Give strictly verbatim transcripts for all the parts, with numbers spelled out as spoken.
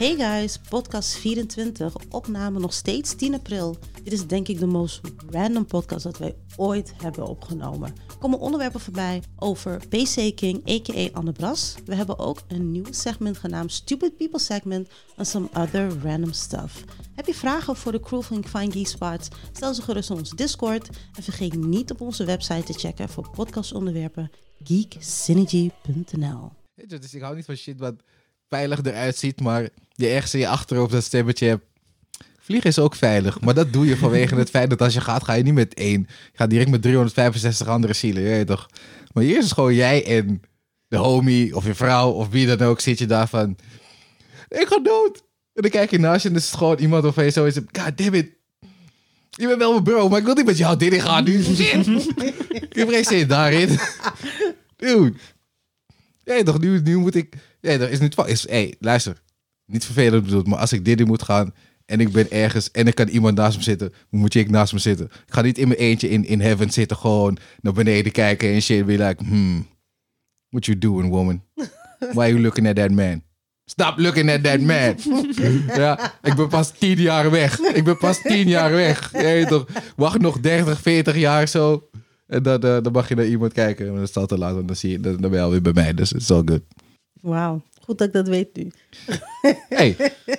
Hey guys, podcast vierentwintig, opname nog steeds tien april. Dit is denk ik de most random podcast dat wij ooit hebben opgenomen. Er komen onderwerpen voorbij over P C King, a k a. Anne Bras. We hebben ook een nieuw segment genaamd Stupid People Segment en some other random stuff. Heb je vragen voor de crew van Fine Geek Spots? Stel ze gerust in onze Discord. En vergeet niet op onze website te checken voor podcastonderwerpen geek synergy punt n l. Weet je, dus ik hou niet van shit wat veilig eruit ziet, maar je ergens in je achterhoofd dat stemmetje hebt. Vliegen is ook veilig, maar dat doe je vanwege het feit dat als je gaat, ga je niet met één. Je gaat direct met driehonderdvijfenzestig andere zielen, je weet toch. Maar hier is het gewoon jij en de homie of je vrouw of wie dan ook, zit je daar van, ik ga dood. En dan kijk je naast je en is het gewoon iemand waarvan je zo is, god damn it. Je bent wel mijn bro, maar ik wil niet met jou dit gaan nu. Shit. Je brengt je daarin. Dude. Ja, toch, nu, nu moet ik... Ja, dat is niet... Is, hey, luister. Niet vervelend bedoeld, maar als ik dit in moet gaan en ik ben ergens en er kan iemand naast me zitten, hoe moet ik naast me zitten? Ik ga niet in mijn eentje in, in heaven zitten, gewoon naar beneden kijken en shit. Be like, hmm, what you doing, woman? Why are you looking at that man? Stop looking at that man. Ja, ik ben pas tien jaar weg. Ik ben pas tien jaar weg. Ja, toch, wacht nog dertig, veertig jaar zo. En dan, uh, dan mag je naar iemand kijken. En dat is al te laat, want dan, zie je, dan, dan ben je alweer bij mij. Dus het is all good. Wauw, goed dat ik dat weet nu. Hey,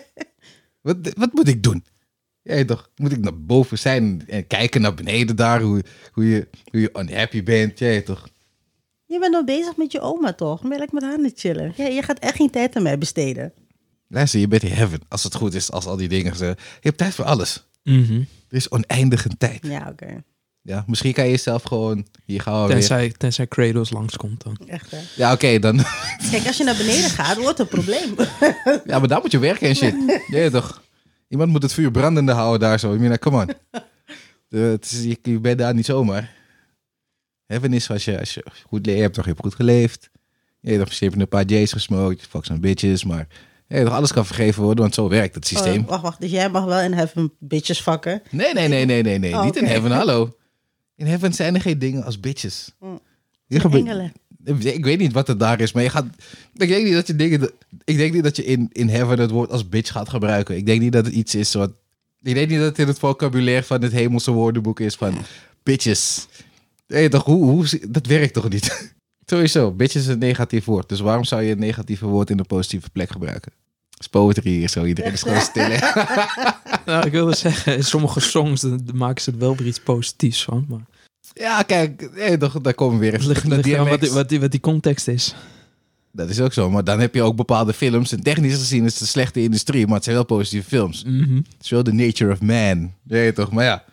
wat, wat moet ik doen? Ja, toch, moet ik naar boven zijn en kijken naar beneden daar, hoe, hoe, je, hoe je unhappy bent? Ja, toch? Je bent nog bezig met je oma, toch? Ben je lekker met haar aan het chillen. Ja, je gaat echt geen tijd aan mij besteden. Luister, je bent in heaven, als het goed is, als al die dingen zeggen. Je hebt tijd voor alles. Mm-hmm. Er is oneindige tijd. Ja, oké. Okay. Ja, misschien kan je jezelf gewoon... Hier gaan we tenzij, weer. tenzij Kratos langskomt dan. Echt, hè? Ja, oké, okay, dan... Kijk, als je naar beneden gaat, wordt het een probleem. Ja, maar daar moet je werken en shit. Ja, toch? Iemand moet het vuur brandende houden daar zo. I mean, come on. De, het is, je, je bent daar niet zomaar. Heaven is als je, als je goed leeft, hebt toch, je hebt goed geleefd. Je hebt je hebt een paar J's gesmokt, fuck some bitches, maar... Ja, toch, alles kan vergeven worden, want zo werkt het systeem. Oh, wacht, wacht. Dus jij mag wel in heaven bitches vakken? Nee, nee, nee, nee, nee, nee. Oh, niet okay. in heaven, hallo. In heaven zijn er geen dingen als bitches. Mm. Je gaat, engelen. Ik weet niet wat er daar is, maar je gaat... Ik denk niet dat je dingen... Ik denk niet dat je in, in heaven het woord als bitch gaat gebruiken. Ik denk niet dat het iets is wat... Ik denk niet dat het in het vocabulaire van het hemelse woordenboek is van bitches. Hey, toch, hoe, hoe, dat werkt toch niet? Sowieso, bitches is een negatief woord. Dus waarom zou je een negatieve woord in een positieve plek gebruiken? Het is poetry hier zo. Iedereen is gewoon stil. Nou, ik wilde zeggen, in sommige songs dan maken ze er wel weer iets positiefs van. Maar... Ja, kijk, hey, toch, daar komen we weer Het ligt, ligt aan wat, die, wat, die, wat die context is. Dat is ook zo, maar dan heb je ook bepaalde films. En technisch gezien is het een slechte industrie, maar het zijn wel positieve films. Mm-hmm. Het is wel the nature of man. Weet je toch, maar ja.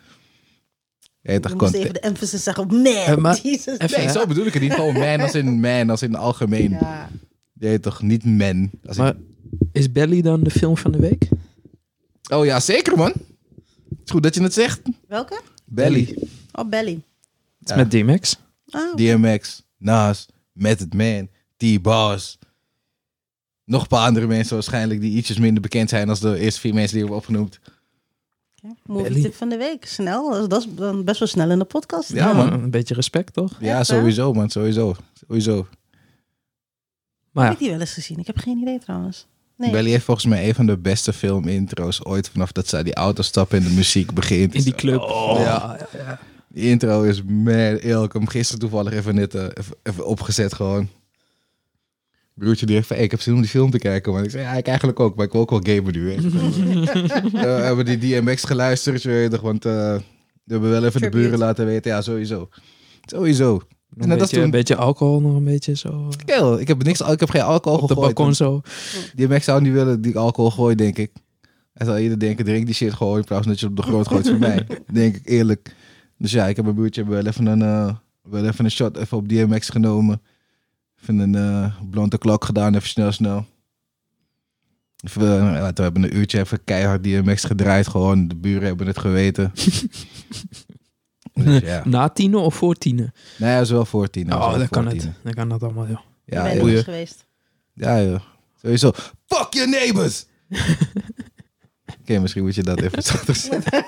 Je toch, Je moest even de emphasis zeggen op man. Uh, maar, Jesus. even, nee, zo bedoel ik het niet. Gewoon man als in man, als in algemeen. Ja. Je weet toch, niet man. Als maar in... is Belly dan de film van de week? Oh ja, zeker man. Het is goed dat je het zegt. Welke? Belly. Oh, Belly. Het is met D M X. Oh. D M X, Nas, Method Man, T-Boss. Nog een paar andere mensen waarschijnlijk die ietsjes minder bekend zijn als de eerste vier mensen die we hebben opgenoemd. Okay. Movie Belly. tip van de week. Snel. Dat is, dat is dan best wel snel in de podcast. Ja, Ja, man. Een beetje respect, toch? Ja, Echt, hè? sowieso man, sowieso. Sowieso. Maar Heb ja, ik die wel eens gezien? Ik heb geen idee trouwens. Nee. Belly heeft volgens mij een van de beste filmintro's ooit. Vanaf dat ze uit die auto stappen en de muziek begint. in die club. Oh. Ja, ja, ja. Die intro is mad ill. Ik heb hem gisteren toevallig even net uh, even, even opgezet gewoon. Broertje die heeft van, hey, ik heb zin om die film te kijken. Maar ik zei, ja, ik eigenlijk ook. Maar ik wil ook wel gamen nu. Hè. uh, we hebben die D M X geluisterd. Weet je, want uh, we hebben wel even Tribute. de buren laten weten. Ja, sowieso. Sowieso. Nog En een, dat is beetje, toen- een beetje alcohol, nog een beetje zo. Kill, ik heb niks, ik heb geen alcohol Op de gegooid. balkon zo. D M X zou niet willen die alcohol gooien, denk ik. Hij zal eerder denken, drink die shit gewoon in plaats van dat je het op de grond gooit voor mij. Denk ik eerlijk. Dus ja, ik heb mijn buurtje wel even een, uh, wel even een shot even op D M X genomen. Even een uh, blonde klok gedaan, even snel snel. Even, uh, ja, we hebben een uurtje even keihard D M X gedraaid gewoon. De buren hebben het geweten. Dus ja. Na tienen of voor tienen? Nee, hij is wel voor tien. hij is Oh, wel dan voor kan het. tien. Dan kan dat allemaal, joh. Ik Ja, ben er joh. niet eens geweest. Ja, joh. Sowieso. Fuck your neighbors! Oké, okay, misschien moet je dat even zachter zetten.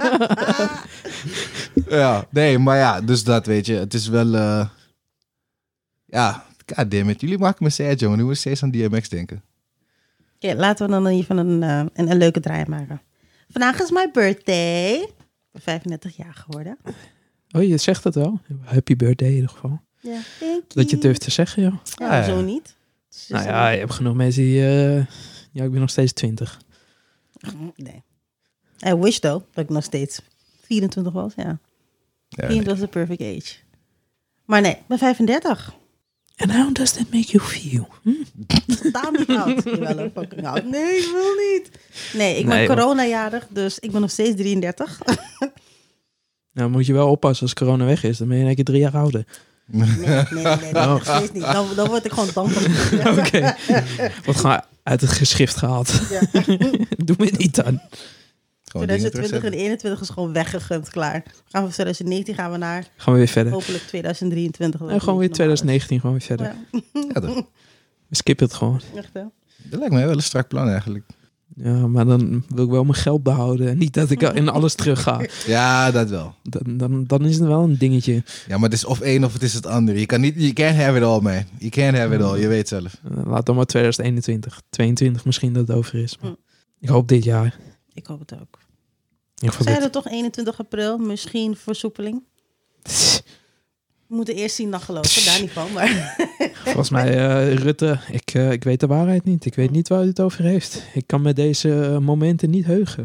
Ja, nee, maar ja, dus dat weet je. Het is wel... Uh... Ja, goddammit. Jullie maken me sad, jongen. Nu moet ik steeds aan D M X denken. okay, laten we dan even een, uh, een, een leuke draai maken. Vandaag is mijn birthday. Ik ben vijfendertig jaar geworden. Oh, je zegt het wel. Happy birthday in ieder geval. Ja, thank you. Dat je durft te zeggen, joh. Ja, ja. Zo niet. Dus nou ja, je hebt genoeg mensen die... Uh... Ja, ik ben nog steeds twintig. Nee. I wish though, dat ik nog steeds vierentwintig was, ja. ja vierentwintig was de perfect age. Maar nee, ik ben vijfendertig. And how does that make you feel? Hm? Totaal niet oud. Wel een fucking oud. Nee, ik wil niet. Nee, ik ben nee, coronajarig, dus ik ben nog steeds drieëndertig. Nou, moet je wel oppassen als corona weg is. Dan ben je in één keer drie jaar ouder. Nee, nee, nee, nee, nee oh. steeds niet. Dan, dan word ik gewoon dankbaar. Oké. Okay. Wordt gewoon uit het geschrift gehaald. Ja. Doe me niet aan. twintig twintig en eenentwintig is gewoon weggegund, klaar. Gaan we twintig negentien gaan we naar... Gaan we weer verder. Hopelijk twintig drieëntwintig. Ja, gewoon weer twintig negentien, gewoon weer verder. Ja. Ja, we skippen het gewoon. Echt hè? Dat lijkt mij wel een strak plan eigenlijk. Ja, maar dan wil ik wel mijn geld behouden. En niet dat ik in alles terug ga. Ja, dat wel. Dan, dan, dan is het wel een dingetje. Ja, maar het is of één of het is het andere. Je kan niet... You can't have it all, man. You can't have it all. Je weet zelf. Laat dan maar twintig eenentwintig. tweeëntwintig misschien dat het over is. Maar ik hoop dit jaar. Ik hoop het ook. Zeiden we toch eenentwintig april? Misschien versoepeling? We moeten eerst zien nog geloven, daar niet van. Maar. Volgens mij, uh, Rutte, ik, uh, ik weet de waarheid niet. Ik weet niet waar hij het over heeft. Ik kan me deze uh, momenten niet heugen.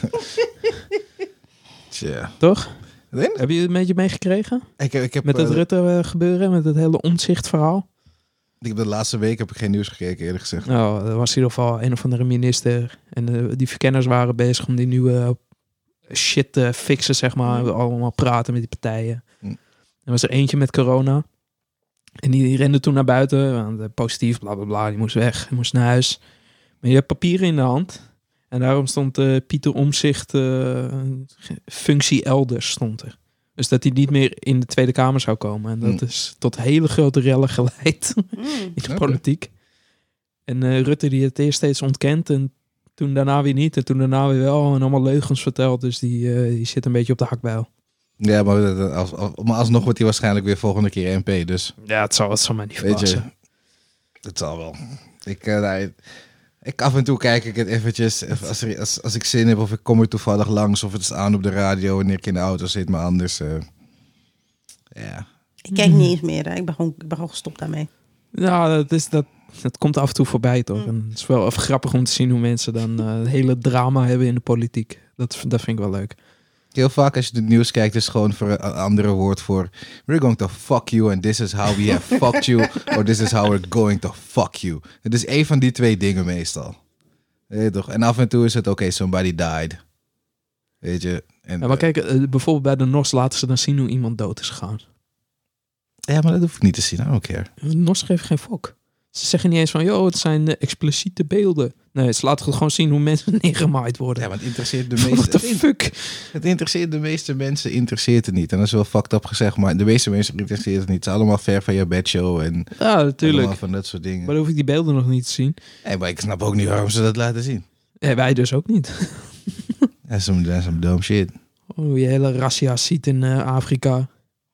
Tja. Toch? Heb je het een beetje meegekregen? Ik, ik heb, met het uh, Rutte uh, gebeuren, met het hele omzichtverhaal? Ik heb de laatste week heb ik geen nieuws gekeken, eerlijk gezegd. Nou, er was in ieder geval een of andere minister. En uh, die verkenners waren bezig om die nieuwe shit te fixen, zeg maar. Mm. Allemaal praten met die partijen. Mm. Er was er eentje met corona. En die, die rende toen naar buiten. Positief, bla bla bla. Die moest weg. Die moest naar huis. Maar je hebt papieren in de hand. En daarom stond uh, Pieter Omtzigt uh, functie elders stond er. Dus dat hij niet meer in de Tweede Kamer zou komen. En dat mm. is tot hele grote rellen geleid mm. in de okay. politiek. En uh, Rutte die het eerst steeds ontkent. En toen daarna weer niet. En toen daarna weer wel. En allemaal leugens verteld. Dus die, uh, die zit een beetje op de hakbijl. Ja, maar, als, als, maar alsnog wordt hij waarschijnlijk weer volgende keer M P. Dus. Ja, het zal, het zal mij niet verbazen. Het zal wel. Ik, uh, nou, ik af en toe kijk ik het eventjes. Als, er, als, als ik zin heb of ik kom er toevallig langs. Of het is aan op de radio wanneer ik in de auto zit. Maar anders, uh, ja. Ik kijk niet eens meer. Hè. Ik, ben gewoon, ik ben gewoon gestopt daarmee. Ja, dat, is, dat, dat komt af en toe voorbij, toch? Mm. En het is wel even grappig om te zien hoe mensen dan uh, het hele drama hebben in de politiek. Dat, dat vind ik wel leuk. Heel vaak als je het nieuws kijkt, is gewoon voor een andere woord voor we're going to fuck you and this is how we have fucked you or this is how we're going to fuck you. Het is één van die twee dingen meestal. Weet je toch? En af en toe is het oké, okay, somebody died. Weet je. En, ja, maar kijk, bijvoorbeeld bij de N O S laten ze dan zien hoe iemand dood is gegaan. Ja, maar dat hoef ik niet te zien. I don't care. De N O S geeft geen fok. Ze zeggen niet eens van, joh, het zijn uh, expliciete beelden. Nee, ze laten gewoon zien hoe mensen neergemaaid worden. Ja, maar het interesseert de meeste... What the fuck? Het interesseert de meeste mensen, interesseert het niet. En dat is wel fucked up gezegd, maar de meeste mensen interesseert het niet. Het is allemaal ver van je bedshow en... Ja, natuurlijk. Van dat soort dingen. Maar dan hoef ik die beelden nog niet te zien. Nee, maar ik snap ook niet waarom ze dat laten zien. Ja, wij dus ook niet. Dat is some, some dumb shit. Oh, je hele razzia ziet in uh, Afrika.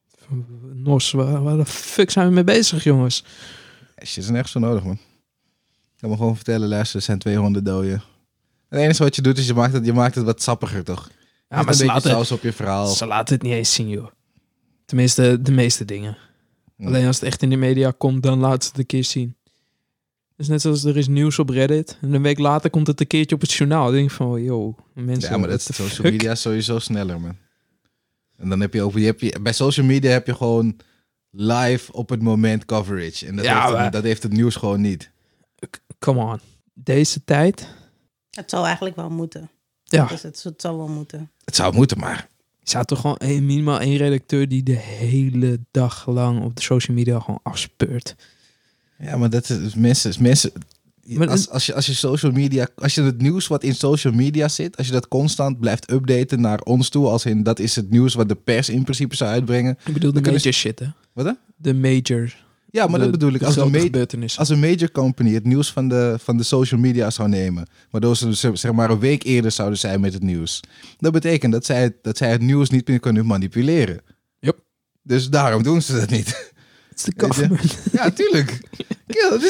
N O S, waar, waar de fuck zijn we mee bezig, jongens? Shit is nergens voor nodig, man. Ik kan me gewoon vertellen, luister, er zijn tweehonderd doden. Het enige wat je doet, is je maakt het, je maakt het wat sappiger, toch? Ja, maar een ze beetje saus het, op je verhaal. Ze laten het niet eens zien, joh. Tenminste, de meeste dingen. Ja. Alleen als het echt in de media komt, dan laten ze het een keer zien. Dus net zoals er is nieuws op Reddit. En een week later komt het een keertje op het journaal. Dan denk ik van, yo, mensen... Ja, maar dat is social media sowieso sneller, man. En dan heb je over... Je hebt je, bij social media heb je gewoon... live op het moment coverage. En dat, ja, heeft, maar... dat heeft het nieuws gewoon niet. Come on. Deze tijd... Het zou eigenlijk wel moeten. Ja. Dus het, het zou wel moeten. Het zou moeten, maar... Je zou toch gewoon een, minimaal één redacteur... die de hele dag lang op de social media gewoon afspeurt. Ja, maar dat is mensen... mensen maar als, als, je, als je social media... Als je het nieuws wat in social media zit... Als je dat constant blijft updaten naar ons toe... Als in, dat is het nieuws wat de pers in principe zou uitbrengen. Ik bedoel de major shit, hè? Wat hè? De major... Ja, maar de, dat bedoel ik. Als een, ma- als een major company het nieuws van de, van de social media zou nemen... waardoor ze zeg maar een week eerder zouden zijn met het nieuws... dat betekent dat zij, dat zij het nieuws niet meer kunnen manipuleren. Yep. Dus daarom doen ze dat niet. It's the government. Ja, tuurlijk. Ja, dit is...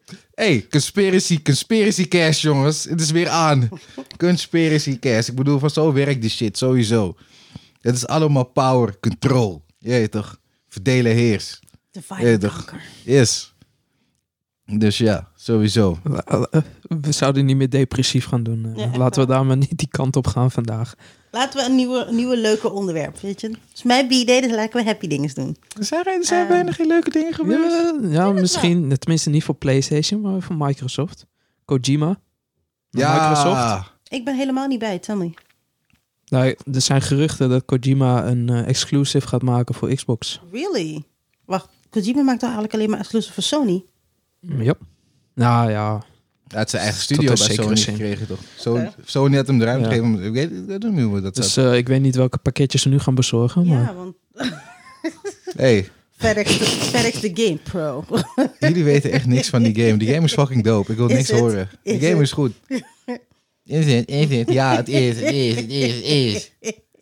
Hey, conspiracy, conspiracy cast, jongens. Het is weer aan. Conspiracy cast. Ik bedoel, van zo werkt die shit, sowieso. Het is allemaal power, control. Je weet toch? Verdelen heers. Divide and conquer. Yes. Dus ja, sowieso. We zouden niet meer depressief gaan doen. Ja, Laten we daar maar niet die kant op gaan vandaag. Laten we een nieuwe, een nieuwe leuke onderwerp, weet je. Het is mijn b-day, dus laten we happy dingen doen. Er zijn, er zijn Um, bijna geen leuke dingen gebeurd. Ja, ja misschien, tenminste niet voor PlayStation, maar voor Microsoft. Kojima. Ja. Microsoft. Ik ben helemaal niet bij, tell me. Nou, er zijn geruchten dat Kojima een uh, exclusive gaat maken voor Xbox. Really? Wacht, Kojima maakt toch eigenlijk alleen maar exclusive voor Sony? Ja. Nou ja. Hij had zijn eigen Tot studio een bij zekere Sony zin. gekregen, toch? Zo, Oké. Sony had hem de ruimte Ja. gegeven. Ik weet, ik weet niet meer hoe dat Dus zat. uh, ik weet niet welke pakketjes ze nu gaan bezorgen. Maar... Ja, want Hey, FedEx de, FedEx de Game Pro. jullie weten echt niks van die game. Die game is fucking dope. Ik wil Is niks het? horen. Die Is game het? is goed. Is het? Is het? Ja, het is. Het is. Het is. Het is.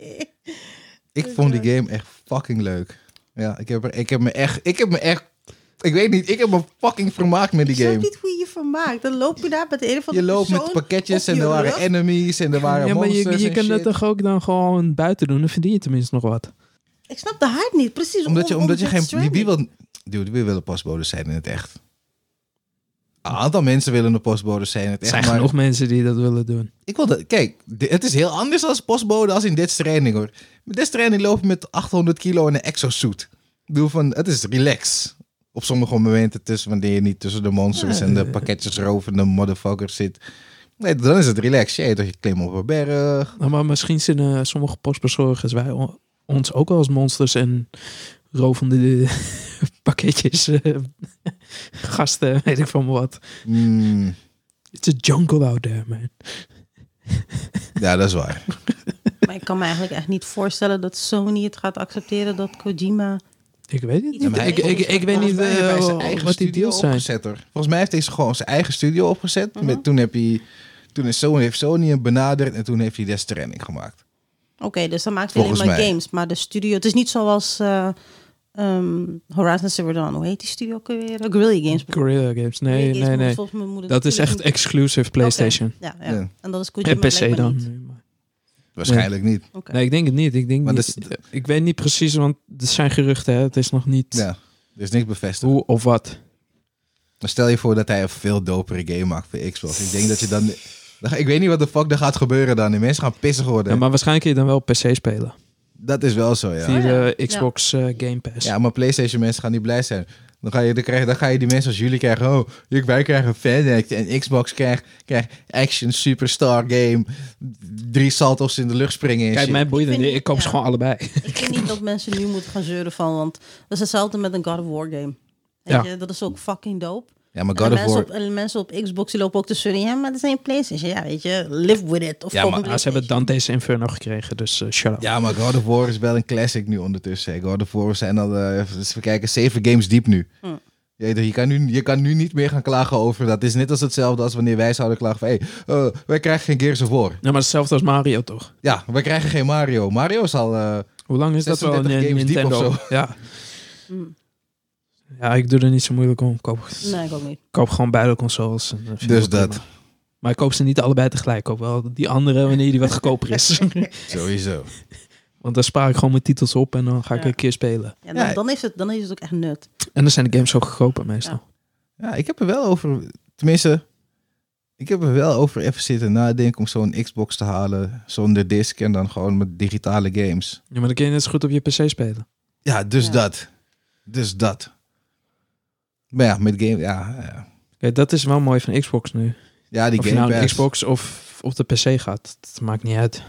Ik vond die game echt fucking leuk. Ja, ik heb, er, ik heb me echt... Ik heb me echt... Ik weet niet, ik heb me fucking vermaakt met die Ik snap game. niet hoe je je vermaakt. Dan loop je daar met de een of Je andere loopt met persoon pakketjes op en je er waren rug. enemies en er waren Ja, maar monsters je, je en kan dat shit. toch ook dan gewoon buiten doen? Dan verdien je tenminste nog wat. Ik snap de hype niet, precies. Omdat je, om- omdat je om geen... Death Wie, wie Stranding. wil... Dude, wie willen postbodes zijn in het echt? Een aantal mensen willen een postbode zijn in het Er echt. zijn maar genoeg mensen die dat willen doen. ik wil dat... Kijk, di- het is heel anders als postbode als in Death Stranding, hoor. Met Death Stranding loop je met achthonderd kilo in een exosuit. Ik bedoel van, het is relax. Op sommige momenten tussen, wanneer je niet tussen de monsters Ja, en de eh. pakketjes rovende motherfuckers zit. Nee, dan is het relax. Je, dat je klimt op een berg. Nou, maar misschien zien uh, sommige postbezorgers wij o- ons ook wel als monsters en rovende de pakketjes, uh, gasten, weet ik van wat. Mm, It's a jungle out there, man. ja, dat is waar. Maar ik kan me eigenlijk echt niet voorstellen dat Sony het gaat accepteren dat Kojima... Ik weet het Ja, niet. maar hij- ik, ik, ik weet niet Volgens mij heeft hij uh, zijn eigen wat die studio deals zijn. opgezet, hoor. Volgens mij heeft hij gewoon zijn eigen studio opgezet. Mhm. Met, toen heb hij, toen is Sony, heeft Sony hem benaderd en toen heeft hij Death Stranding gemaakt. Oké, dus dan maakt hij alleen Volgens maar mij. games. Maar de studio... Het is niet zoals uh, um, Horizon Zero Dawn. Hoe heet die studio ook weer? Guerrilla Games. Guerrilla Games. Nee, Guerrilla Games nee, moet nee. volgens mij moeten Dat is natuurlijk echt exclusive PlayStation. Oké, Ja, ja. Ja. En dat is Kojima En P C blijkbaar dan. niet. nu, maar- Waarschijnlijk niet. Oké. Nee, ik denk het niet. Ik, denk Maar niet. dat is- ik weet niet precies, want er zijn geruchten. Hè. Het is nog niet Ja, er is niks bevestigd. hoe of wat. Maar stel je voor dat hij een veel dopere game maakt voor Xbox. Ik denk dat je dan... dan- Ik weet niet wat de fuck er gaat gebeuren dan. Die mensen gaan pissig worden. Ja, maar waarschijnlijk kun je dan wel op P C spelen. Dat is wel zo, ja. Via Oh ja. de Xbox uh, Game Pass. Ja, maar PlayStation mensen gaan niet blij zijn. Dan ga je, dan krijg, dan ga je die mensen als jullie krijgen. Oh, wij krijgen FanAct en Xbox krijgt, krijgt action superstar game. Drie salto's in de lucht springen en Kijk, shit. mijn boeien Ik vind niet. niet- Ik koop ze ja. gewoon allebei. Ik vind niet dat mensen nu moeten gaan zeuren van... Want dat is hetzelfde met een God of War game. Weet Ja. je, dat is ook fucking dope. Ja, maar En God de of mensen, War... op, en de mensen op Xbox die lopen ook te zeuren. Ja, maar dat is een PlayStation. Ja, weet je, live with it. Of Ja, koop maar- een Ja, ze hebben PlayStation. Dante's Inferno gekregen, dus uh, shut up. Ja, maar God of War is wel een classic nu ondertussen. hè. God of War zijn al, uh, even kijken, zeven games diep nu. Hm. Je, je, kan nu. je kan nu niet meer gaan klagen over dat. Het is net als hetzelfde als wanneer wij zouden klagen van... Hey, uh, wij krijgen geen Gears of War. Ja, maar hetzelfde als Mario, toch? Ja, wij krijgen geen Mario. Mario is al... uh, Hoe lang is dat wel? zesendertig in games diep Nintendo? of Ja. Hm. ja, ik doe er niet zo moeilijk om. Ik koop, Nee, ik ook niet. koop gewoon beide consoles. En, uh, vind ik Dus wel dat. prima. Maar ik koop ze niet allebei tegelijk. Ik koop wel die andere wanneer die wat goedkoper is. Sowieso. Want dan spaar ik gewoon mijn titels op en dan ga ik Ja. een keer spelen. Ja, dan, Ja. dan, heeft het, dan heeft het ook echt nut. En dan zijn de games ook goedkoper meestal. Ja, ik heb er wel over... Tenminste... Ik heb er wel over even zitten nadenken om zo'n Xbox te halen zonder disc en dan gewoon met digitale games. Ja, maar dan kun je net zo goed op je P C spelen. Ja, dus Ja. dat. Dus dat. Maar ja, met game... Ja, ja. Kijk, dat is wel mooi van Xbox nu. ja die Of je Game nou een Pass. Xbox of op de P C gaat, dat maakt niet uit.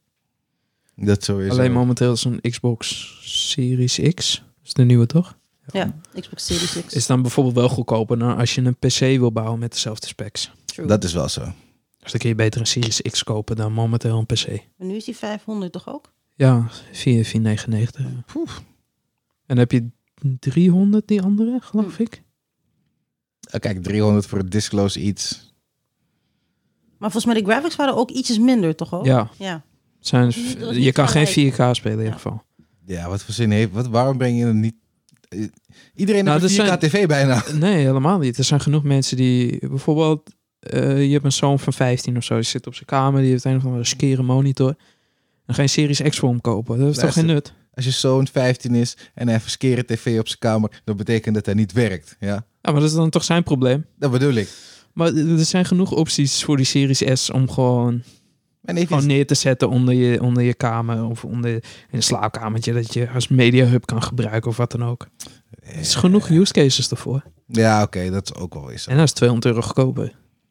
Dat sowieso. Alleen momenteel is een Xbox Series X, is de nieuwe toch? Ja, Xbox Series X. Is dan bijvoorbeeld wel goedkoper dan als je een P C wil bouwen met dezelfde specs. True. Dat is wel zo. Dus dan kun je beter een Series X kopen dan momenteel een P C. Maar nu is die vijfhonderd toch ook? Ja, vier vierhonderdnegenennegentig. Ja. Poeh. En dan heb je driehonderd die andere, geloof Hm. ik. Ah, kijk, driehonderd voor het disclose iets. Maar volgens mij de graphics waren ook ietsjes minder, toch ook? Ja, Ja. zijn, Dat was niet je kan geen gelijk. vier K spelen in ieder Ja. geval. Ja, wat voor zin heeft... Wat, waarom breng je het niet Uh, iedereen Nou, heeft een er vier K zijn- tv bijna. Nee, helemaal niet. Er zijn genoeg mensen die... Bijvoorbeeld, uh, je hebt een zoon van vijftien of zo. Die zit op zijn kamer. Die heeft een of andere skere monitor. Dan ga je Series X voor hem kopen. Dat is toch Luister. geen nut? Als je zoon vijftien is en hij heeft een skere tv op zijn kamer, dat betekent dat hij niet werkt. Ja, Ja, maar dat is dan toch zijn probleem? dat bedoel ik. Maar er zijn genoeg opties voor die Series S om gewoon, Mijn neef gewoon is, neer te zetten onder je, onder je kamer. Of onder in een slaapkamertje. Dat je als media hub kan gebruiken of wat dan ook. Er is genoeg use cases ervoor. ja, oké, okay, dat is ook wel eens zo. En dat is tweehonderd euro goedkoper.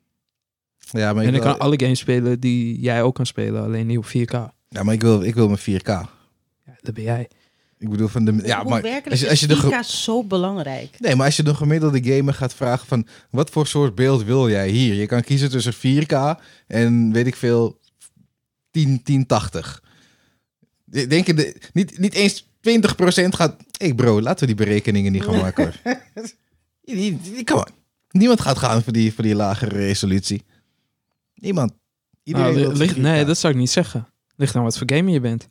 Ja, maar En ik dan wil, kan alle games spelen die jij ook kan spelen. Alleen niet op vier K. ja, maar ik wil, ik wil mijn vier K. Ja, dat ben jij. Ik bedoel van de, ja, Hoe maar werkelijk als je, als je is de ge- vier K zo belangrijk? nee, maar als je de gemiddelde gamer gaat vragen van wat voor soort beeld wil jij hier? Je kan kiezen tussen vier K en weet ik veel tien tien tachtig. Denk je de, niet, niet eens twintig procent gaat. Hé hey bro, laten we die berekeningen niet gaan maken hoor. Die- die- Come on. Niemand gaat gaan voor die, voor die lagere resolutie. Niemand. Iedereen Nou, wil li- ligt- vier K. nee, dat zou ik niet zeggen. Ligt aan wat voor gamer je bent.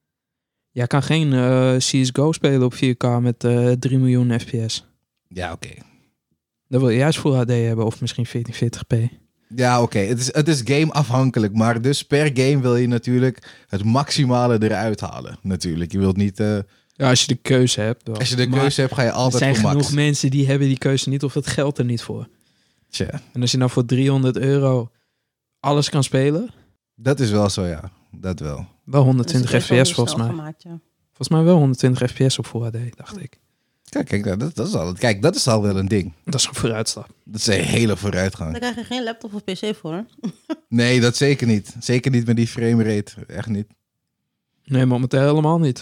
Jij kan geen eh, C S G O spelen op vier K met eh drie miljoen F P S. Ja, oké. Dan wil je juist Full H D hebben of misschien veertien veertig p. Ja, oké. Het, is, het is game afhankelijk. Maar dus per game wil je natuurlijk het maximale eruit halen. Natuurlijk. Je wilt niet... eh, Ja, als je de keuze hebt. wel. als je de Maar keuze hebt, ga je er altijd zijn voor max. genoeg mensen die hebben die keuze niet of het geld er niet voor. Tja, En als je nou voor driehonderd euro alles kan spelen, dat is wel zo, ja. Dat wel. wel honderdtwintig Dus het is wel F P S volgens snel mij. gemaakt, ja. Volgens mij wel honderdtwintig F P S op Full H D, dacht ik. Kijk, kijk nou, dat, dat is al, kijk, dat is al wel een ding. Dat is een vooruitstap. Dat is een hele vooruitgang. Daar krijg je geen laptop of P C voor, hè? Nee, dat zeker niet. Zeker niet met die framerate. Echt niet. Nee, momenteel helemaal niet.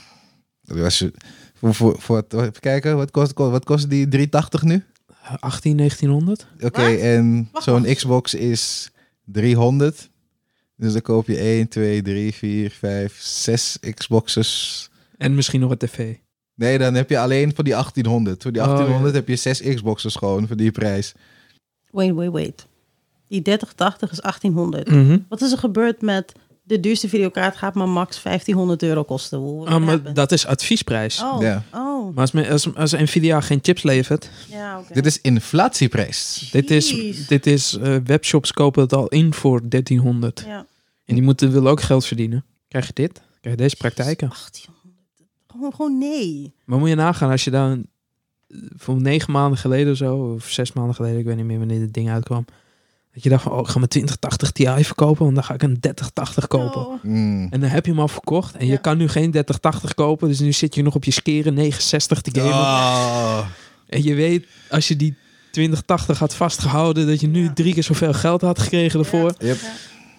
Als je, voor, voor, voor, even kijken, wat kost, wat kost die driehonderdtachtig nu? achttien, negentienhonderd? Oké, Wat? en Wacht, zo'n wacht. Xbox is driehonderd. Dus dan koop je één, twee, drie, vier, vijf, zes Xboxes. En misschien nog een tv. Nee, dan heb je alleen voor die achttienhonderd. Voor die Oh, achttienhonderd ja. heb je zes Xboxes gewoon voor die prijs. Wait, wait, wait. Die dertig tachtig is achttienhonderd. Mhm. Wat is er gebeurd met de duurste videokaart gaat maar max vijftienhonderd euro kosten? Hoe Ah, maar dat is adviesprijs. Oh, Ja. oh. Maar als, me- als, als Nvidia geen chips levert, Ja, oké. Dit is inflatieprijs. dit is, Jeez. dit is eh, webshops kopen het al in voor dertienhonderd. Ja. En die moeten, willen ook geld verdienen. Krijg je dit? Krijg je deze praktijken? achttienhonderd. Gewoon, gewoon nee. Maar moet je nagaan als je dan eh, voor negen maanden geleden of zo, of zes maanden geleden, ik weet niet meer wanneer dit ding uitkwam, dat je dacht van, oh, ik ga mijn twintig tachtig Ti verkopen, want dan ga ik een dertig tachtig kopen. Oh. Mm. En dan heb je hem al verkocht en je Ja. kan nu geen dertig tachtig kopen, dus nu zit je nog op je skere negen zestig te gamen. Oh. En je weet, als je die twintig tachtig had vastgehouden, dat je nu Ja. drie keer zoveel geld had gekregen ervoor. Yep. Ja.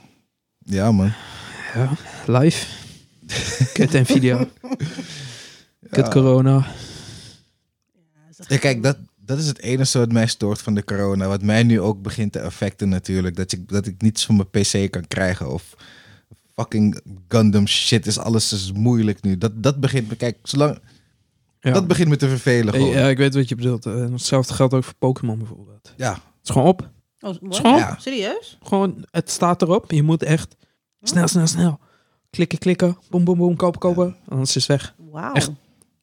Ja, man. Ja, live. Kut Nvidia. Kut corona. Ja, is echt Ja, kijk, gewoon- dat, dat is het enige wat mij stoort van de corona. Wat mij nu ook begint te affecten natuurlijk. Dat ik, dat ik niets van mijn P C kan krijgen. Of fucking Gundam shit is alles is moeilijk nu. Dat, dat begint me, kijk, zolang... Ja. Dat begint me te vervelen gewoon. Ja, ik weet wat je bedoelt. Eh, Hetzelfde geldt ook voor Pokémon bijvoorbeeld. Ja. Het is gewoon op. Oh, what? Schoon? Ja. Serieus? Gewoon, het staat erop. Je moet echt snel, snel, snel. Klikken, klikken. Boom, boom, boom. Kopen, kopen. Anders is het weg. Wauw. Echt?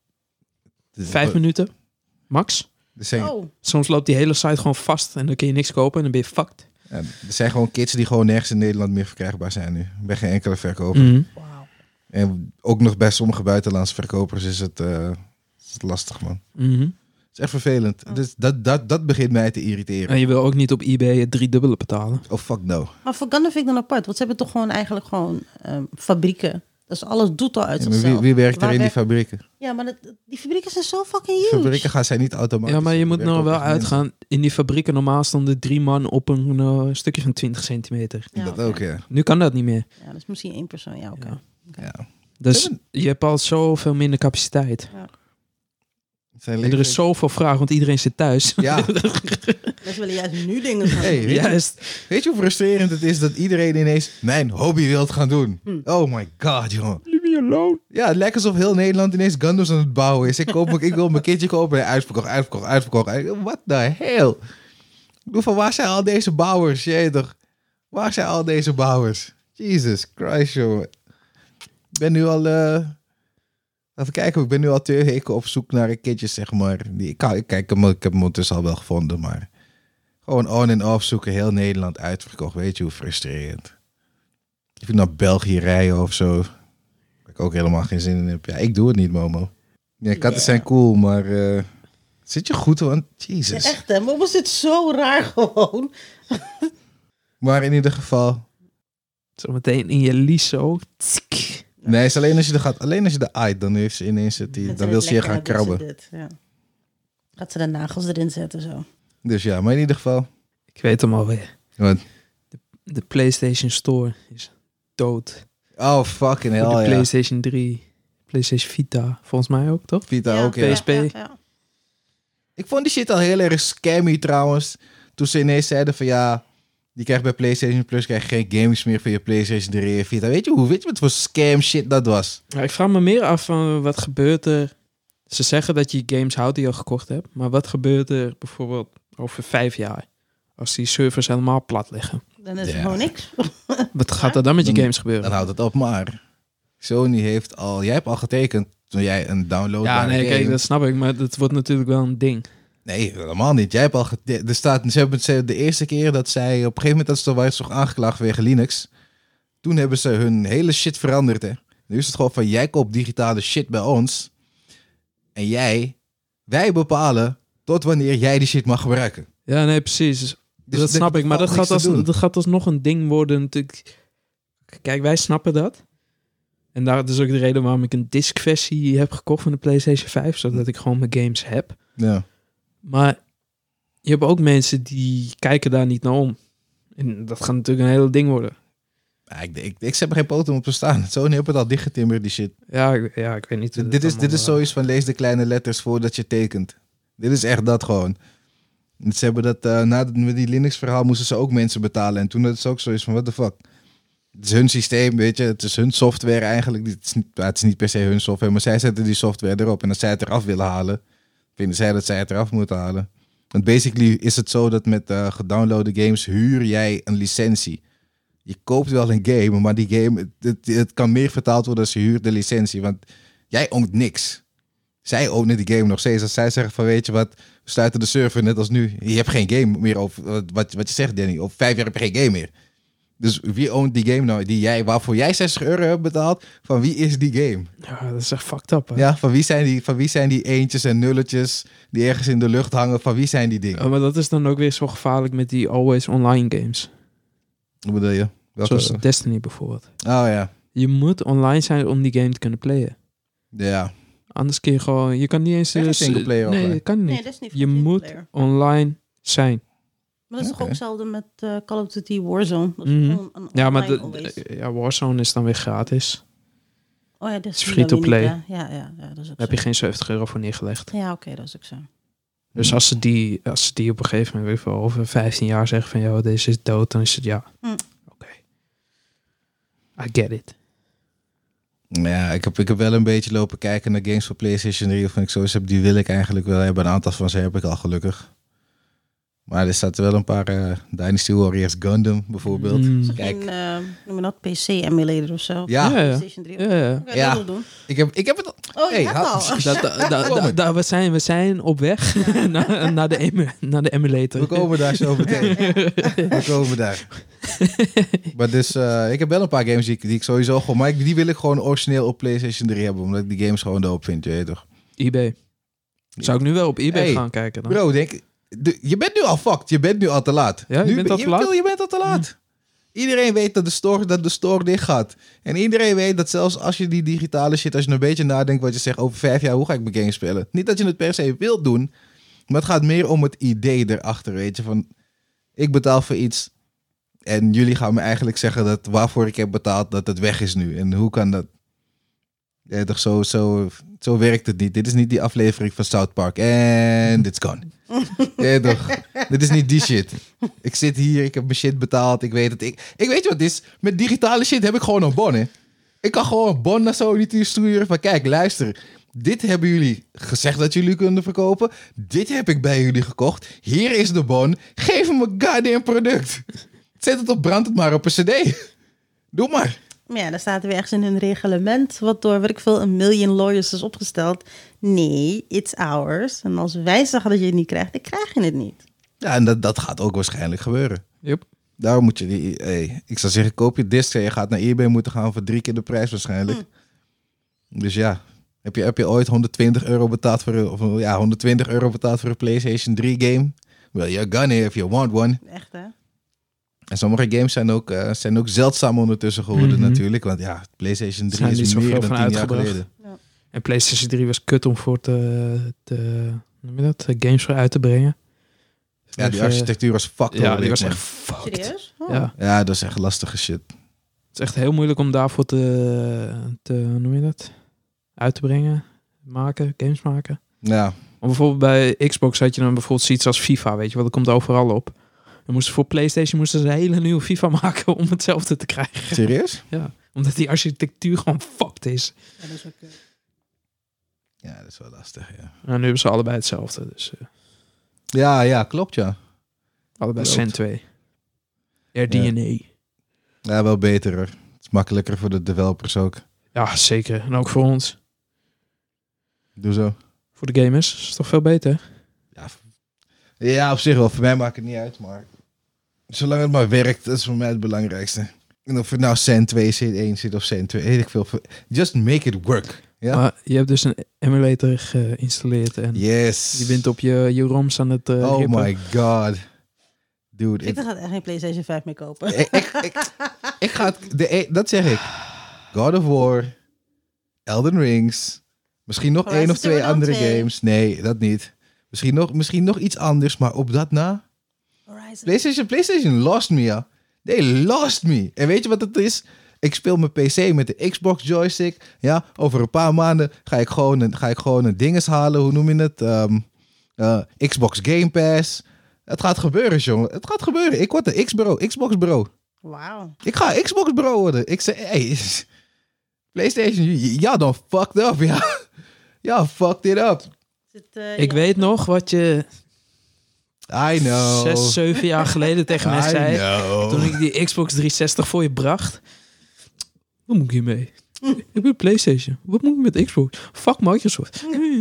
Vijf minuten. Max. Er zijn, Oh, Soms loopt die hele site gewoon vast. En dan kun je niks kopen. En dan ben je fucked. ja, er zijn gewoon kids die gewoon nergens in Nederland meer verkrijgbaar zijn nu. Bij geen enkele verkoper. Mhm. wauw. En ook nog bij sommige buitenlandse verkopers is het, eh, is het lastig, man. Mhm. Het is echt vervelend. Dus dat, dat, dat begint mij te irriteren. En je wil ook niet op eBay het driedubbele betalen. Oh, fuck no. Maar voor Gundam vind ik dan apart. Want ze hebben toch gewoon eigenlijk gewoon ehm, fabrieken. Dus alles doet al uit Ja, maar zichzelf. wie, wie werkt er Waar in die werkt- fabrieken? Ja, maar dat, die fabrieken zijn zo fucking huge. Fabrieken gaan zij niet automatisch. Ja, maar je Er moet werken nou ook wel echt mensen. uitgaan. In die fabrieken normaal stonden drie man op een eh, stukje van twintig centimeter. Ja, Dat oké. ook, ja. Nu kan dat niet meer. Ja, dat is misschien één persoon. Ja, oké. Ja. ja. Dus Hebben- je hebt al zoveel minder capaciteit. Het zijn En er is leven- zoveel vraag, want iedereen zit thuis. Ja. Mensen willen juist nu dingen gaan Hey, doen. weet, je, Juist. weet je hoe frustrerend het is dat iedereen ineens mijn hobby wilt gaan doen? Hm. Oh my god, jongen. Leave me alone. Ja, het lijkt alsof heel Nederland ineens Gundams aan het bouwen is. Ik, koop, me- ik wil mijn kindje kopen. Uitverkocht, uitverkocht, uitverkocht. What the hell? Ik bedoel, van waar zijn al deze bouwers? Jee toch? Waar zijn al deze bouwers? Jesus Christ, jongen. Ik ben nu al... eh, Even kijken, ik ben nu al twee weken op zoek naar een kitje, zeg maar. Die, ik, kan, ik, kijk, ik heb hem ondertussen al wel gevonden, maar... Gewoon on en off zoeken, heel Nederland uitverkocht. Weet je hoe frustrerend. If ik naar België rijden of zo... Waar ik ook helemaal geen zin in heb. Ja, ik doe het niet, Momo. Ja, katten yeah. zijn cool, maar... Uh, zit je goed, want... Jezus. Ja, echt, hè? Momo zit zo raar gewoon. Maar in ieder geval... Zometeen in je lies zo. Nee, het is alleen als je er gaat. Alleen als je er aait, dan heeft ze ineens het... Die, dan wil ze je gaan krabben. Dit, ja. Gaat ze de nagels erin zetten, zo. Dus ja, maar in ieder geval... Ik weet hem alweer. Wat? De, de PlayStation Store is dood. Oh, fucking hell, de ja. PlayStation drie, PlayStation Vita, volgens mij ook, toch? Vita ja, ook, ja. P S P. Ja, ja, ja. Ik vond die shit al heel erg scammy trouwens. Toen ze ineens zeiden van ja... Die krijgt bij PlayStation Plus krijg je geen games meer voor je PlayStation drie en Vita. Weet je hoe? Weet je wat voor scam shit dat was? Ja, ik vraag me meer af van wat gebeurt er... Ze zeggen dat je games houdt die je al gekocht hebt. Maar wat gebeurt er bijvoorbeeld over vijf jaar? Als die servers helemaal plat liggen. Dan is er ja. gewoon niks. Wat gaat er dan met je dan, games gebeuren? Dan houdt het op, maar... Sony heeft al... Jij hebt al getekend toen jij een download... Ja, nee, game... kijk, dat snap ik. Maar dat wordt natuurlijk wel een ding. Nee, helemaal niet. Jij hebt al... Gete- er staat, ze hebben het de eerste keer dat zij... Op een gegeven moment dat ze waren toch aangeklaagd wegen Linux. Toen hebben ze hun hele shit veranderd, hè. Nu is het gewoon van... Jij koopt digitale shit bij ons... En jij, wij bepalen tot wanneer jij die shit mag gebruiken. Ja, nee, precies. Dus dat snap ik. Maar dat gaat, als, dat gaat alsnog een ding worden natuurlijk. Kijk, wij snappen dat. En dat is ook de reden waarom ik een disc-versie heb gekocht van de PlayStation vijf. Zodat ik gewoon mijn games heb. Ja. Maar je hebt ook mensen die kijken daar niet naar om. En dat gaat natuurlijk een hele ding worden. Ja, ik, ik, ik heb er geen poten op te staan. Sony heeft het al dichtgetimmerd, die shit. Ja, ja, ik weet niet. Dit is, dit is zoiets van lees de kleine letters voordat je tekent. Dit is echt dat gewoon. Ze hebben dat, uh, na met die Linux-verhaal moesten ze ook mensen betalen. En toen had het ook zoiets van, what the fuck. Het is hun systeem, weet je. Het is hun software eigenlijk. Het is niet, het is niet per se hun software, maar zij zetten die software erop. En als zij het eraf willen halen, vinden zij dat zij het eraf moeten halen. Want basically is het zo dat met uh, gedownloade games huur jij een licentie. Je koopt wel een game, maar die game, het, het, het kan meer vertaald worden als je huurt de licentie. Want jij oont niks. Zij ownen die game nog steeds. Als zij zeggen van, weet je wat, we sluiten de server net als nu. Je hebt geen game meer, of wat, wat je zegt, Danny. Over vijf jaar heb je geen game meer. Dus wie oont die game nou? Die jij, waarvoor jij zestig euro hebt betaald, van wie is die game? Ja, dat is echt fucked up, hè? Ja, van wie zijn die, van wie zijn die eentjes en nulletjes die ergens in de lucht hangen? Van wie zijn die dingen? Oh, maar dat is dan ook weer zo gevaarlijk met die always online games. Wat bedoel je? Welke? Zoals Destiny bijvoorbeeld. Oh ja. Je moet online zijn om die game te kunnen playen. Ja. Anders kun je gewoon... Je kan niet eens... Geen single player nee, online. dat kan niet. Nee, dat is niet je moet player. online zijn. Maar dat is Okay. toch ook hetzelfde met uh, Call of Duty Warzone. Dat is Mm-hmm. gewoon een Ja, maar de, always. de, ja, Warzone is dan weer gratis. Oh ja, dat is free to play. Ja, ja, ja, ja, dat is ook Daar heb zo. je geen zeventig euro voor neergelegd. Ja, oké, okay, dat is ook zo. Dus als ze die, als ze die op een gegeven moment, weet ik wel, over vijftien jaar zeggen van, joh, deze is dood, dan is het ja. Hm. Oké. Okay. I get it. Ja, ik heb, ik heb wel een beetje lopen kijken naar games voor PlayStation drie. Of ik zo heb, die wil ik eigenlijk wel hebben. Een aantal van ze heb ik al gelukkig. Maar er staat wel een paar uh, Dynasty Warriors Gundam bijvoorbeeld. Mm. Kijk. Geen, uh, noem je dat, P C-emulator of zo? Ja. Ja, ja. PlayStation drie. Ja, ja. Kan je Ja. dat wel doen? Ik heb, ik heb het al. Oh, je Hey, hebt ha- al. Dat, da, da, da, da- we, zijn, we zijn op weg naar, naar, de emu, naar de emulator. We komen daar zo meteen. We komen daar. Maar dus, uh, ik heb wel een paar games die ik, die ik sowieso gewoon... Maar ik, die wil ik gewoon origineel op PlayStation drie hebben. Omdat ik die games gewoon dope vind, je weet toch? eBay. Zou ik nu wel op eBay Hey, gaan kijken dan? Bro, denk, de, je bent nu al fucked. Je bent nu al te laat. Ja, je nu, bent al je, te laat? Je bent al te laat. Iedereen weet dat de store, dat de store dicht gaat. En iedereen weet dat zelfs als je die digitale shit... Als je een beetje nadenkt wat je zegt over vijf jaar... Hoe ga ik mijn game spelen? Niet dat je het per se wilt doen. Maar het gaat meer om het idee erachter, weet je. Van, ik betaal voor iets... En jullie gaan me eigenlijk zeggen dat waarvoor ik heb betaald... dat het weg is nu. En hoe kan dat? Ja, toch zo, zo, zo werkt het niet. Dit is niet die aflevering van South Park. En it's gone. Ja, toch? Dit is niet die shit. Ik zit hier, ik heb mijn shit betaald. Ik weet het. Ik, ik weet je wat het is? Met digitale shit heb ik gewoon een bon, hè. Ik kan gewoon een bon naar Sony sturen. Van kijk, luister. Dit hebben jullie gezegd dat jullie kunnen verkopen. Dit heb ik bij jullie gekocht. Hier is de bon. Geef hem een goddamn product. Zet het op, brand het maar op een cd. Doe maar. Maar ja, daar staat weer ergens in hun reglement, wat door, weet ik veel, een million lawyers is opgesteld. Nee, it's ours. En als wij zeggen dat je het niet krijgt, dan krijg je het niet. Ja, en dat, dat gaat ook waarschijnlijk gebeuren. Yep. Daarom moet je die... Hey, ik zou zeggen, koop je disc en je gaat naar eBay moeten gaan voor drie keer de prijs waarschijnlijk. Hm. Dus ja, heb je, heb je ooit honderdtwintig euro betaald voor, of, ja, honderdtwintig euro betaald voor een PlayStation drie game? Well, you're gonna if you want one. Echt, hè? En sommige games zijn ook, uh, zijn ook zeldzaam ondertussen geworden Mm-hmm. natuurlijk. Want ja, PlayStation drie Zijn is niet meer zoveel dan van tien jaar uitgebracht. geleden. Ja. En PlayStation drie was kut om voor te, te hoe noem je dat, games voor uit te brengen. Ja, die Even- architectuur was fucked Ja, over, die was man. echt fucked. Serieus? Oh. Ja, Ja, dat is echt lastige shit. het is echt heel moeilijk om daarvoor te, te hoe noem je dat, uit te brengen, maken, games maken. Ja, Maar bijvoorbeeld bij Xbox had je dan bijvoorbeeld zoiets als FIFA, weet je wel, dat komt overal op. Dan moesten voor PlayStation moesten ze een hele nieuwe FIFA maken om hetzelfde te krijgen. serieus? Ja, omdat die architectuur gewoon fucked is. Ja, dat is ook kut. Ja, dat is wel lastig, ja. En nu hebben ze allebei hetzelfde, dus uh, Ja, ja, klopt, ja. allebei Klopt. Zen twee. R D N A. Ja, wel beter hoor. Het is makkelijker voor de developers ook. Ja, zeker. En ook voor ons. Doe zo. Voor de gamers is het toch veel beter? Ja, v- ja, op zich wel. Voor mij maakt het niet uit, maar zolang het maar werkt, dat is voor mij het belangrijkste. En of het nou Zen twee, Zen één zit of Zen twee, weet ik veel. Just make it work. Ja? Maar je hebt dus een emulator geïnstalleerd en Yes. je bent op je, je ROMs aan het uh, Oh rippen. my god. Dude, Ik ik, ga echt geen PlayStation vijf meer kopen. ik, ik, ik, ik ga het, de, e- dat zeg ik. God of War, Elden Rings, misschien nog Horizon één of twee Zero Dawn andere twee. games. Nee, dat niet. Misschien nog, misschien nog iets anders, maar op dat na. Horizon. PlayStation, PlayStation lost me, ja. They lost me. En weet je wat het is? Ik speel mijn P C met de Xbox joystick. Ja, over een paar maanden ga ik gewoon een, ga ik gewoon een dinges halen. Hoe noem je het? Um, uh, Xbox Game Pass. Het gaat gebeuren, jongen. Het gaat gebeuren. Ik word een X-bro, Xbox bro. Wauw. Ik ga Xbox bro worden. Ik zeg, hey, PlayStation, ja dan fucked up, ja. Ja, fucked it up. Zit, uh, Ik ja. weet nog wat je I know. zes, zeven jaar geleden tegen mij I zei. know. Toen ik die Xbox driehonderdzestig voor je bracht. Wat moet ik hiermee? Ik ben PlayStation. Wat moet ik met Xbox? Fuck Microsoft.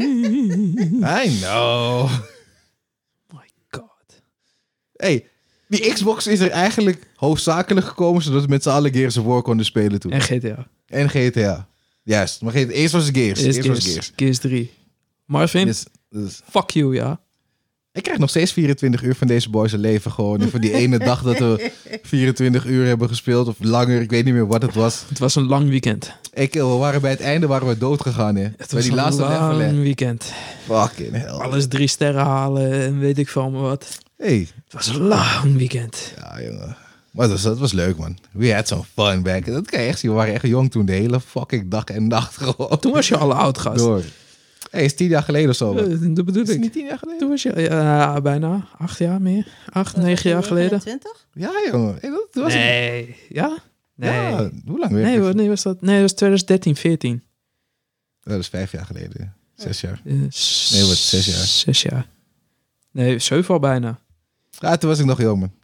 I know. My god. Hey, die Xbox is er eigenlijk hoofdzakelijk gekomen zodat we met z'n allen Gears of War konden spelen toen. En G T A. En G T A. Juist, maar G T A, eerst was het Gears. Eerst Eerst was Gears, Gears. Gears drie. Marvin, Dus, dus, fuck you, ja. ik krijg nog steeds vierentwintig uur van deze boys een leven gewoon. En voor die ene dag dat we vierentwintig uur hebben gespeeld, of langer, ik weet niet meer wat het was. Het was een lang weekend. Ik, we waren bij het einde waren we dood gegaan, hè. Het Bij was die een laatste level, lang hè. weekend. Fucking hell. Alles drie sterren halen en weet ik van wat. Hey, Het was een lang weekend. ja jongen. Maar dat was, dat was leuk, man. We had some fun back. Dat kan je echt zien. We waren echt jong toen. De hele fucking dag en nacht gewoon. Toen was je al oud, gast. Door. Hey, is tien jaar geleden of zo, man. Eh, Dat bedoel Is het ik. niet tien jaar geleden? Toen was je ja, bijna acht jaar meer. Acht, negen jaar geleden. twintig? Ja, jongen. Hey, dat was Nee. Ja? Nee. Ja, hoe lang weer? Nee, hoor, nee, was dat? Nee, dat was twintig dertien, veertien. Dat is vijf jaar geleden. Zes jaar. Eh, s- Nee, wat, zes jaar. Zes jaar. Nee, zeven al bijna. Ja, toen was ik nog jong, man.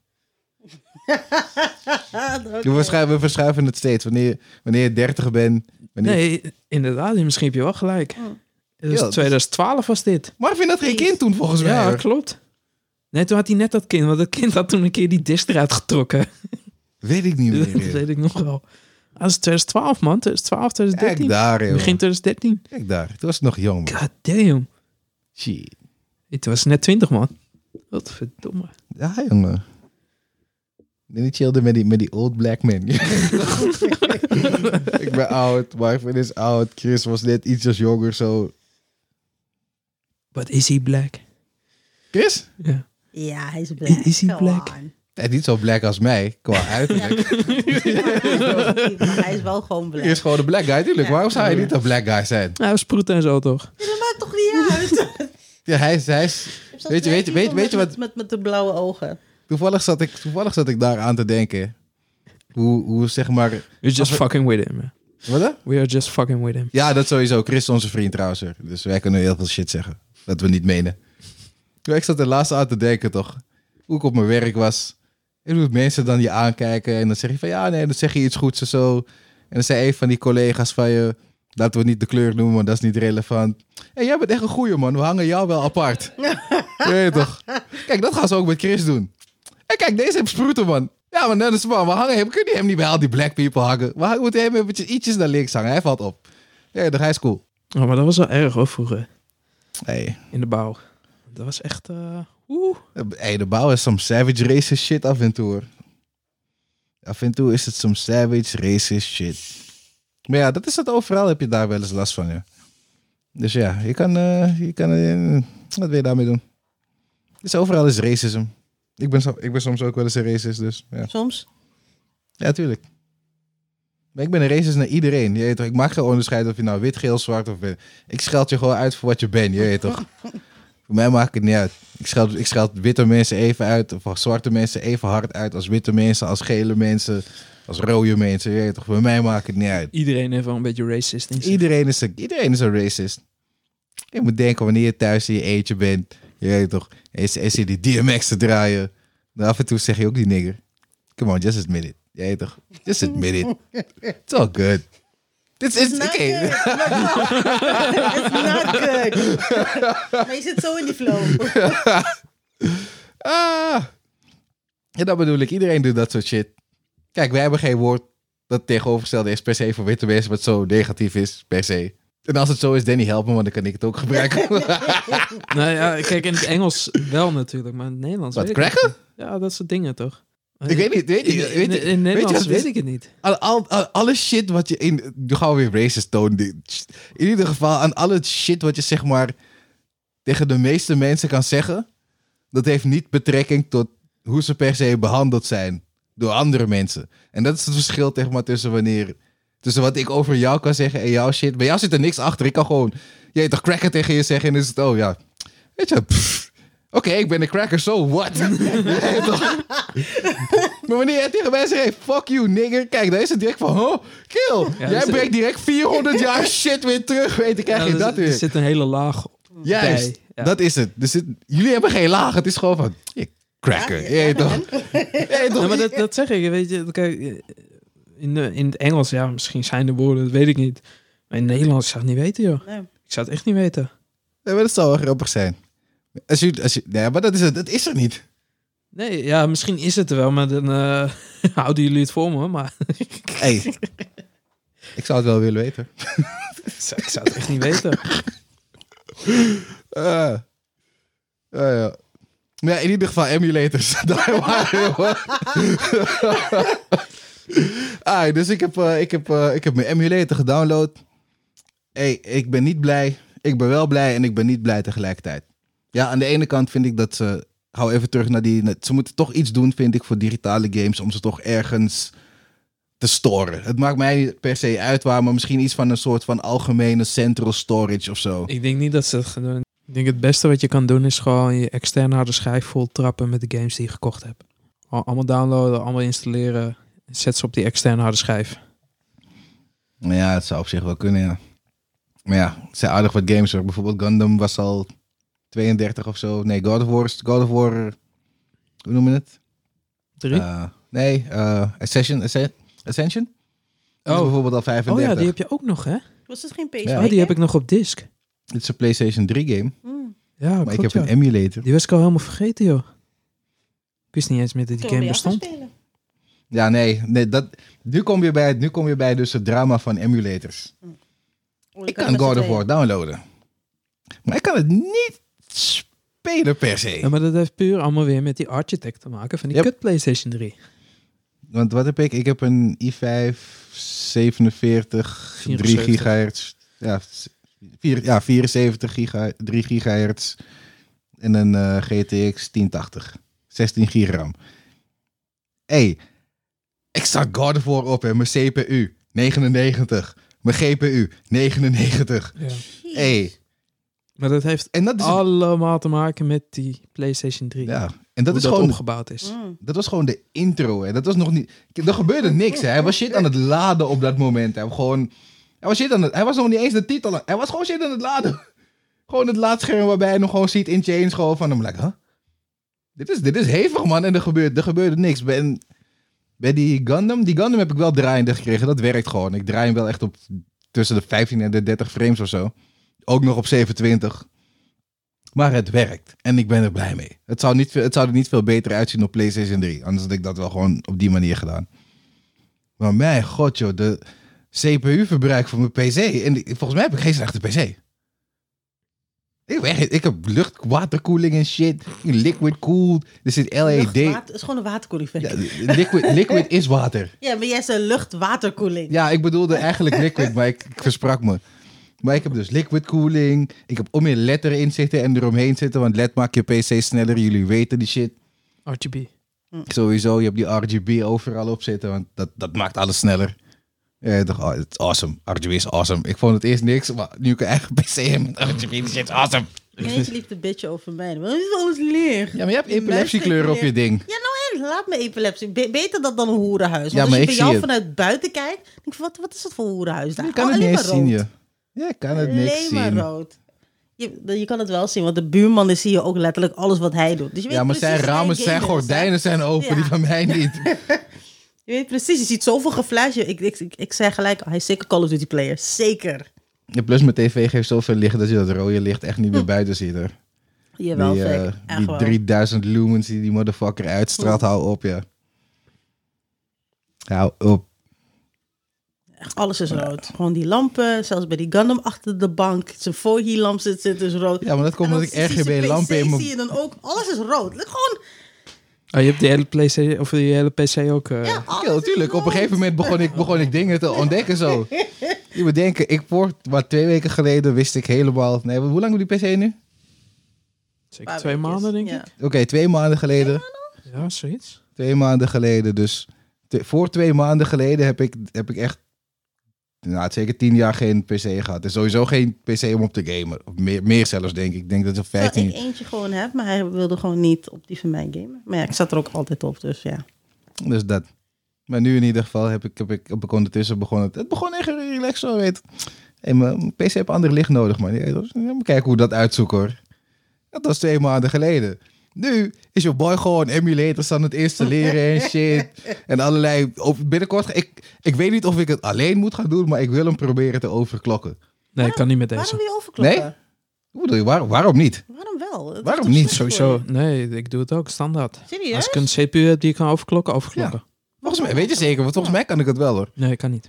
Okay. We, verschuiven, we verschuiven het steeds. Wanneer, wanneer je dertig bent. Wanneer... Nee, inderdaad. Misschien heb je wel gelijk. Oh. Het was Ja, twintig twaalf was dit. Maar vind dat geen kind toen, volgens mij. Ja, hoor. klopt. Nee, toen had hij net dat kind. Want dat kind had toen een keer die disc eruit getrokken. Weet ik niet Dat meer. joh. weet ik nog wel. Ah, dat is twintig twaalf, man. twintig twaalf, twintig Kijk dertien. daar, joh. Begin twintig dertien. Kijk daar. Toen was ik nog jong, man. God damn. Shit. Het was net twintig, man. Wat verdomme. Ja, jongen. En ik chillde met die, met die old black man. Ik ben oud. Marvin is oud. Chris was net ietsjes jonger, zo. But is he black? Chris? Ja. Ja, hij is black. Is hij Come black? on. Hij is niet zo black als mij, qua uiterlijk. Maar hij is wel gewoon black. Hij is gewoon een black guy, tuurlijk. Ja. Waarom zou hij niet een black guy zijn? Hij was sproeten en zo, toch? Ja, dat maakt toch niet uit? Ja, hij is... Hij is Weet je- weet je- weet- weet je wat- Met, met, met de blauwe ogen. toevallig, zat ik, toevallig zat ik daar aan te denken. Hoe, hoe zeg maar... We're just Als we- fucking with him, man. Wat dan? We are just fucking with him. Ja, dat sowieso. Chris is onze vriend trouwens. Hoor. Dus wij kunnen heel veel shit zeggen. Dat we niet menen. Maar ik zat er laatst aan te denken, toch? Hoe ik op mijn werk was. En hoe mensen dan je aankijken. En dan zeg je van, ja, nee, dan zeg je iets goeds en zo. dan zei een van die collega's van je... Laten we niet de kleur noemen, want dat is niet relevant. Hé, hey, jij bent echt een goeie, man. We hangen jou wel apart. Je weet toch? Kijk, dat gaan ze ook met Chris doen. En kijk, deze heeft sproeten, man. Ja, maar dat is man. We hangen hem. We kunnen hem niet bij al die black people hangen. We moeten hem eventjes ietsjes naar links hangen. Hij valt op. Ja, dat is cool. Oh, maar dat was wel erg, hoor, vroeger. Hey. In de bouw. Dat was echt... Uh, oeh. Hey, de bouw is some savage racist shit af en toe, hoor. Af en toe is het some savage racist shit. Maar ja, dat is het overal. Heb je daar wel eens last van, ja. Dus ja, je kan... Uh, je kan uh, wat wil je daarmee doen? Dus overal is racism. Ik ben, so, ik ben soms ook wel eens een racist, dus... Ja. Soms? Ja, tuurlijk. Maar ik ben een racist naar iedereen. Je weet toch? Ik maak geen onderscheid of je nou wit, geel, zwart of bent. Ik scheld je gewoon uit voor wat je bent, je weet toch? Voor mij maakt het niet uit. Ik scheld, ik scheld witte mensen even uit, of zwarte mensen even hard uit als witte mensen, als gele mensen, als rode mensen, je weet toch? Voor mij maakt het niet uit. Iedereen heeft wel een beetje racist in zich. Iedereen is een, iedereen is een racist. Je moet denken wanneer je thuis in je eentje bent, je weet toch? En je, en je die D M X te draaien. Dan af en toe zeg je ook die nigger. Come on, just admit it. Je weet toch? Just admit it. It's all good. It's, it's, not okay. good. It's not good. Maar je zit zo in die flow. ah. En dat bedoel ik. Iedereen doet dat soort shit. Kijk, wij hebben geen woord dat tegenovergestelde is per se voor witte mensen wat zo negatief is, per se. En als het zo is, Danny, help me, want dan kan ik het ook gebruiken. Nou ja, kijk, in het Engels wel natuurlijk, maar in het Nederlands Wat, weet ik cracken? niet. Ja, dat soort dingen toch? Ik weet niet, weet je, In, weet in, je, in het Nederlands weet, je, weet ik het niet. Al, al, al, alle shit wat je in... Nu gaan we weer racist tonen. In ieder geval, aan alle shit wat je zeg maar tegen de meeste mensen kan zeggen, dat heeft niet betrekking tot hoe ze per se behandeld zijn door andere mensen. En dat is het verschil zeg maar, tussen wanneer... Tussen wat ik over jou kan zeggen en jouw shit. Bij jou zit er niks achter. Ik kan gewoon... Je weet toch cracker tegen je zeggen en dan is het... Oh ja. Weet je... Oké, okay, ik ben een cracker, so what? Maar wanneer jij tegen mij zegt... Hey, fuck you, nigger. Kijk, dan is het direct van... Oh, kill. Ja, jij brengt het... direct vierhonderd jaar shit weer terug. Weet je, krijg je ja, dat weer. Er zit een hele laag Juist, bij. Ja. Dat is het. Er zit, jullie hebben geen laag. Het is gewoon van... Yeah, cracker. Ja, ja. Je toch? Je toch? Ja, maar dat, dat zeg ik. Weet je, kijk... In, de, in het Engels, ja, misschien zijn de woorden, dat weet ik niet. Maar in het Nederlands zou ik het niet weten, joh. Nee. Ik zou het echt niet weten. Nee, maar dat zou wel grappig zijn. Als je, als je, nee, maar dat is het. Dat is er niet. Nee, ja, misschien is het er wel, maar dan uh, houden jullie het voor me, maar... Hey, ik zou het wel willen weten. Ik zou het echt niet weten. Uh, uh, ja. Maar ja, in ieder geval emulators. Daar waren we. Ah, dus ik heb, uh, ik, heb, uh, ik heb mijn emulator gedownload. Hey, ik ben niet blij. Ik ben wel blij en ik ben niet blij tegelijkertijd. Ja, aan de ene kant vind ik dat ze... Hou even terug naar die... Ze moeten toch iets doen, vind ik, voor digitale games... om ze toch ergens te storen. Het maakt mij niet per se uit waar... maar misschien iets van een soort van algemene central storage of zo. Ik denk niet dat ze het gaan doen. Ik denk het beste wat je kan doen... is gewoon je externe harde schijf vol trappen... met de games die je gekocht hebt. Allemaal downloaden, allemaal installeren... Zet ze op die externe harde schijf. Ja, het zou op zich wel kunnen, ja. Maar ja, het zijn aardig wat games. Hoor. Bijvoorbeeld Gundam was al tweeëndertig of zo. Nee, God of War, God of War... Hoe noem je het? Drie? Uh, nee, uh, Ascension. Ascension? Oh. Bijvoorbeeld al vijfendertig. Oh ja, die heb je ook nog, hè? Was het geen P C? Ja. Oh, die heb ik nog op disc. Het is een PlayStation drie game. Mm. Ja, maar klopt, ik heb ja. een emulator. Die was ik al helemaal vergeten, joh. Ik wist niet eens meer dat die Kun game je bestond. Ja, nee. nee dat, nu, kom je bij, nu kom je bij dus het drama van emulators. Mm. Oh, ik kan God of War downloaden. Maar ik kan het niet spelen per se. Ja, maar dat heeft puur allemaal weer met die architect te maken van die yep. kut PlayStation drie. Want wat heb ik? Ik heb een i vijf zevenenveertig, drie gigahertz. Ja, vier, ja vierenzeventig giga, drie gigahertz. En een uh, G T X tien tachtig. zestien gigaram. Hey, ik sta God of War op en mijn C P U negenennegentig. Mijn G P U negenennegentig. Ja. Hey. Maar dat heeft en dat is allemaal te maken met die PlayStation drie. Ja. En dat Hoe is dat gewoon opgebouwd is. Mm. Dat was gewoon de intro. Hè. Dat was nog niet. Er gebeurde niks. Hè. Hij was shit aan het laden op dat moment. Hij was gewoon. Hij was shit aan het. Hij was nog niet eens de titel. Hij was gewoon shit aan het laden. Gewoon het laadscherm waarbij hij nog gewoon ziet in Chains gewoon van hem. Like, huh? Dit is, dit is hevig, man. En er gebeurde, er gebeurde niks. En Bij die Gundam, die Gundam heb ik wel draaiende gekregen. Dat werkt gewoon. Ik draai hem wel echt op tussen de vijftien en de dertig frames of zo. Ook nog op zevenentwintig. Maar het werkt. En ik ben er blij mee. Het zou, niet, het zou er niet veel beter uitzien op PlayStation drie. Anders had ik dat wel gewoon op die manier gedaan. Maar mijn god joh, de C P U-verbruik van mijn P C. En die, volgens mij heb ik geen slechte P C. Ik, weet, ik heb lucht, waterkoeling en shit. Liquid cooled. Er zit L E D. Lucht, het is gewoon een waterkoeling. Ja, liquid, liquid is water. Ja, maar jij zei lucht-waterkoeling. Ja, ik bedoelde eigenlijk liquid, maar ik, ik versprak me. Maar ik heb dus liquid cooling. Ik heb om meer L E D erin zitten en eromheen zitten. Want L E D maakt je P C sneller. Jullie weten die shit. R G B. Sowieso, je hebt die R G B overal op zitten. Want dat, dat maakt alles sneller. Ja, toch, oh, het is awesome. R G B is awesome. Ik vond het eerst niks, maar nu ik een eigen P C heb met R G B, die shit is awesome. Mensen liep een beetje over mij. Maar is alles leeg. Ja, maar je hebt epilepsiekleur op je ding. Ja, nou en laat me epilepsie. Be- beter dat dan een hoerenhuis. Want Ja, als maar je ik bij zie jou het. vanuit buiten kijkt, denk ik, wat, wat is dat voor hoerenhuis daar? Je kan Oh, het niet alleen eens maar zien, rood. je. Ja, ik kan het niks Alleen maar zien. rood. Je, je kan het wel zien, want de buurman is hier ook letterlijk alles wat hij doet. Dus je weet Ja, maar precies zijn waar ramen, hij zijn gamer is, gordijnen hè? zijn open, Ja. die van mij niet. Je weet precies, je ziet zoveel geflash. Ik, ik, ik, ik zei gelijk, oh, hij is zeker Call of Duty player. Zeker. Ja, plus mijn tv geeft zoveel licht dat je dat rode licht echt niet meer Hm. buiten ziet. Hoor. Jawel, die, fake. uh, Echt die wel. drieduizend lumens die die motherfucker uitstraalt, hou op, ja. Hou op. Echt, alles is rood. Gewoon die lampen, zelfs bij die Gundam achter de bank. Zijn voorhiellamp zit, zit dus rood. Ja, maar dat komt En omdat ik dan zie je zijn R G B-lampen in P C mijn... zie je dan ook, alles is rood. Gewoon, Oh, je hebt die hele PlayStation of die hele P C ook. Uh... ja, alles Ja, is natuurlijk. Op een rood. gegeven moment begon ik, begon ik dingen te ontdekken zo. Je moet denken, ik voor maar twee weken geleden wist ik helemaal... Nee, hoe lang heb die P C nu? Zeker Paar twee weekjes, maanden, denk ja. ik. Oké, twee maanden geleden. Ja, zoiets. Twee maanden geleden, dus... Te, voor twee maanden geleden heb ik, heb ik echt... Nou, het zeker tien jaar geen P C gehad. Er is sowieso geen P C om op te gamen. Of meer, meer zelfs, denk ik. Ik denk dat het Terwijl vijftien... ik eentje gewoon heb, maar hij wilde gewoon niet op die van mij gamen. Maar ja, ik zat er ook altijd op, dus ja. Dus dat. Maar nu in ieder geval heb ik, heb ik, heb ik ondertussen begonnen. Het begon echt relaxed zo, weet. Hey, mijn P C heeft ander licht nodig, man. Ja, dus, ja, maar kijken hoe dat uitzoekt, hoor. Dat was twee maanden geleden. Nu is je boy gewoon emulators aan het installeren en shit. En allerlei... Over, binnenkort... ga- Ik, ik weet niet of ik het alleen moet gaan doen, maar ik wil hem proberen te overklokken. Nee, ik kan niet met Waarom deze. wil je overklokken? Nee? Hoe bedoel je? Waar, waarom niet? Waarom wel? Het is Waarom toch niet? slecht voor Sowieso. Nee, ik doe het ook standaard. je? Serieus? Als ik een C P U heb die ik kan overklokken, overklokken. Volgens mij, weet je zeker, want volgens mij kan ik het wel, hoor. Nee, ik kan niet.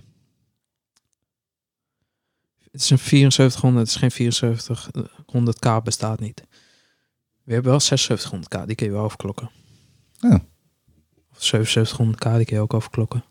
Het is een vierenzeventighonderd, het is geen vierenzeventighonderd K, bestaat niet. We hebben wel zesenzeventighonderd K, die kun je wel overklokken. Ja. Of zevenenzeventighonderd K, die kun je ook overklokken.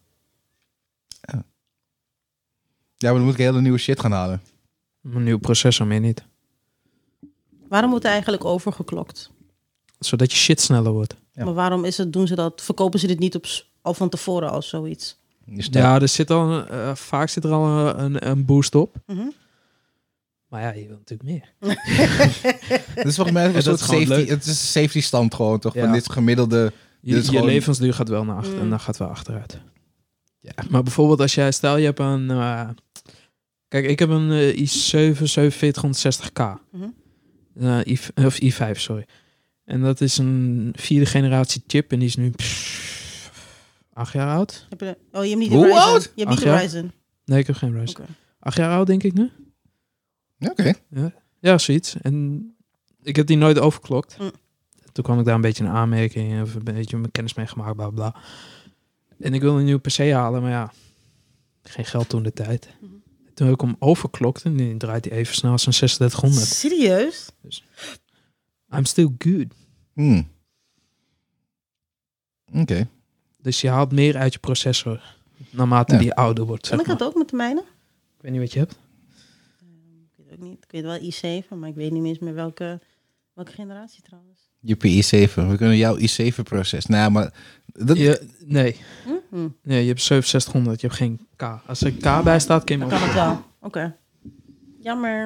Ja, maar dan moet ik hele nieuwe shit gaan halen. Een nieuwe processor meer niet. Waarom wordt hij eigenlijk overgeklokt? Zodat je shit sneller wordt. Ja. Maar waarom is het, doen ze dat? Verkopen ze dit niet op, s- al van tevoren als zoiets? Je staat- Ja, er zit al een, eh, vaak zit er al een, een, een boost op. Mhm. Maar ja, je wilt natuurlijk meer. Het is volgens mij een dat soort is gewoon safety. leuk. Het is een safety stand gewoon, toch? Van Ja. dit gemiddelde... Je, Dit is je gewoon- levensduur gaat wel naar achter Mm. en dan gaat wel achteruit. Ja. Maar bijvoorbeeld als jij, stel je hebt een... eh, kijk, ik heb een eh, i zeven zevenenveertighonderdzestig K. Mhm. Eh, I, of i vijf, sorry. En dat is een vierde generatie chip en die is nu pff, acht jaar oud. Heb je de- oh, je hebt niet Hoe de Ryzen. oud? Je hebt niet Acht de jaar? Ryzen. Nee, ik heb geen Ryzen. Oké. Acht jaar oud denk ik nu. Ja, Oké. Ja, zoiets. En ik heb die nooit overklokt. Mm. Toen kwam ik daar een beetje in aanmerking of een beetje mijn kennis mee gemaakt, bla bla. En ik wilde een nieuwe P C halen, maar ja, geen geld toen de tijd. Mhm. Toen heb ik hem overklokt en die draait hij even snel als een zesenzdertighonderd. Serieus? I'm still good. Hmm. Oké. Dus je haalt meer uit je processor naarmate Ja. die ouder wordt, Kan zeg ik maar. dat ook met de mijne? Ik weet niet wat je hebt. Ik weet ook niet. Ik weet wel i zeven, maar ik weet niet eens meer welke, welke generatie trouwens. Je i zeven. We kunnen jouw i zeven proces. Nou, maar... Dat, Je, nee. Hm? Hm. nee, je hebt zevenenzestighonderd, je hebt geen K. Als er K bij staat, kun je Dan hem kan ook. het wel. Oké. Jammer.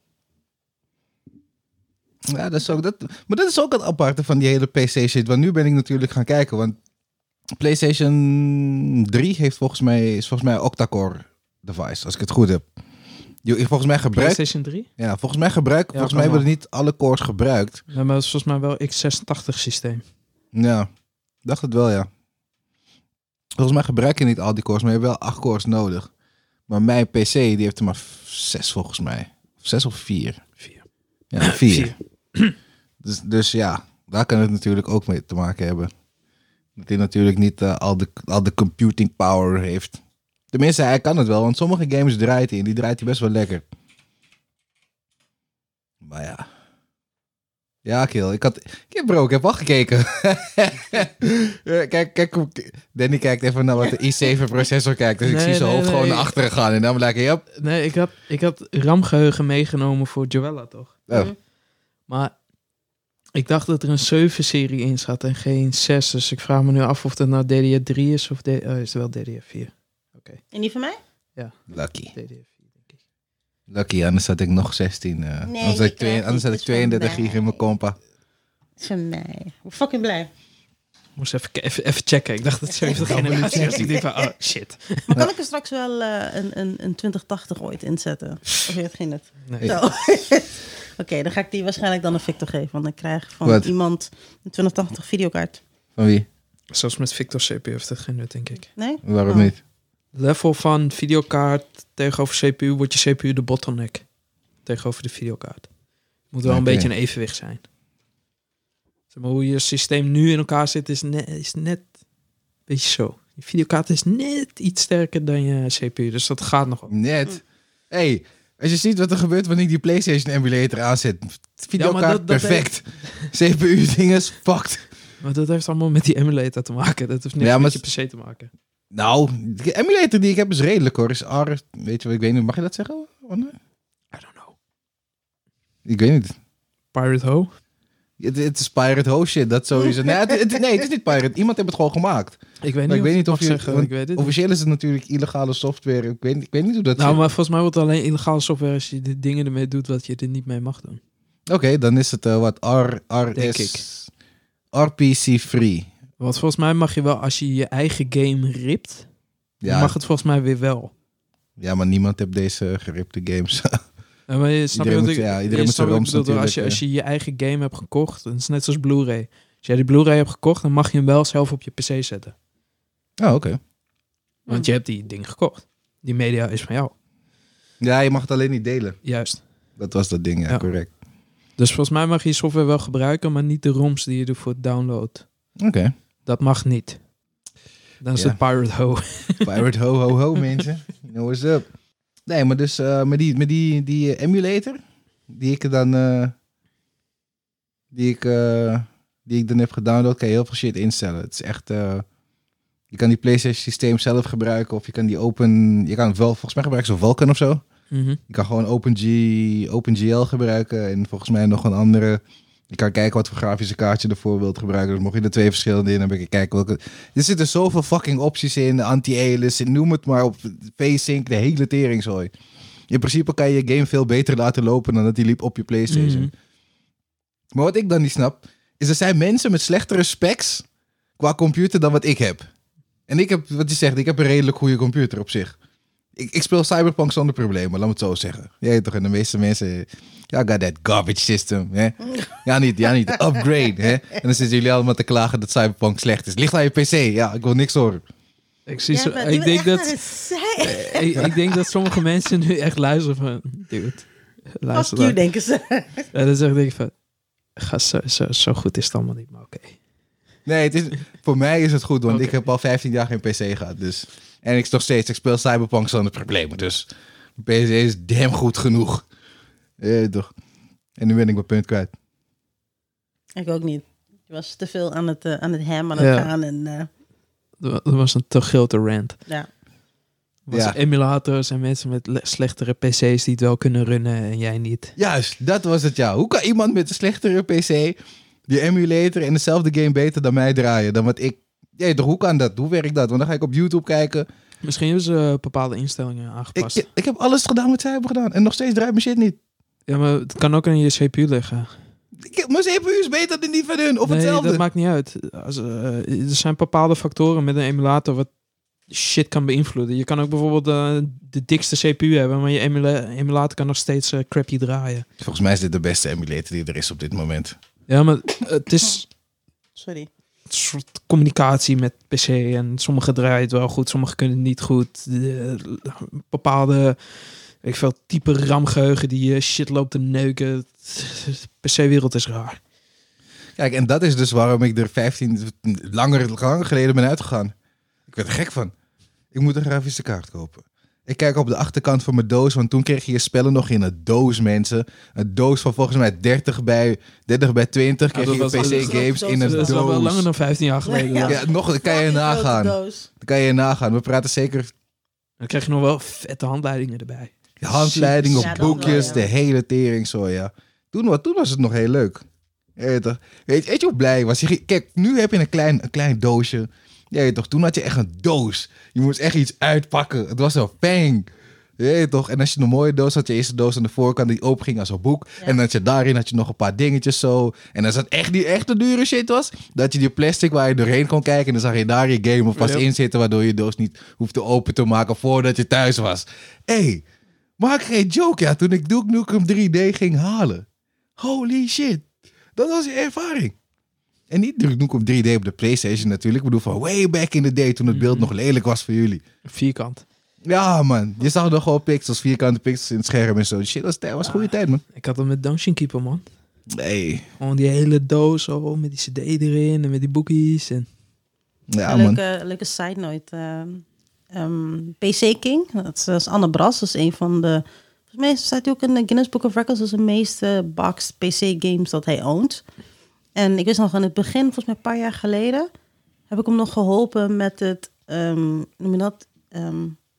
Ja, dat is ook, dat, maar dat is ook het aparte van die hele P C shit. Want nu ben ik natuurlijk gaan kijken. Want PlayStation drie heeft volgens mij, is volgens mij een octa-core device. Als ik het goed heb. Je, volgens mij gebruikt... PlayStation drie? Ja, volgens mij gebruikt... Ja, volgens kan mij worden wel. niet alle cores gebruikt. Ja, maar dat is volgens mij wel x zesentachtig systeem. Ja, dacht het wel, ja. Volgens mij gebruik je niet al die cores, maar je hebt wel acht cores nodig. Maar mijn P C, die heeft er maar zes volgens mij. Of zes of vier? Vier. Ja, vier. Vier. Dus, dus ja, daar kan het natuurlijk ook mee te maken hebben. Dat hij natuurlijk niet uh, al, de, al de computing power heeft. Tenminste, hij kan het wel, want sommige games draait hij en die draait hij best wel lekker. Maar ja. Ja, Kill, ik had... Ik, bro, ik heb al gekeken. kijk, kijk, Danny kijkt even naar wat de i zeven processor kijkt. Dus nee, ik zie zijn nee, hoofd nee, gewoon nee. naar achteren gaan. En dan ben ik, yep. Nee, ik had, ik had RAM-geheugen meegenomen voor Joella, toch? Oh. Maar ik dacht dat er een zeven-serie in zat en geen zes. Dus ik vraag me nu af of het nou D D R drie is of D- oh, is het wel D D R vier. Oké. Okay. En die van mij? Ja. Lucky. D D R vier, denk ik. Lucky, anders had ik nog zestien. Uh, nee, anders had ik, twee, anders had ik tweeëndertig gig in mijn compa. Van mij. Ik fucking blij. Moest even, even, even checken. Ik dacht dat zeventig generatie was. Ik denk van, oh shit. Maar kan ik er straks wel uh, een, een, een twintig tachtig ooit inzetten? Of weet geen het? Nee. Oké, okay, dan ga ik die waarschijnlijk dan een Victor geven. Want dan krijg ik van What? iemand een twintig tachtig videokaart. Van wie? Zoals met Victor C P U heeft het geen nut, denk ik. Nee? Waarom oh. niet? Level van videokaart tegenover C P U wordt je C P U de bottleneck. Tegenover de videokaart. Moet wel okay. een beetje een evenwicht zijn. Zeg maar, hoe je systeem nu in elkaar zit is net, is net een beetje zo. Je videokaart is net iets sterker dan je C P U. Dus dat gaat nog op. Net. Mm. Hey, als je ziet wat er gebeurt wanneer ik die PlayStation emulator aanzet. Videokaart ja, dat, dat perfect. Heeft... C P U-ding is fucked. Maar dat heeft allemaal met die emulator te maken. Dat heeft niks ja, met je P C te maken. Nou, de emulator die ik heb is redelijk hoor. Is R, weet je wat ik weet niet. Mag je dat zeggen? Oh, nee? I don't know. Ik weet niet. Pirate Ho? Het, het is Pirate Ho shit, dat sowieso. Nee het, het, nee, het is niet Pirate. Iemand heeft het gewoon gemaakt. Ik weet niet, maar ik of, weet niet of je... zeggen, ik weet het officieel is het natuurlijk illegale software. Ik weet, ik weet niet hoe dat Nou, zit. Maar volgens mij wordt het alleen illegale software als je de dingen ermee doet wat je er niet mee mag doen. Oké, okay, dan is het uh, wat R, R is... R P C free. Want volgens mij mag je wel, als je je eigen game ript, ja. dan mag het volgens mij weer wel. Ja, maar niemand heeft deze geripte games. Ja, maar je, snap iedereen je moet, ja, iedereen moet zijn roms natuurlijk. Als je, als je je eigen game hebt gekocht, dan is het net zoals Blu-ray. Als jij die Blu-ray hebt gekocht, dan mag je hem wel zelf op je P C zetten. Oh, oké. Okay. Want je hebt die ding gekocht. Die media is van jou. Ja, je mag het alleen niet delen. Juist. Dat was dat ding, ja, ja. correct. Dus volgens mij mag je je software wel gebruiken, maar niet de ROMs die je doet voor het download. Oké. Okay. Dat mag niet. Dan is ja. het Pirate Ho. Pirate Ho, ho, ho, mensen. You know what's up. Nee, maar dus uh, met die, met die, die uh, emulator, die ik dan, uh, die ik, uh, die ik dan heb gedownload, kan je heel veel shit instellen. Het is echt, uh, je kan die PlayStation systeem zelf gebruiken of je kan die open, je kan het wel, volgens mij gebruiken ze Vulkan of zo. Mm-hmm. Je kan gewoon OpenG, OpenGL gebruiken en volgens mij nog een andere. Je kan kijken wat voor grafische kaartje je ervoor wilt gebruiken. Dus mocht je er twee verschillende in, dan ben ik kijken welke. Er zitten zoveel fucking opties in, anti-alias, noem het maar op, V-Sync, de hele teringzooi. In principe kan je je game veel beter laten lopen dan dat die liep op je PlayStation. Mm-hmm. Maar wat ik dan niet snap, is er zijn mensen met slechtere specs qua computer dan wat ik heb. En ik heb, wat je zegt, ik heb een redelijk goede computer op zich. Ik, ik speel Cyberpunk zonder problemen, laat me het zo zeggen. Jij toch, en de meeste mensen... Ja, got that garbage system. Hè? Ja, niet, ja, niet upgrade. Hè? En dan zitten jullie allemaal te klagen dat Cyberpunk slecht is. Ligt aan je P C. Ja, ik wil niks horen. Ik, zie zo, ja, ik, denk dat, ik, ik denk dat sommige mensen nu echt luisteren van... Dude, luister dan. denken ze. Ja, dan zeg ik van... Ga, zo, zo, zo goed is het allemaal niet, maar oké. Okay. Nee, het is, voor mij is het goed, want okay. ik heb al vijftien jaar geen P C gehad. Dus... En ik nog steeds, ik speel Cyberpunk zonder problemen. Dus mijn P C is damn goed genoeg. Ja, toch. En nu ben ik mijn punt kwijt. Ik ook niet. Je was te veel aan het, uh, aan het ham, aan het ja. gaan. En, uh... Dat was een te grote rant. Ja. Was ja. emulators en mensen met le- slechtere P C's die het wel kunnen runnen en jij niet. Juist, dat was het, ja. Hoe kan iemand met een slechtere P C die emulator en dezelfde game beter dan mij draaien? Dan wat ik... Ja, toch, hoe kan dat? Hoe werkt dat? Want dan ga ik op YouTube kijken. Misschien hebben ze uh, bepaalde instellingen aangepast. Ik, ik heb alles gedaan wat zij hebben gedaan. En nog steeds draait mijn shit niet. Ja, maar het kan ook aan je C P U liggen. Ik, mijn C P U is beter dan die van hun. Of nee, hetzelfde. Dat maakt niet uit. Als, uh, er zijn bepaalde factoren met een emulator wat shit kan beïnvloeden. Je kan ook bijvoorbeeld uh, de dikste C P U hebben, maar je emula- emulator kan nog steeds uh, crappy draaien. Volgens mij is dit de beste emulator die er is op dit moment. Ja, maar uh, het is... Sorry. soort communicatie met P C. En sommige draaien het wel goed, sommige kunnen het niet goed. De, bepaalde, weet ik veel, type ramgeheugen die je shit loopt te neuken. De P C-wereld is raar. Kijk, en dat is dus waarom ik er vijftien langer, langer geleden ben uitgegaan. Ik werd er gek van. Ik moet een grafische kaart kopen. Ik kijk op de achterkant van mijn doos, want toen kreeg je je spellen nog in een doos, mensen. Een doos van volgens mij dertig bij twintig kreeg dat je was- P C-games in een Dat is al wel doos. langer dan vijftien jaar geleden. Ja. Ja. Ja, nog, dat kan je Fucking nagaan. grote doos. Dat kan je nagaan. We praten zeker Dan krijg je nog wel vette handleidingen erbij. handleidingen, Ja, dat wel, boekjes, ja. de hele tering zo, ja. Toen, wa- toen was het nog heel leuk. Ja, weet, je, weet, weet je hoe blij ik was? Je ging- Kijk, nu heb je een klein, een klein doosje. Ja, weet je toch, toen had je echt een doos. Je moest echt iets uitpakken. Het was zo bang. Ja, weet je toch? En als je een mooie doos had, je eerste doos aan de voorkant die open ging als een boek. Ja. En dan had je daarin had je nog een paar dingetjes zo. En als het echt die echte dure shit was, dat je die plastic waar je doorheen kon kijken. En dan zag je daar je game alvast Ja. in zitten, waardoor je je doos niet hoeft te open te maken voordat je thuis was. Hé, hey, maak geen joke, ja. Toen ik Duke Nukem drie D ging halen. Holy shit. Dat was je ervaring. En niet Duke Nukem drie D op de PlayStation natuurlijk. Ik bedoel van way back in the day toen het beeld nog lelijk was voor jullie. Vierkant. Ja, man. Je zag nog gewoon pixels, vierkante pixels in het scherm en zo. Shit, dat was, was goede tijd, man. Ik had het met Dungeon Keeper, man. Nee. Gewoon die hele doos zo, met die cd erin en met die boekjes. En... Ja, Een man. leuke, leuke side note. ehm, ehm, P C King, dat is, dat is Anne Bras. Dat is een van de... Volgens mij staat hij ook in de Guinness Book of Records als de meeste boxed P C games dat hij oont. En ik wist nog in het begin, volgens mij een paar jaar geleden, heb ik hem nog geholpen met het, ehm, noem je dat, ehm,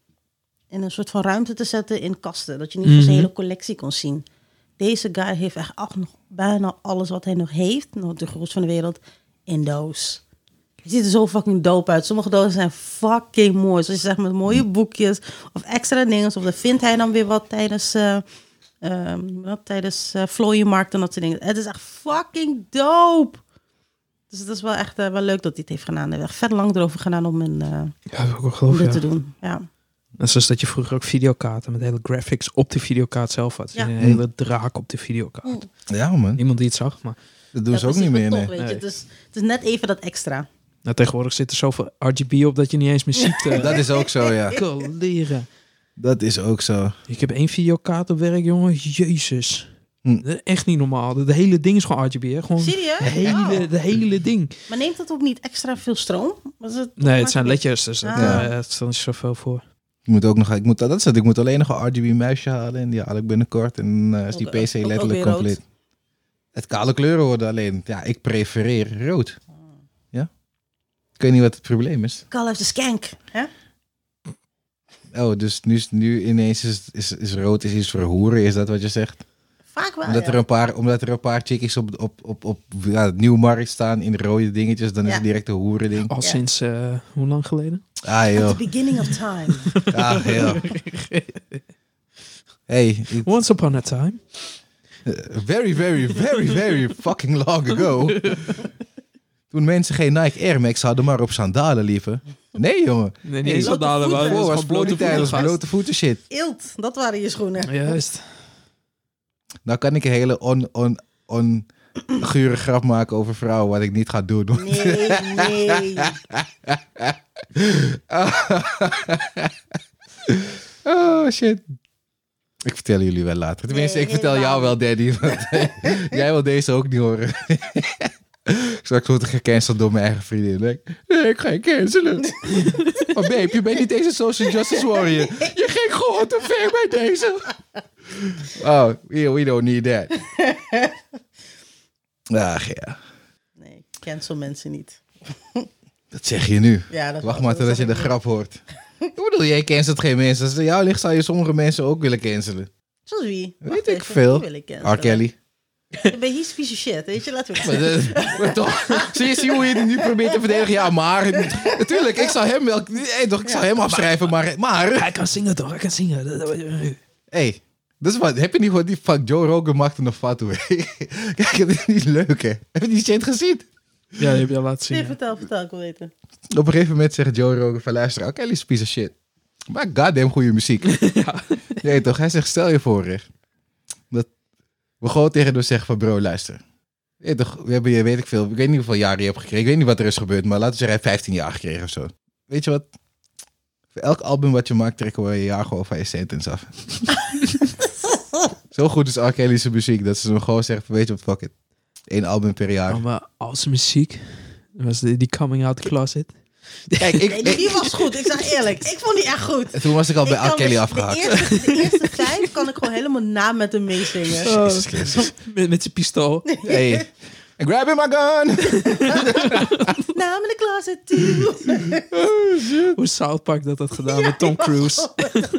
in een soort van ruimte te zetten in kasten. Dat je niet mm zijn Mhm. hele collectie kon zien. Deze guy heeft echt ach, nog bijna alles wat hij nog heeft, nog de grootste van de wereld, in doos. Het ziet er zo fucking dope uit. Sommige dozen zijn fucking mooi. Zoals je zegt, met mooie boekjes of extra dingen. Of dan vindt hij dan weer wat tijdens, uh, uh, wat, tijdens uh, vlooienmarkt en dat soort dingen. Het is echt fucking dope. Dus het is wel echt uh, wel leuk dat hij het heeft gedaan. Hij heeft echt vet lang erover gedaan om, een, uh, Ja, dat heb ik ook om geloof dit ja. te doen. Ja. Net zoals dat je vroeger ook videokaarten met hele graphics op de videokaart zelf had. Ja. Een hele draak op de videokaart. Ja, man. Niemand die het zag, maar Dat doen Ja, ze ook precies, niet meer, maar nee. toch, weet je. Nee. Het, is, het is net even dat extra. nou, tegenwoordig zit er zoveel R G B op dat je niet eens meer ziet. Uh, Dat is ook zo, ja. leren. Dat is ook zo. Ik heb één videokaart op werk, jongen. Jezus. Hm. Dat is echt niet normaal. De hele ding is gewoon R G B, hè? Gewoon Serieus? de hele, Oh. de hele ding. Maar neemt dat ook niet extra veel stroom? Was het, Nee, het zijn ledjes, dus dat, Ah. uh, het stelt niet zoveel voor. Ik moet ook nog, ik moet, dat is het, ik moet alleen nog een R G B muisje halen en die haal ik binnenkort. En dan uh, is die Ook- P C ook- ook letterlijk weer rood. compleet. Het kale kleuren worden alleen, ja, ik prefereer rood. Ja? Ik weet niet wat het probleem is. Call heeft de skank. Hè? Oh, dus nu, is- nu ineens is, is, is rood is iets voor hoeren, is dat wat je zegt? Vaak wel, Omdat, ja. er een paar, omdat er een paar chickies op, op, op, op ja, het Nieuwmarkt staan in rode dingetjes, dan is Ja. het direct een hoerending. Al Ja. sinds, uh, hoe lang geleden? Ah At joh, the beginning of time. ah joh. Hey, it- Once upon a time. Uh, very, very, very, very fucking long ago. Toen mensen geen Nike Air Max hadden, maar op sandalen liepen. Nee, jongen. Nee, Nee, niet eens blote sandalen, maar voeten. het Voor was was gewoon blote blote tijdens voeten. blote voeten shit. Ilt, dat waren je schoenen. Juist. Nou kan ik een hele on, on, on gure grap maken over vrouwen, wat ik niet ga doen. Nee, nee. Oh, shit. Ik vertel jullie wel later. Tenminste, Nee, ik vertel helemaal jou wel, Daddy. Want jij wil deze ook niet horen. Straks word ik gecanceld door mijn eigen vriendin. Nee, nee, ik ga je cancelen. Maar babe, je bent niet deze social justice warrior. Je ging gewoon te ver bij deze. Oh, we, we don't need that. Ach ja, Nee, ik cancel mensen niet. dat zeg je nu. Ja, dat Wacht was- maar dat totdat je zag de ik grap hoort. Ik bedoel, jij cancelt geen mensen. Als het aan jou ligt, zou je sommige mensen ook willen cancelen. niet. Zoals wie? Weet Wacht ik even, veel. wie wil ik cancelen? R. Kelly. Ik ben hier piece of shit, weet je? Laten we Maar, dat- maar toch, zie, je, zie hoe je het nu probeert te verdedigen? Ja, maar... Natuurlijk, ik zou hem wel... Hey, toch, ik zou hem afschrijven, maar... Maar... Hij kan zingen toch? Hij kan zingen. Hey, dat is wat... Heb je niet gewoon die fuck Joe Rogan maakte nog fatu? Kijk, het is niet leuk, hè? Heb je die shit gezien? Ja, die heb je al laten zien. Nee, ja. vertel, vertel, ik wil weten. Op een gegeven moment zegt Joe Rogan van... Luister, R. Kelly is een piece of shit. Maar goddamn goede muziek. ja. Nee, toch? Hij zegt, stel je voor, hè. Dat we gewoon tegen hem zeggen van... Bro, luister. Ja, toch, we hebben je, weet ik veel, ik weet niet hoeveel jaren je hebt gekregen. Ik weet niet wat er is gebeurd, maar laten we zeggen, hij heeft vijftien jaar gekregen of zo. Weet je wat? Voor elk album wat je maakt, trekken we een jaar gewoon van je sentence af. Zo goed is R. Kelly's muziek, dat ze hem gewoon zeggen, weet je wat, fuck it. Eén album per jaar. Oh, maar als muziek, was die, die Coming Out the Closet. Kijk, ik, Nee, die, die was goed, ik zeg eerlijk. Ik vond die echt goed. En toen was ik al bij Ik kan R. Kelly dus afgehaakt. De eerste, de eerste vijf kan ik gewoon helemaal na met hem meezingen. Oh, Jezus Christus. met, met zijn pistool. Hey. I'm grabbing my gun. Now I'm in the closet too. Hoe South Park dat had gedaan Ja, met Tom die was Cruise.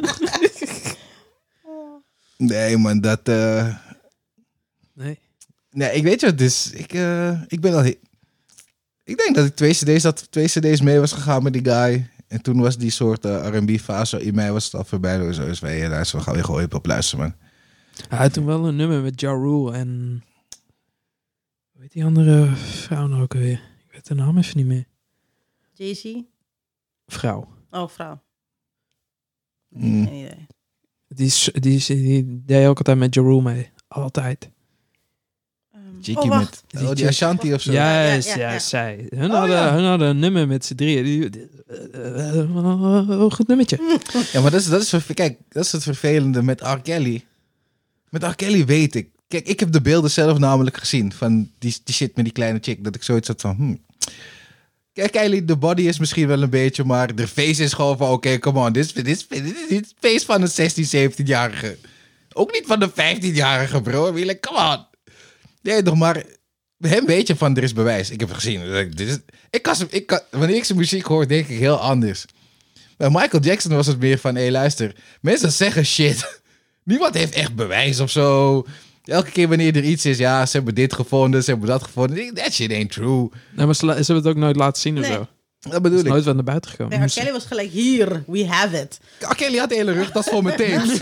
Nee man, dat... Uh... Nee. Nee, ik weet je wat, dus ik, uh, ik ben al... he- Ik denk dat ik twee cd's, had, twee cd's mee was gegaan met die guy. En toen was die soort uh, R en B fase. In mij was het al voorbij. Dus is wij, ja, daar is wel gaan weer gewoon hip-hop luisteren, man. Hij had toen wel een nummer met Ja Rule en... Hoe heet die andere vrouw nou ook weer? Ik weet de naam even niet meer. Jay-Z? Vrouw. Oh, vrouw. Mm. Geen idee. Die, is, die, is, die deed ook altijd met Ja Rule mee. Altijd. Um, Cheeky oh, wacht. met... Oh, die Ashanti of zo. Juist, Ja, ja, ja, ja. zij. Hun, Oh, hadden, ja. hun hadden een nummer met z'n drieën. Die, die, uh, uh, uh, goed nummertje. Ja, maar dat is, dat is, verve- kijk, dat is het vervelende met R. Kelly. Met R. Kelly weet ik. Kijk, ik heb de beelden zelf namelijk gezien. Van die, die shit met die kleine chick. Dat ik zoiets had van... Hmm. Kijk, Kelly, de body is misschien wel een beetje... Maar de face is gewoon van... Oké, okay, come on. Dit is, dit, is, dit is niet het face van een zestien, zeventien-jarige. Ook niet van een vijftien-jarige, bro. Like, come on. Nee, toch maar... Hem weet je van, er is bewijs. Ik heb het gezien. Dit is, ik kan, ik kan, wanneer ik zijn muziek hoor, denk ik heel anders. Bij Michael Jackson was het meer van... Hé, hey, luister. Mensen zeggen shit. Niemand heeft echt bewijs of zo. Elke keer wanneer er iets is... Ja, ze hebben dit gevonden, ze hebben dat gevonden. That shit ain't true. Nee, maar ze, la- ze hebben het ook nooit laten zien of Nee. zo. Dat Het bedoel is ik. nooit wel naar buiten gekomen. Nee, R. Moest- Kelly was gelijk hier. We have it. R. Kelly had de hele rug, dat is voor mijn tapes.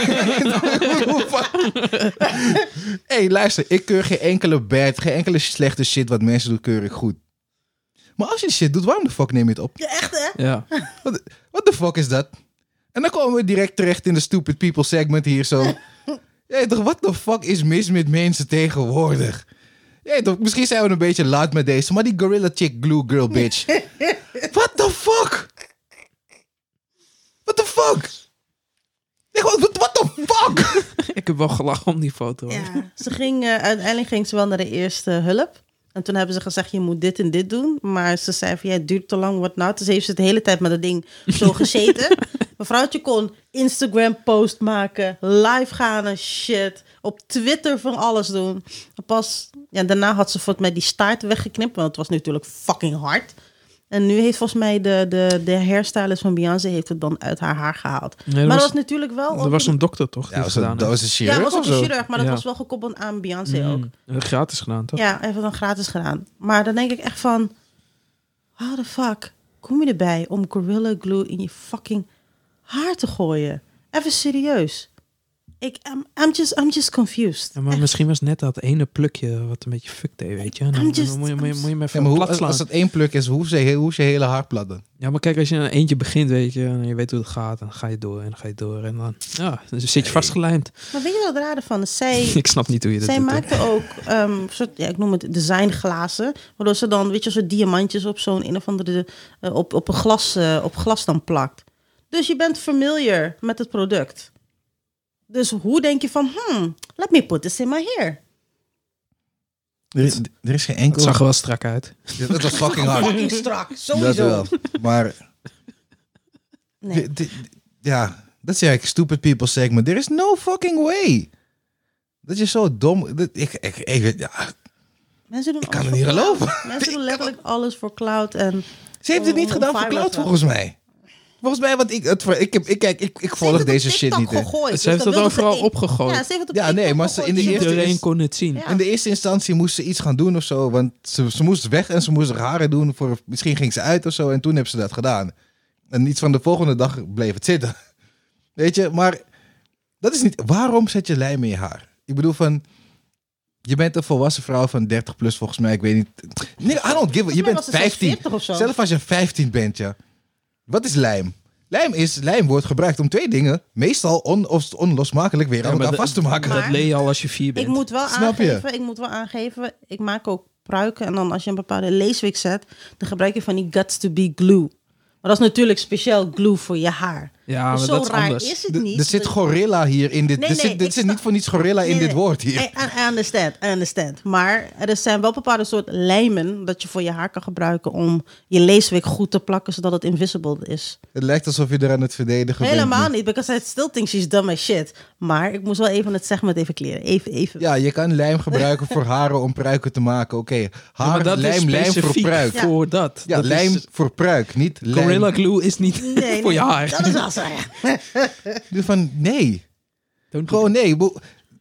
Hé, hey, luister. Ik keur geen enkele bad, geen enkele slechte shit wat mensen doen, keur ik goed. Maar als je shit doet, waarom de fuck neem je het op? Ja, echt hè? Ja. What the fuck is dat? En dan komen we direct terecht in de stupid people segment hier zo. Ja, toch, what the fuck is mis met mensen tegenwoordig? Ja, toch, misschien zijn we een beetje laat met deze, maar die Gorilla Chick Glue Girl bitch. What the fuck? What the fuck? Nee, what, what the fuck? Ik heb wel gelachen om die foto. hoor. Ja. Ze ging, uh, uiteindelijk ging ze wel naar de eerste hulp. En toen hebben ze gezegd, je moet dit en dit doen. Maar ze zei van, ja, het duurt te lang, wat nou? Dus heeft ze de hele tijd met dat ding zo gezeten. Mevrouwtje kon Instagram post maken, live gaan en shit. Op Twitter van alles doen. En pas, ja, daarna had ze volgens mij die staart weggeknipt. Want het was natuurlijk fucking hard. En nu heeft volgens mij de, de, de hairstylist van Beyoncé heeft het dan uit haar haar gehaald. Nee, maar dat dat was, was natuurlijk wel... er was een dokter toch? Die Ja, het was gedaan dat, dat heeft. was een ja, chirurg was ook of een zo? chirurg, maar dat Ja. was wel gekoppeld aan Beyoncé ook. Mm, gratis gedaan toch? Ja, hij heeft het dan gratis gedaan. Maar dan denk ik echt van... How the fuck kom je erbij om Gorilla Glue in je fucking haar te gooien? Even serieus. Ik, I'm, I'm, just, I'm just confused. Ja, maar misschien was net dat ene plukje wat een beetje fuck deed, weet je. En Dan, I'm just- dan moet, je, moet, je, moet je hem Ja, even maar hoe, plat als, slaan. als het één pluk is, hoe is je, hoe is je hele haar plat dan? Ja, maar kijk, als je een eentje begint, weet je, en je weet hoe het gaat, dan ga je door en dan ga je door. En dan, ja, dan zit je vastgelijmd. Maar weet je wat het rare van is? Zij, Ik snap niet hoe je dat zij doet. hè. maakte ook, um, soort, ja, ik noem het designglazen. Waardoor ze dan, weet je, soort diamantjes op zo'n een of andere, uh, op, op een glas, uh, op glas dan plakt. Dus je bent familiar met het product. Dus hoe denk je van, hmm, let me put this in my hair. Er is, er is geen Het enkel... zag er wel strak uit. Dat was fucking hard. Fucking strak, Dat sowieso. wel. Maar Nee. di- di- ja, dat is eigenlijk stupid people segment. There is no fucking way. Dat is zo dom. Dat, ik, ik, ik, weet- ja, Mensen doen ik kan alles het niet voor clout. geloven. Mensen doen letterlijk alles voor cloud. En Ze heeft het niet om- gedaan om voor viral cloud, te gaan. volgens mij. Volgens mij, want ik, het, ik, heb, ik, kijk, ik, ik volg deze shit niet. Hè. Gegooid, Ze heeft dus het dat wilde overal ze- opgegooid. Ja, ze heeft het op Ja, TikTok nee, maar ze- gegooid. in de Ze- eerste- Iedereen is- kon het zien. Ja. In de eerste instantie moest ze iets gaan doen of zo. Want ze, ze moest weg en ze moest haar haren doen. Voor, misschien ging ze uit of zo. En toen hebben ze dat gedaan. En iets van de volgende dag bleef het zitten. Weet je, maar dat is niet... Waarom zet je lijm in je haar? Ik bedoel van... Je bent een volwassen vrouw van dertig plus volgens mij. Ik weet niet... Nee, I don't give a... Je Volgens mij bent was ze zelfs vijftien. veertig of zo. Zelf als je vijftien bent, ja. Wat is lijm? Lijm, is, lijm wordt gebruikt om twee dingen meestal on, of onlosmakelijk weer Ja, aan maar elkaar dat- vast te maken. Maar- Dat leer je al als je vier bent. Ik moet wel Snap je? aangeven, ik moet wel aangeven, ik maak ook pruiken. En dan als je een bepaalde leesweek zet, dan gebruik je van die guts to be glue. Maar dat is natuurlijk speciaal glue voor je haar. Ja, Dus maar zo dat is raar anders. is het Er- niet. er zit Dat- gorilla hier in dit. Nee, er nee, zit, dit ik zit snap- niet voor niets gorilla in Nee, dit nee. woord hier. I, I understand, I understand. Maar er zijn wel bepaalde soort lijmen dat je voor je haar kan gebruiken om je leesweek goed te plakken, zodat het invisible is. Het lijkt alsof je er aan het verdedigen bent. Helemaal niet, because I still think she's dumb as shit. Maar ik moest wel even het segment even kleren. Even, even. Ja, je kan lijm gebruiken voor haren om pruiken te maken. Oké, Ja, haar, maar dat lijm, is lijm voor specifiek pruik. Ja, voor dat. dat lijm is, voor pruik, niet lijm. Gorilla Glue is niet Nee, voor je nee, haar. dat is wel zo, ja. Dus van, nee. Don't do Gewoon nee. Bo-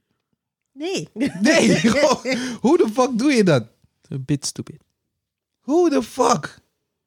Nee. Nee, gewoon, hoe de fuck doe je dat? that. A bit stupid. Hoe de fuck?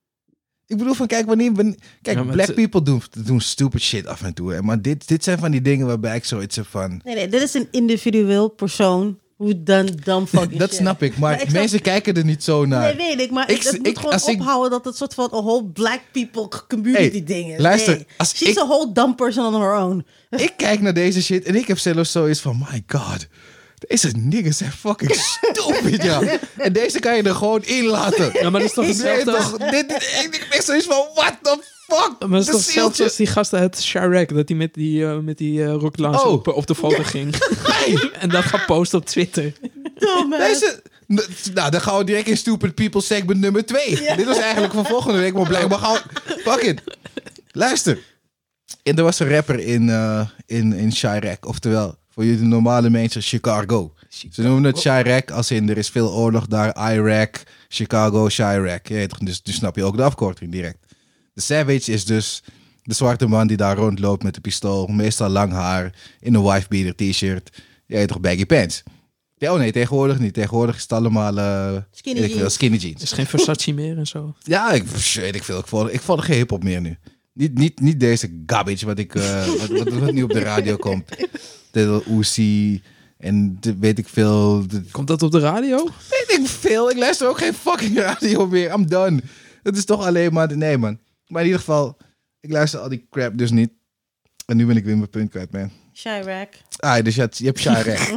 Ik bedoel van, kijk, wanneer... wanneer- kijk, Ja, maar black het- people doen, doen stupid shit af en toe. Hè. Maar dit, dit zijn van die dingen waarbij ik zoiets heb van... Nee, nee, dit is een individueel persoon who done dumb fucking Dat shit. snap ik, maar Maar ik snap- mensen kijken er niet zo naar. Nee, weet ik, maar Ik- ik, het ik- moet gewoon als ik- ophouden dat het soort van een whole black people community Hey, ding is. luister, Nee. als She's ik- a whole dumb person on her own. Ik kijk naar deze shit en ik heb zelfs zoiets van... My god, deze niggas zijn fucking stupid, ja. En deze kan je er gewoon in laten. Ja, maar dat is toch Nee, hetzelfde als... toch, dit, dit- ik ik ben zoiets van, what the fuck? Maar het is toch Dat hetzelfde zieltje. als die gasten uit Chirac, dat hij met die, uh, met die uh, Rock Lounge Oh. op, op de foto ging. en dat gaat posten op Twitter. Dumbass. Deze, n- nou, dan gaan we direct in Stupid People segment nummer twee. Dit was eigenlijk van volgende week, maar blijkbaar gaan we... Fuck it. Luister. En er was een rapper in, uh, in, in Chirac, oftewel, voor jullie normale mensen, Chicago. Ze noemen het Chirac als in er is veel oorlog daar, Iraq, Chicago, Chirac. Je weet toch, dus, dus snap je ook de afkorting direct. De Savage is dus de zwarte man die daar rondloopt met een pistool, meestal lang haar, in een wifebeater t-shirt. Je weet toch, baggy pants. Ja, oh nee, tegenwoordig niet. Tegenwoordig is het allemaal uh, Skinny weet ik veel, jeans. skinny Er jeans. is geen Versace meer en zo. Ja, ik pff, weet ik veel. Ik volg, ik volg geen hip-hop meer nu. Niet, niet, niet deze garbage wat, ik, uh, wat, wat, wat nu op de radio komt. De Uzi en de, weet ik veel. De, Komt dat op de radio? weet ik veel. Ik luister ook geen fucking radio meer. I'm done. Het is toch alleen maar... Nee, man. Maar in ieder geval, ik luister al die crap dus niet. En nu ben ik weer mijn punt kwijt, man. Chirac. Ah, dus je hebt, je hebt Chirac.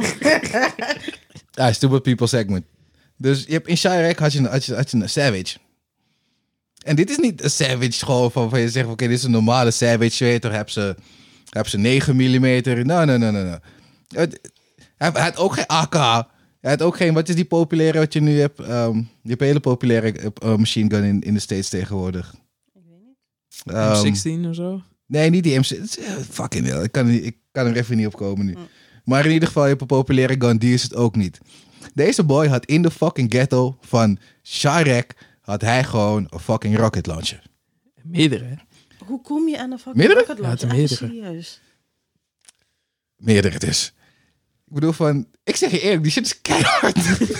ah, Stupid People segment. Dus je hebt in Chirac had je, een- had, je, had je een Savage. En dit is niet een Savage gewoon van, van je zegt, oké, dit is een normale Savage. Je weet toch, heb ze, heb ze negen millimeter. Nee, nee, nee, nee. nee. Het- Hij hij had ook geen A K. Hij had ook geen, wat is die populaire wat je nu hebt? Ehm, je hebt een hele populaire uh, machine gun in, in de States tegenwoordig. Ik weet niet. Ehm, M zestien of zo? Nee, niet die M C. Fucking hell. Ik kan, er niet- ik kan er even niet op komen nu. Maar in ieder geval, je hebt een populaire gun. Die is het ook niet. Deze boy had in de fucking ghetto van Chirac... had hij gewoon een fucking rocket launcher. Meerdere, hè? Hoe kom je aan een fucking Meerdere? rocket Ja, launcher? het Echt meerdere. serieus. Meerdere dus. Ik bedoel van... Ik zeg je eerlijk, die shit is keihard.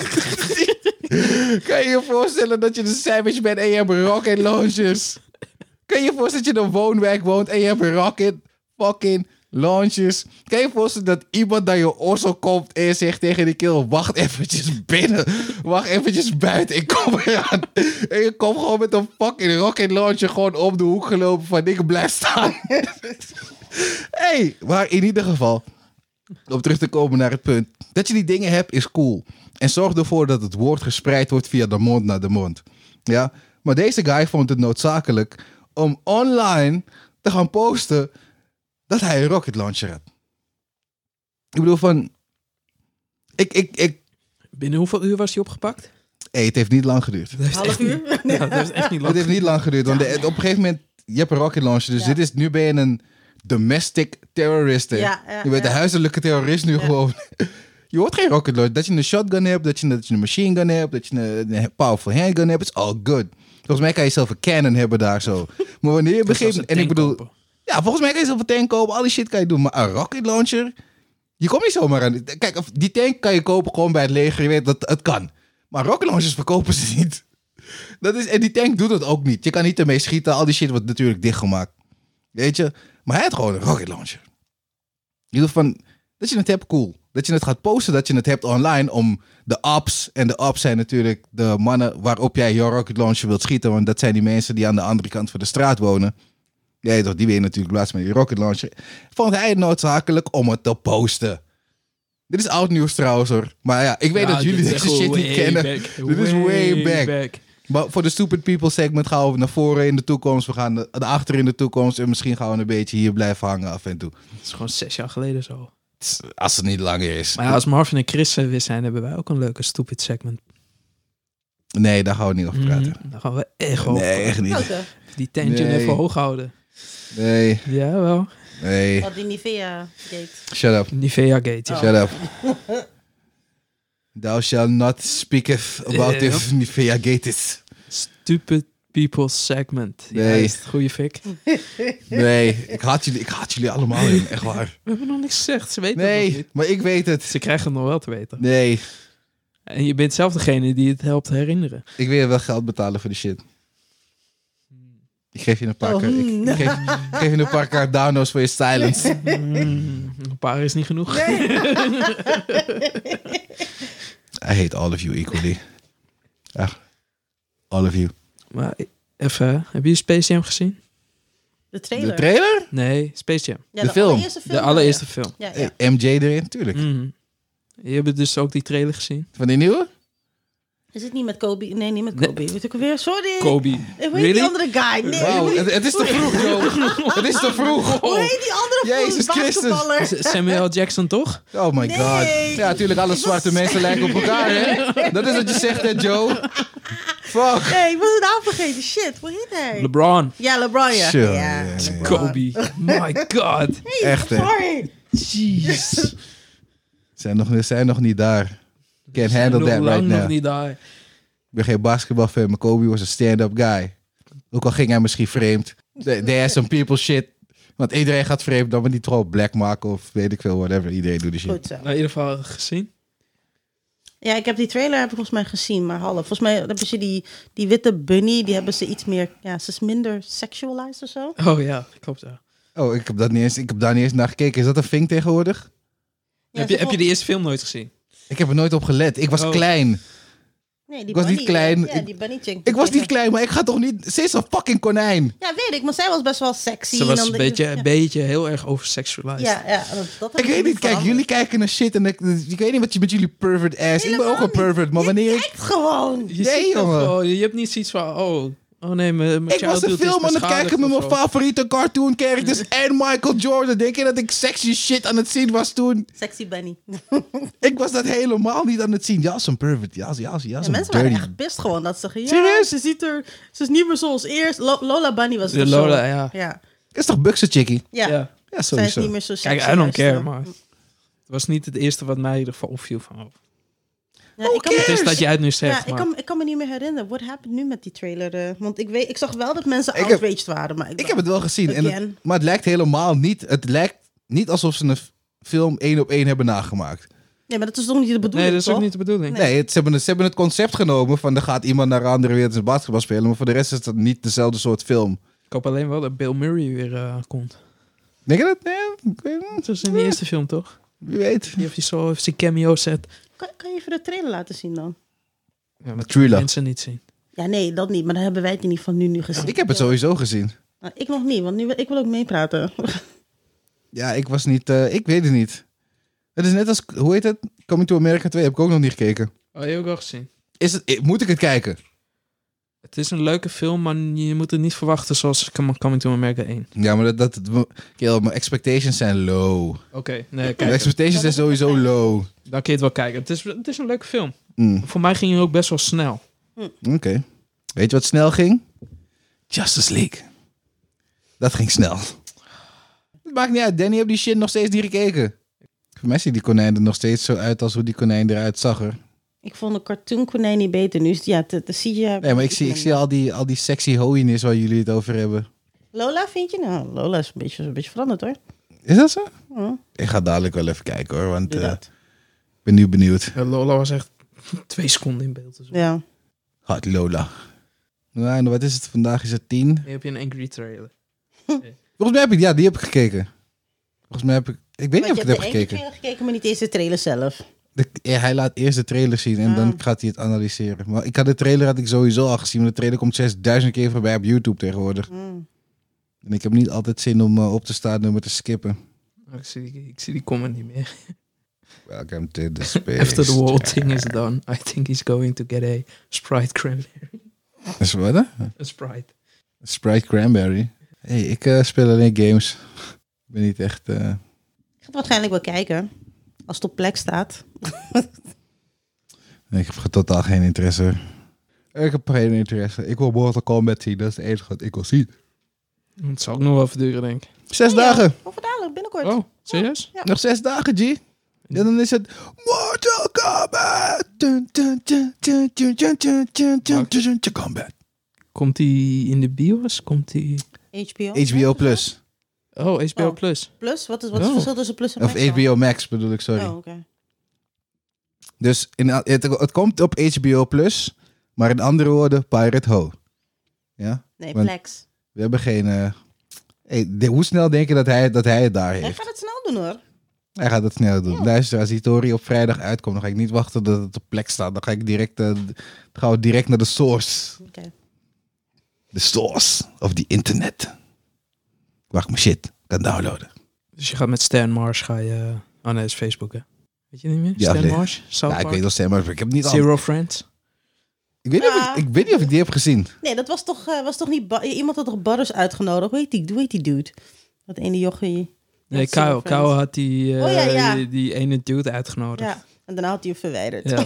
Kan je je voorstellen dat je een savage bent en je hebt rocket launchers? Kan je je voorstellen dat je in een woonwijk woont en je hebt rocket fucking launchers? Kan je je voorstellen dat iemand naar je ossel komt en je zegt tegen die kerel... Wacht eventjes binnen. Wacht eventjes buiten. Ik kom eraan. En je komt gewoon met een fucking rocket launcher gewoon om de hoek gelopen van ik blijf staan. Hey, maar in ieder geval... Om terug te komen naar het punt. Dat je die dingen hebt is cool. En zorg ervoor dat het woord gespreid wordt via de mond naar de mond. Ja? Maar deze guy vond het noodzakelijk om online te gaan posten dat hij een rocket launcher had. Ik bedoel van... Ik, ik, ik... Binnen hoeveel uur was hij opgepakt? Hey, het heeft niet lang geduurd. Half uur? Ja, dat is echt niet Het lang. heeft niet lang geduurd. Want de- op een gegeven moment... Je hebt een rocket launcher. Dus Ja. dit is, nu ben je een domestic terrorist. hè. Ja, ja, je bent ja. een huiselijke terrorist nu Ja. gewoon. Je hoort geen rocket launcher. Dat je een shotgun hebt, dat je, dat je een machine gun hebt, dat je een, een powerful handgun hebt, is all good. Volgens mij kan je zelf een cannon hebben daar zo. Maar wanneer je Dat is als begint, een en ik tank bedoel, kopen. ja, volgens mij kan je zelf een tank kopen, al die shit kan je doen. Maar een rocket launcher, je komt niet zomaar aan. Kijk, of- die tank kan je kopen gewoon bij het leger, je weet dat het kan. Maar rocket launchers verkopen ze niet. Dat is, en die tank doet het ook niet. Je kan niet ermee schieten, al die shit wordt natuurlijk dichtgemaakt. Weet je? Maar hij had gewoon een rocket launcher. Je doet van, dat je het hebt, cool. Dat je het gaat posten, dat je het hebt online om de ops. En de ops zijn natuurlijk de mannen waarop jij je rocket launcher wilt schieten. Want dat zijn die mensen die aan de andere kant van de straat wonen. Ja, toch, die weet natuurlijk laatst met die rocket launcher. Vond hij het noodzakelijk om het te posten. Dit is oud nieuws trouwens hoor. Maar ja, ik weet Ja, dat jullie dit is deze echt shit niet kennen. back. Dit is way back. back. Maar voor de Stupid People segment gaan we naar voren in de toekomst. We gaan naar achter in de toekomst. En misschien gaan we een beetje hier blijven hangen af en toe. Het is gewoon zes jaar geleden zo. Als het niet langer is. Maar ja, als Marvin en Chris er weer zijn, hebben wij ook een leuke stupid segment. Nee, daar gaan we niet over praten. Mm, daar gaan we echt over Nee, praten. echt niet. Welke? Die tension Nee. even hoog houden. Nee, Jawel. nee. Oh, die Nivea gate. Shut up. Nivea Gate. Ja. Oh. Shut up. Thou shall not speaketh about Ja. if Nivea gate is. Stupid people segment. Nee. Juist, goeie fik. Nee, ik haat jullie, ik haat jullie allemaal in. Echt waar. We hebben nog niks gezegd. Ze weten het nog Nee, niet. maar ik weet het. Ze krijgen het nog wel te weten. Nee, En je bent zelf degene die het helpt herinneren. ik wil je wel geld betalen voor die shit. Ik geef je een paar, Oh, keer- ik, hmm. ik geef, ik geef je een paar Cardano's voor je silence. Mm, een paar is niet genoeg. I hate all of you equally. Echt. All of you. Maar even, heb je Space Jam gezien? De trailer. De trailer? Nee, Space Jam. Ja, de film. allereerste film. De allereerste film. Ja, ja. Eh, M J erin, tuurlijk. Mm. Je hebt dus ook die trailer gezien. Van die nieuwe? Is het niet met Kobe? Nee, niet met Nee. Kobe. Weet ik alweer? Sorry. Kobe. Ik weet Really? die andere guy. Nee. Wauw, hoe heet- het, het is te vroeg, Joe. Het is te vroeg. Hoe heet die andere Jezus basketballer? S- Samuel Jackson, toch? Oh my Nee. god. Ja, natuurlijk, alle zwarte mensen lijken op elkaar, hè? Dat is wat je zegt, hè, Joe? Fuck. Nee, ik was de naam vergeten. Shit, hoe heet hij? LeBron. Ja, LeBron, ja. Sure, ja. ja, ja. Kobe. My god. Echt, hè? Sorry. Jeez. Zijn nog, we zijn nog niet daar. Can't handle Nog that lang right nog now. niet daar. Ik ben geen basketbalfan, maar Kobe was een stand-up guy. Ook al ging hij misschien vreemd. They, they had some people shit. Want iedereen gaat vreemd, dan we niet gewoon black maken of weet ik veel, whatever. Iedereen doet die shit. Goed zo. Nou, in ieder geval gezien. Ja, ik heb die trailer heb ik volgens mij gezien, maar half. Volgens mij hebben ze die, die witte bunny, die hebben ze iets meer, ja, ze is minder sexualized of zo. Oh ja, klopt ja. Oh, ik heb, dat niet eens, ik heb daar niet eens naar gekeken. Is dat een thing tegenwoordig? Ja, heb, ze je, heb je vol- die eerste film nooit gezien? Ik heb er nooit op gelet. Ik was Oh. klein. Nee, die ik was bunny, niet klein. Ja, Ik- die bunny chick. Ik was niet klein, maar ik ga toch niet... Ze is een fucking konijn. Ja, weet ik, maar zij was best wel sexy. Ze en was dan een de- beetje, ja. een beetje heel erg oversexualized. Ja, ja, dat, dat heb Ik weet niet, kijk, jullie kijken naar shit en ik, ik weet niet wat je met jullie pervert ass... Ik ben ook een pervert, maar wanneer ik... Echt gewoon. Je, Nee, ziet dat jongen. gewoon. Je hebt niet zoiets van, oh, oh nee, mijn mijn Ik was een childhood is film aan het kijken met beschadigd mijn of zo. favoriete cartoon characters en Michael Jordan. Denk je dat ik sexy shit aan het zien was toen? Sexy bunny. Ik was dat helemaal niet aan het zien. Ja, zo'n pervert. Ja, ja, ja, Ja, zo'n mensen waren dirty. echt pist gewoon dat ze zeggen, ja, Serieus? ze ziet er, ze is niet meer zoals eerst. Lo- Lola Bunny was De toch Lola, zo. ja. Ja, Is toch Buxen chickie? ja. Ja. Ja, Zij is sowieso. niet meer zo sexy. Kijk, I don't care, luisteren. maar het was niet het eerste wat mij ervan opviel. Van, oh. Ja, ik kan, cares? Het is dat jij het nu zegt, ja, ik, maar kan, ik kan me niet meer herinneren. What happened nu met die trailer? eh, want ik, weet, ik zag wel dat mensen Ik heb- outraged waren. Maar ik, Ik heb het wel gezien. En het- Again. maar het lijkt helemaal niet... Het lijkt niet alsof ze een f- film één op één hebben nagemaakt. Nee, maar dat is toch niet de bedoeling, nee, dat is ook toch? niet de bedoeling. Nee, het, ze, hebben het, ze hebben het concept genomen van... er gaat iemand naar een andere wereld zijn basketbal spelen. Maar voor de rest is dat niet dezelfde soort film. Ik hoop alleen wel dat Bill Murray weer eh, komt. Denk je dat? Nee, ik weet niet. Dat was in de eerste film, toch? Wie weet. Die heeft hij zo heeft zijn cameo set. Kan, kan je even de trailer laten zien dan? Ja, maar Thriller. mensen niet zien. Ja, nee, dat niet. Maar dan hebben wij het in ieder geval nu, nu gezien. Ik heb het sowieso gezien. Nou, ik nog niet, want nu, wil- ik wil ook meepraten. Ja, ik was niet... eh, ik weet het niet. Het is net als... Hoe heet het? Coming to America twee heb ik ook nog niet gekeken. Oh, je hebt ook al gezien. Is het, eh, moet ik het kijken? Het is een leuke film, maar je moet het niet verwachten zoals Come- Coming to America één. Ja, maar dat... dat Kill, mijn expectations zijn low. Oké, nee, Mijn kijk. expectations zijn sowieso low. Dan kun je het wel kijken. Het is, het is een leuke film. Mm, Voor mij ging hij ook best wel snel. Oké. Weet je wat snel ging? Justice League. Dat ging snel. Het maakt niet uit. Danny heeft die shit nog steeds niet gekeken. Voor mij ziet die konijn er nog steeds zo uit als hoe die konijn eruit zag er. Ik vond de cartoon konijn niet beter. Nu is het- ja, de, de zie je... Nee, maar ik zie, ik zie al, die, al die sexy hoeïnes waar jullie het over hebben. Lola, vind je? Nou, Lola is een beetje, een beetje veranderd, hoor. Is dat zo? Ja, Ik ga dadelijk wel even kijken hoor, want doe eh, dat. ik ben nu benieuwd. Ja, Lola was echt twee seconden in beeld. Dus. Ja. Hot Lola. Nou, en wat is het? Vandaag is het tien. Nu heb je een angry trailer. Volgens mij heb ik, ja, die heb ik gekeken. Volgens mij heb ik, ik weet niet Want of je ik het hebt heb de ene gekeken. trailer gekeken, maar niet eens de trailer zelf. De, ja, hij laat eerst de trailer zien en Ah. dan gaat hij het analyseren. Maar ik had de trailer had ik sowieso al gezien, maar de trailer komt zesduizend keer voorbij op YouTube tegenwoordig. Mm. En ik heb niet altijd zin om uh, op te staan en me te skippen. Ik zie, die- ik zie die comment niet meer. Welcome to the space. After the whole thing is done, I think he's going to get a Sprite cranberry. Is wat, hè? Een Sprite. Sprite Cranberry. Hey, ik uh, speel alleen games. Ik ben niet echt... Uh... Ik ga het waarschijnlijk wel kijken. Als het op plek staat. Nee, ik heb totaal geen interesse. Ik heb geen interesse. Ik wil Mortal Kombat zien. Dat is het enige wat ik wil zien. Het zal ook nog wel verduren, denk ik. Zes Ja, dagen. Over dadelijk, binnenkort. Oh, serieus? Ja. Nog zes dagen, G. En dan is het Mortal Kombat. Dun, dun, dun, dun, dun, dun, dun, dun, dun, dun, dun, Kombat. Komt die in de bios? Komt die... H B O. H B O Plus. Oh, H B O Oh. Plus. Plus? Wat is, wat is Oh. het verschil tussen Plus en Of Max H B O Max bedoel ik, sorry. dan? Oh, oké. Dus in, het, het komt op H B O Plus, maar in andere woorden, Pirate Ho. Ja? Nee, Want- Plex. We hebben geen... Uh... Hey, de- hoe snel denk je dat hij, dat hij het daar Hij heeft? gaat het snel doen hoor. Hij gaat het snel doen. Ja. Luister, als die Tori op vrijdag uitkomt, dan ga ik niet wachten dat het op plek staat. Dan ga ik direct, uh, dan gaan we direct naar de source. Oké. De source of the internet. Wacht, mijn shit kan downloaden. Dus je gaat met Stan Marsh, ga je... Oh nee, dat is Facebook, hè? Weet je niet meer? Ja, Stan nee. Marsh? South Ja, ik Park? weet wel Sam, maar ik heb niet al. Zero Friends? Ik weet, niet of Ja. ik, ik weet niet of ik die heb gezien. Nee, dat was toch, uh, was toch niet... Ba- Iemand had toch Butters uitgenodigd? Hoe heet die, hoe heet die dude? Dat ene jochie. Nee, Ja, Zero Kyle. Friends. Kyle had die, uh, Oh, ja, ja. die, die ene dude uitgenodigd. Ja, en daarna had hij hem verwijderd. Ja.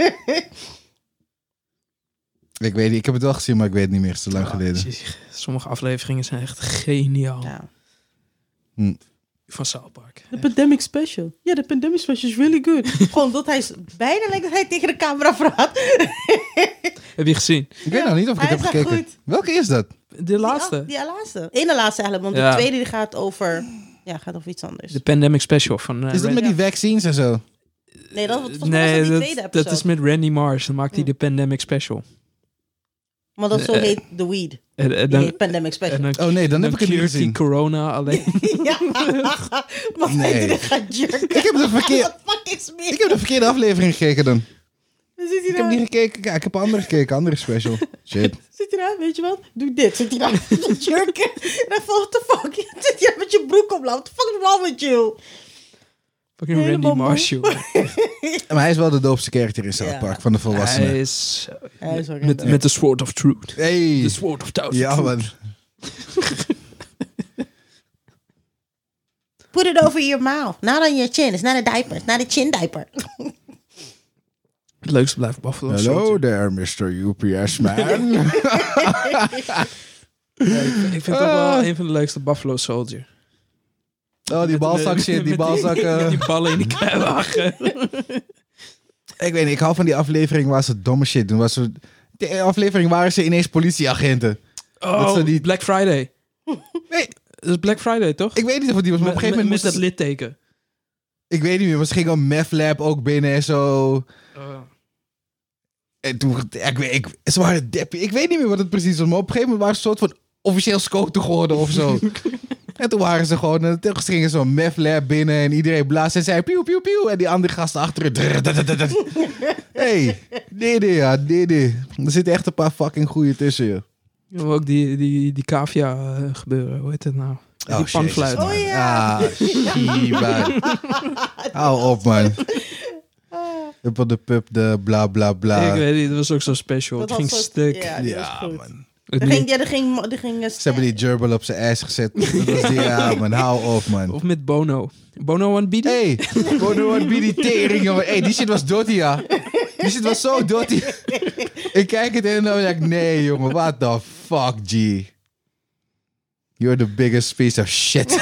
Ik weet niet, ik heb het wel gezien, maar ik weet het niet meer. Het is te lang Ja, geleden. jeez, sommige afleveringen zijn echt geniaal. Ja. Hm. Van South Park. De Pandemic Special. Ja, de Pandemic Special is really good. Gewoon dat hij s- bijna lijkt dat hij tegen de camera praat. Heb je gezien? Ik weet nog niet of ik Hij het heb is echt gekeken. goed. Welke is dat? De laatste. Die, ja, laatste. Ene laatste eigenlijk, want Ja. de tweede die gaat over... Ja, gaat over iets anders. De Pandemic Special van... uh, Is dat Ran- met die vaccines en zo? Nee, dat, volgens mij was Nee, dat die dat, tweede episode. dat is met Randy Marsh. Dan maakt hij Ja. de Pandemic Special. Maar dat zo Eh, heet The Weed. En, en Die dan, heet Pandemic Special. en dan, Oh nee, dan heb ik het niet cured die gezien. corona alleen. Ja, maar Nee. hij erin gaat jerken. Ik heb de verkeer- What the fuck is meer? Ik heb de verkeerde aflevering gekeken dan. Dan zit hij Ik heb daar, niet gekeken. Ja, ik heb andere gekeken, andere special. Shit. zit hij daar, weet je wat? Doe dit. Zit hij daar te jerken. En dan what the fuck? Zit hij daar met je broek op. What the fuck is wrong with you? Fucking Randy Helemaal moe. Marsh, joh. Maar hij is wel de doopste karakter in South Ja. Park van de volwassenen. Hij is... Hij is ook met, een- met de Sword of Truth. Hey. De Sword of Thousand Ja, Truth. man. Put it over your mouth. Not on your chin. It's not a diaper. It's not a chin diaper. Het leukste blijft Buffalo Hello Soldier. there, mister U P S man. Ja, ik, ik vind het toch wel Ah. een van de leukste Buffalo Soldier. Oh, die balzak shit, die Met balzak. Met eh. die ballen in die kruiwagen. Ik weet niet, ik hou van die aflevering waar ze domme shit doen. Waar ze, die aflevering waren ze ineens politieagenten. Dat Oh, ze die- Black Friday. Nee, Dat is Black Friday, toch? ik weet niet of het die was, maar op een met, gegeven met, moment met moest dat litteken. Ik weet niet meer, maar ze gingen een meth lab ook binnen en zo. Oh. En toen, ik, weet- ik, ze waren deppie. Ik weet niet meer wat het precies was, maar op een gegeven moment waren ze een soort van officieel scoten geworden of zo. En toen waren ze gewoon, eh, toen gingen ze zo'n meth lab binnen en iedereen blaast en zei pieuw, pieuw, pieuw. En die andere gasten achter het. Hey, nee, nee, ja, nee, nee. Er zitten echt een paar fucking goeie tussen, joh. Ja, maar ook die, die, die cavia eh, gebeuren, hoe heet het nou? Oh, die panfluit. Jezus, man. Oh, ja. Ah, Shiba. Hou op, man. Up on the pub, de bla bla bla. Ik weet niet, dat was ook zo special. Dat het ging was zo- stuk. Ja, die was Ja, goed. man. Het Er niet- ging, ja, er ging, er ging eh, Ze hebben die gerbil op zijn ijs gezet. Dat was die, ja, man. Hou op, man. Of met Bono. Bono one beat. Hey, Bono wat die tering, jongen. Hey, die shit was dotty, ja. Die shit was zo dotty. Ik kijk het en dan denk ik, nee, jongen. What the fuck, G. You're the biggest piece of shit.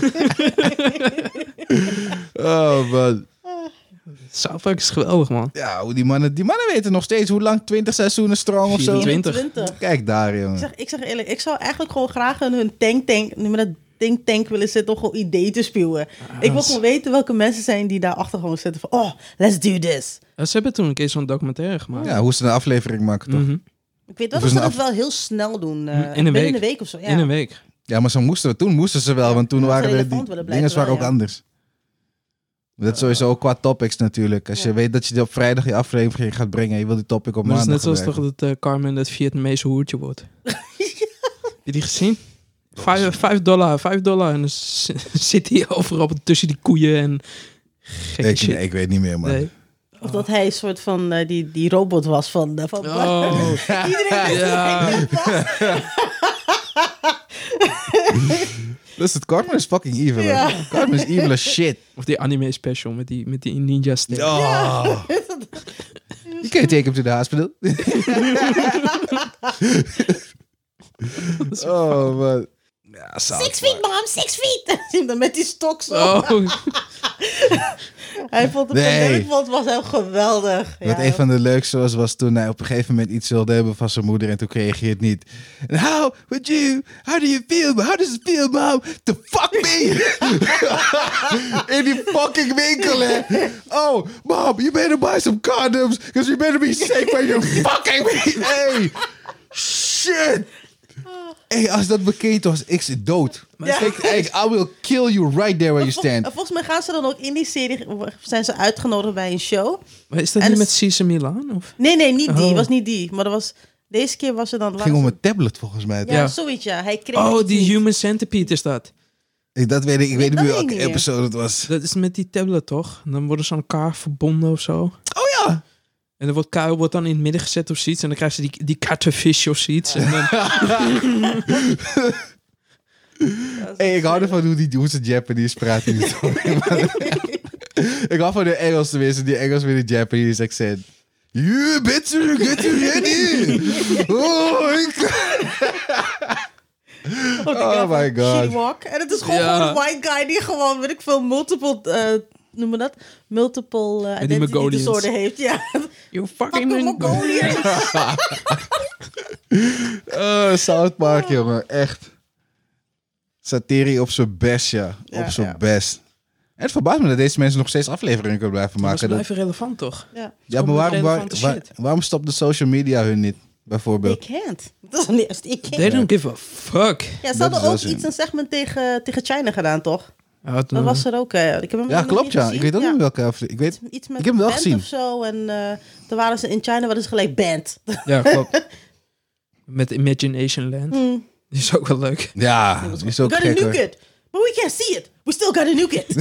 Oh, man. South Park is geweldig, man. Ja, hoe die mannen, die mannen weten nog steeds hoe lang, twintig seizoenen strong of zo. vierentwintig. vierentwintig. Kijk daar, Ik jongen. zeg, ik zeg eerlijk, ik zou eigenlijk gewoon graag in hun tank tank, nu met dat think tank willen zitten om gewoon ideeën te spuwen. ik wil gewoon weten welke mensen zijn die daarachter gewoon zitten van, oh, let's do this. Ja, ze hebben toen een keer zo'n documentaire gemaakt. Ja, hoe ze een aflevering maken, toch? Mhm. Ik weet wel Of dat is ze een dat af- wel heel snel doen. eh, In een binnen week. een week of zo. Ja. In een week. Ja, maar ze moesten, toen moesten ze wel, want toen Ja, waren de relevant die willen blijven dingen waren wel, ook ja. anders. Dat is sowieso ook qua topics natuurlijk. Als je Ja. weet dat je op vrijdag je aflevering gaat brengen en je wil die topic op Maar dat is maandag net zoals toch gebruiken. dat eh, Carmen het Vietnamese hoertje wordt. Heb je die gezien? Vijf, vijf dollar, vijf dollar. En dan s- zit hij overal tussen die koeien en gekke Ik, shit. nee, ik weet niet meer, man. Nee. Of dat hij een soort van uh, die, die robot was van... Uh, van Oh. Iedereen wist Ja. dat hij was. Dus het Cartman is fucking evil. Ja. Ja. Cartman is evil as shit. Of die anime special met die, met die ninja stick. Oh. You can't take him to the hospital. Oh, man. Ja, Six feet, mom, six feet. Dan met die stok zo. Oh. Hij vond het, Nee. ik vond het was heel geweldig. Wat Ja. een van de leukste was, was toen hij op een gegeven moment iets wilde hebben van zijn moeder en toen kreeg je het niet. And how would you, how do you feel, how does it feel, mom, to fuck me? In die fucking winkel, hè. Oh, mom, you better buy some condoms, because you better be safe when you're fucking me. Hey, shit. Hey, als dat bekend was, ik zit dood. Ja. Ik, ik, I will kill you right there where you Vol- stand. Volgens mij gaan ze dan ook in die serie... zijn ze uitgenodigd bij een show. Maar is dat En niet het- met Cesar Milan? Of? Nee, nee, niet die. Oh. was niet die. Maar dat was... Deze keer was er dan... Het ging om een tablet volgens mij. Ja, Ja. zoiets, ja. Hij kreeg Oh, het die niet. Human Centipede is dat. Ik, dat weet ik, ik weet niet dat meer weet ik welke niet meer. episode het was. Dat is met die tablet, toch? Dan worden ze aan elkaar verbonden of zo. Oh ja! En dan wordt Kyle wordt dan in het midden gezet of zoiets. En dan krijgen ze die, die catfish of zoiets. En dan, Hey, ik hou ervan hoe, die, hoe ze Japanese praten. in die story, man. Ik hou van de Engels tenminste. Die Engels met de Japanese accent. You better get ready! Oh, ik... Oh my god. She-Walk. En het is gewoon, Ja. gewoon een white guy die gewoon, weet ik veel, multiple... Uh, noem maar dat? Multiple uh, die identity Mongolians. disorder heeft. Ja. you fucking Fucking Mongolian. Mongolian. Oh, South Park, jongen. Echt. Satire op zijn best, ja. Ja, op zijn ja. best. En het verbaast me dat deze mensen nog steeds afleveringen kunnen blijven Maar maken. ze Dat- blijven relevant, toch? Ja. Ja, maar waarom, waar, relevante waar- shit. waarom stopt de social media hun niet, bijvoorbeeld? Ik can't. Dat is niet, ik can't. They don't give a fuck. Ja, ze Dat hadden is wel ook zin. iets, een segment tegen, tegen China gedaan, toch? Ja, het, Dat eh, was er ook. Uh, ik heb hem Ja, nog klopt, niet ja. gezien. Ik weet ook Ja. niet welke aflevering. Ik weet... Iets met Ik heb hem wel band gezien. of zo. En uh, toen waren ze in China, waren ze gelijk band. ja, klopt. Met Imagination Land. Hmm. Die is ook wel leuk. Ja, die is ook We gotta gek, hoor. nuke it. But we can't see it. We still gotta nuke it.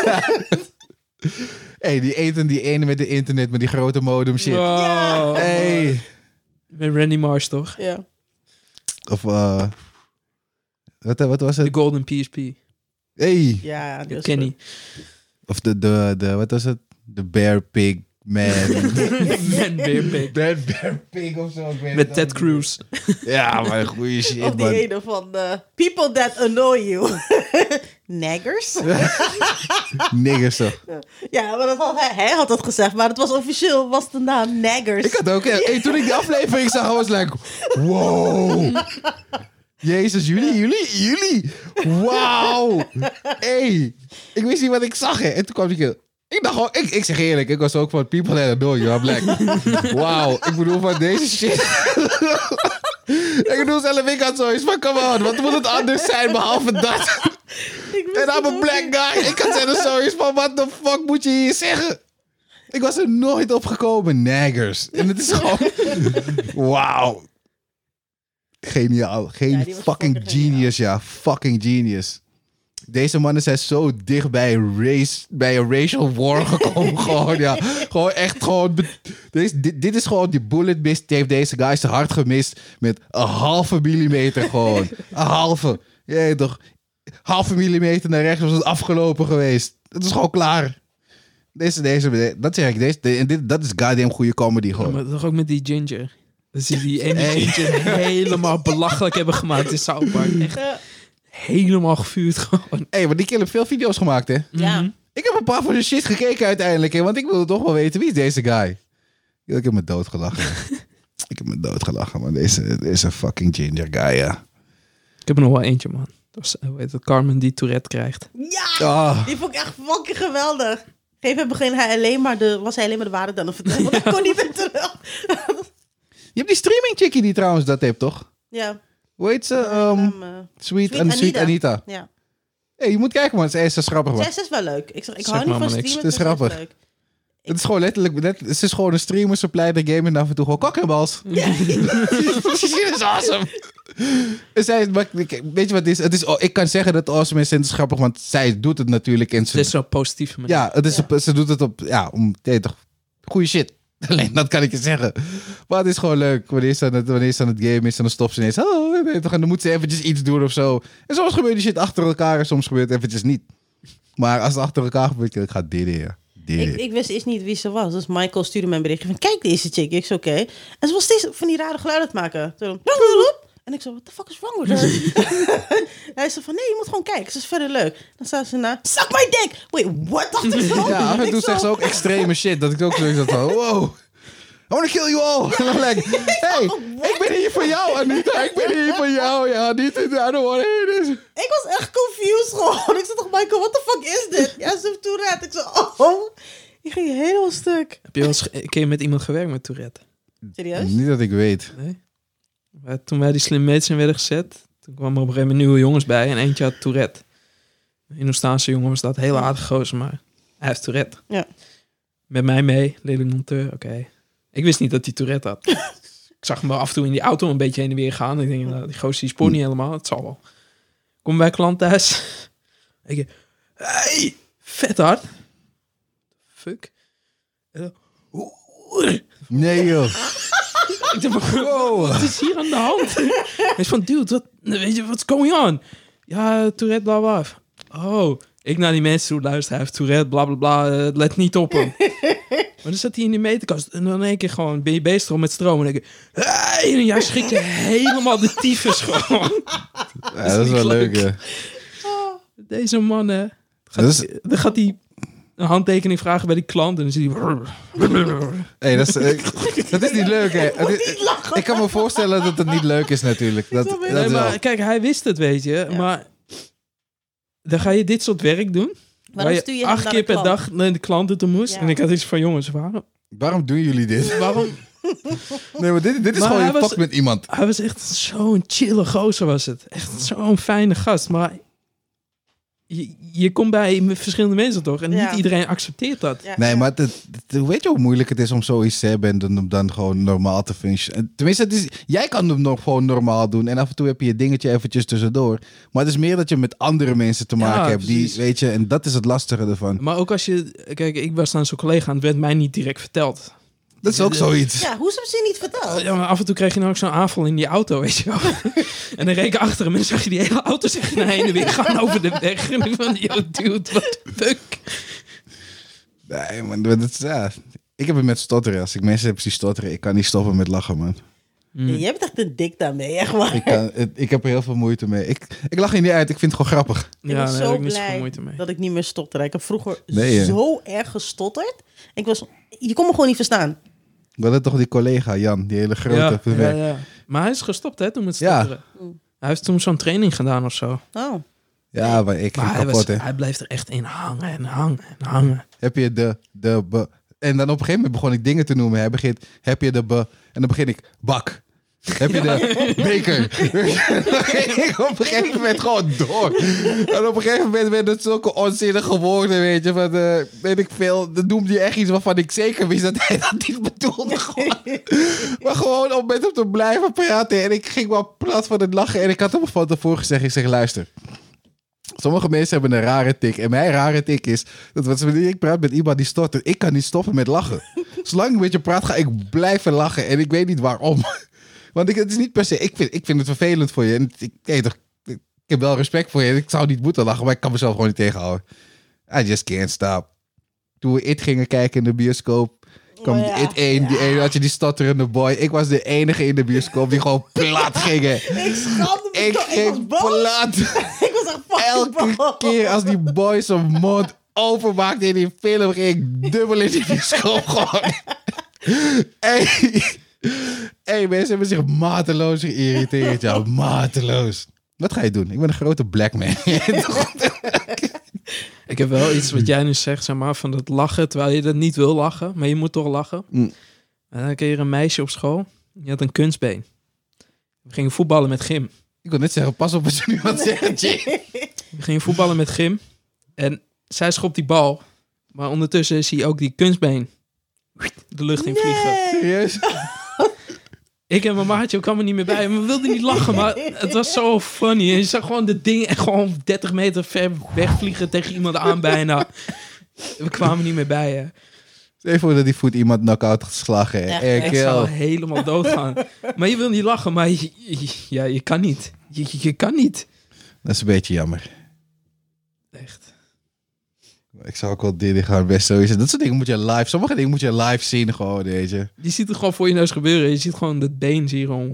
Hey, die eten die ene met de internet, met die grote modem shit. Wow. Hey. Met Randy Marsh, toch? Ja. Of, eh... wat, wat was De het? Golden P S P. Hey. Ja, De dus Kenny. Of de, de, de, wat was het? De Bear Pig Man. Man Bear Pig. Bear, Bear Pig of zo. ik weet Met het Ted ook Cruz. niet. Ja, maar goeie Of shit, die man. ene van uh, People That Annoy You. Naggers? Niggers toch. Ja, maar dat had, hij, hij had dat gezegd, maar het was officieel, was de naam Naggers. Ik had ook... Hey, toen ik die aflevering zag, was like... Wow. Jezus, jullie, jullie, jullie. Wauw. Hey. Ik wist niet wat ik zag, hè. En toen kwam ik... Ik dacht gewoon... Ik, ik zeg eerlijk, ik was ook van people that annoy you. I'm like... Wauw. Ik bedoel van deze shit. Ik bedoel zelf, ik had zoiets van... Come on, wat moet het anders zijn behalve dat? Ik wist En het I'm a ook black niet. guy. Ik had zelf zoiets van... What the fuck moet je hier zeggen? Ik was er nooit op gekomen. Naggers. En het is gewoon... Wauw. Geniaal. Geen Ja, die was fucking fucking genius, ja. Fucking genius. Deze mannen zijn zo dicht bij een, race, bij een racial war gekomen. gewoon, ja. Gewoon echt gewoon... be- Deze, dit, dit is gewoon die bullet miss. Die heeft deze guy zijn hart gemist met een halve millimeter gewoon. Een halve. Ja, toch. Halve millimeter naar rechts was het afgelopen geweest. Het is gewoon klaar. Deze, deze, dat zeg ik. Deze, de- dit, dat is goddamn goede comedy Ja, gewoon. maar toch ook met die Ginger. Dat ze die ene Hey. Ginger helemaal belachelijk hebben gemaakt in South Park. Echt Ja. helemaal gevuurd gewoon. Hé, maar die kill heeft veel video's gemaakt, hè? Ja. Mhm. Ik heb een paar van de shit gekeken uiteindelijk, hè? Want ik wilde toch wel weten, wie is deze guy? Ja, ik heb me doodgelachen. ik heb me doodgelachen, man. Deze, deze fucking ginger guy, ja. Ik heb er nog wel eentje, man. Dat was, hoe heet het, Carmen die Tourette krijgt. Ja, Ah, die vond ik echt fucking geweldig. Geef hem begin hij alleen maar de, was hij alleen maar de waarde dan of vertellen, want ik kon niet meer terug. je hebt die streaming chickie die trouwens dat heeft, toch? Ja. Hoe heet ze? Um, Naam, uh, Sweet, Sweet and Sweet Anita. Anita. ja. Hey, je moet kijken, man. Ze is zo grappig, man. Zij is wel leuk. Ik zeg, ik Zeg hou niet maar van maar niks. streamen. Het is maar zij grappig. leuk. Het is gewoon letterlijk... Net, het is gewoon een streamer supply de game en af en toe gewoon kok en bals. Ja. Dat is awesome. En zij, maar, weet je wat het is? Het is? Ik kan zeggen dat het awesome is en het is grappig, want zij doet het natuurlijk. En ze, Het is zo positief. manier. ja, het is Ja. Op, ze doet het op... Ja, om... Nee, toch, goeie shit. Alleen dat kan ik je zeggen. Maar het is gewoon leuk. Wanneer ze aan het, wanneer ze aan het game is, dan stopt ze ineens. Oh, weet je toch, en dan moet ze eventjes iets doen of zo. En soms gebeurt die shit achter elkaar en soms gebeurt het eventjes niet. Maar als het achter elkaar gebeurt, ik ga dit ja. Ik, ik wist eerst niet wie ze was. Dus Michael stuurde mij een berichtje van... Kijk deze chick. Ik zei oké. En ze was steeds van die rare geluiden te maken. Toen, en ik zo, what the fuck is wrong with her? Hij zei van, nee, je moet gewoon kijken. Ze is verder leuk. Dan staat ze na, suck my dick. Wait, what? Dacht ik zo. Ja, af en Ik toe zo- zegt ze ook extreme shit. Dat ik ook zo zat van, wow. I wanna kill you all. En dan like, hey, ik ben hier voor jou, Anita. Ik ben hier voor jou. Ja, Anita, I don't wanna hear this. Ik was echt confused gewoon. Ik zei toch, Michael, what the fuck is dit? Ja, ze heeft Tourette. Ik zo, oh. Die ging helemaal stuk. Heb je wel eens een keer met iemand gewerkt met Tourette? Serieus? Niet dat ik weet. Nee? Maar toen wij die slim mates in werden gezet, toen kwamen er op een gegeven moment nieuwe jongens bij en eentje had Tourette. Een Indostaanse jongen was dat, heel aardig gozer, maar hij heeft Tourette. Ja. Met mij mee, lelijk monteur, oké. Ik wist niet dat hij Tourette had. Ik zag hem wel af en toe in die auto een beetje heen en weer gaan. Ik denk, nou, die gozer die spoort niet helemaal, het zal wel. Kom bij klant thuis. Ik denk, hey, vet hard. Fuck. En dan, oeh. Nee, joh. Ik dacht van, wow, wat is hier aan de hand? Hij is van, dude, wat, weet je, what's going on? Ja, Tourette, bla bla. Oh, ik naar die mensen toe luister, hij heeft Tourette, bla bla bla, uh, let niet op hem. Maar dan zat hij in die meterkast en dan in één keer gewoon, ben je bezig om met stroom en dan denk ik, hey, en jij schrikt je helemaal de tyfus gewoon. Ja, dat is wel leuk, hè. Deze man, hè. Dat is- Gaat, dan gaat hij een handtekening vragen bij die klant en dan zie hij... Hey, dat, is, eh, dat is niet leuk, hè. Het is- ik kan me voorstellen dat het niet leuk is, natuurlijk. Dat, snap het. dat Nee, wel. maar kijk, hij wist het, weet je. Ja. Maar dan ga je dit soort werk doen. Maar waar dan stuur je hem acht naar keer de per klant. dag naar de klanten toe moest. Ja. En ik had iets van, jongens, waarom? Waarom doen jullie dit? waarom? Nee, maar dit, dit is Maar gewoon, hij je was- pakt met iemand. Hij was echt zo'n chille gozer was het. Echt zo'n fijne gast. Maar je, je komt bij verschillende mensen toch? En Ja. niet iedereen accepteert dat. Ja, Nee, ja. maar het, het- weet je hoe moeilijk het is om zoiets te hebben en dan, dan gewoon normaal te functioneren? Tenminste, het is, jij kan hem nog gewoon normaal doen en af en toe heb je je dingetje eventjes tussendoor. Maar het is meer dat je met andere mensen te maken Ja, hebt, die, precies. weet je, en dat is het lastige ervan. Maar ook als je... Kijk, ik was dan zo'n collega en het werd mij niet direct verteld. Dat is ook zoiets. Ja, hoe ze hebben ze niet verteld? Ja, maar af en toe kreeg je nou ook zo'n aanval in die auto, weet je wel. En dan reed ik achter hem en dan zag je die hele auto zich naar heen en weer gaan over de weg. En ik van, yo dude, what the fuck? Nee, man, dat is, ja. Ik heb het met stotteren. Als ik mensen heb zien stotteren, ik kan niet stoppen met lachen, man. Mm. Ja, jij bent echt een dik daarmee, echt waar. Ik, kan, het- ik heb er heel veel moeite mee. Ik, ik lach er niet uit, ik vind het gewoon grappig. Ik Ja, ben daar heb zo ik niet zoveel blij moeite mee. dat ik niet meer stotter. Ik heb vroeger Nee, hè? zo erg gestotterd. Ik was, je kon me gewoon niet verstaan. We hadden toch die collega, Jan, die hele grote. Ja, op het ja, werk. ja. Maar hij is gestopt, hè, toen met Ja. stotteren. Hij heeft toen zo'n training gedaan of zo. Oh. Ja, maar ik Maar ging hij, was, kapot, hè. hij bleef er echt in hangen en hangen en hangen. Heb je de, de, be- en dan op een gegeven moment begon ik dingen te noemen. Hij begint, heb je de, be- en dan begin ik, bak. Heb je de beker? Dan ging ik op een gegeven moment gewoon door. En op een gegeven moment werden het zulke onzinnige woorden, weet je. Van, eh, weet ik veel, dan noemde je echt iets waarvan ik zeker wist dat hij dat niet bedoelde. Gewoon. Maar gewoon om met hem te blijven praten. En ik ging wel plat van het lachen. En ik had hem van tevoren gezegd, ik zeg, luister. Sommige mensen hebben een rare tik. En mijn rare tik is dat wanneer ik praat met iemand die stottert, ik kan niet stoppen met lachen. Zolang ik met je praat, ga ik blijven lachen. En ik weet niet waarom. Want ik, het is niet per se... Ik vind, ik vind het vervelend voor je. En ik, nee, toch, ik, ik heb wel respect voor je. Ik zou niet moeten lachen, maar ik kan mezelf gewoon niet tegenhouden. I just can't stop. Toen we It gingen kijken in de bioscoop, kwam Oh ja. It één, die ene, had je die stotterende boy. Ik was de enige in de bioscoop die gewoon plat gingen. Ik schaamde me Ik zo. Ik was ging boos. plat. Ik was echt fucking Elke boos. keer als die boy zijn mond openmaakte in die film, ging ik dubbel in die bioscoop gewoon. Hey. Hey, mensen hebben zich mateloos geïrriteerd. Ja, mateloos. Wat ga je doen? Ik ben een grote black man. Ik heb wel iets wat jij nu zegt, zeg maar, van dat lachen, terwijl je dat niet wil lachen, maar je moet toch lachen. Mm. En dan kreeg je een meisje op school, die had een kunstbeen. We gingen voetballen met Gym. Ik wil net zeggen, pas op wat je nu wat zegt, Jay. We gingen voetballen met Gym. En zij schopt die bal. Maar ondertussen zie je ook die kunstbeen de lucht in vliegen. Nee. Serieus? Ik en mijn maatje, ik kwam er niet meer bij. We wilden niet lachen, maar het was zo funny. En je zag gewoon de ding echt gewoon dertig meter ver wegvliegen tegen iemand aan bijna. We kwamen niet meer bij, hè. Even voor dat die voet iemand knock-out geslagen heeft. Echt, Hey, Ik kill. zou helemaal doodgaan. Maar je wil niet lachen, maar je, je- ja, je kan niet. Je, je, je kan niet. Dat is een beetje jammer. Echt. Ik zou ook wel dingen gaan best sowieso. Dat soort dingen moet je live... Sommige dingen moet je live zien gewoon, deze. Je ziet het gewoon voor je neus gebeuren. Je ziet gewoon dat been, zie je gewoon...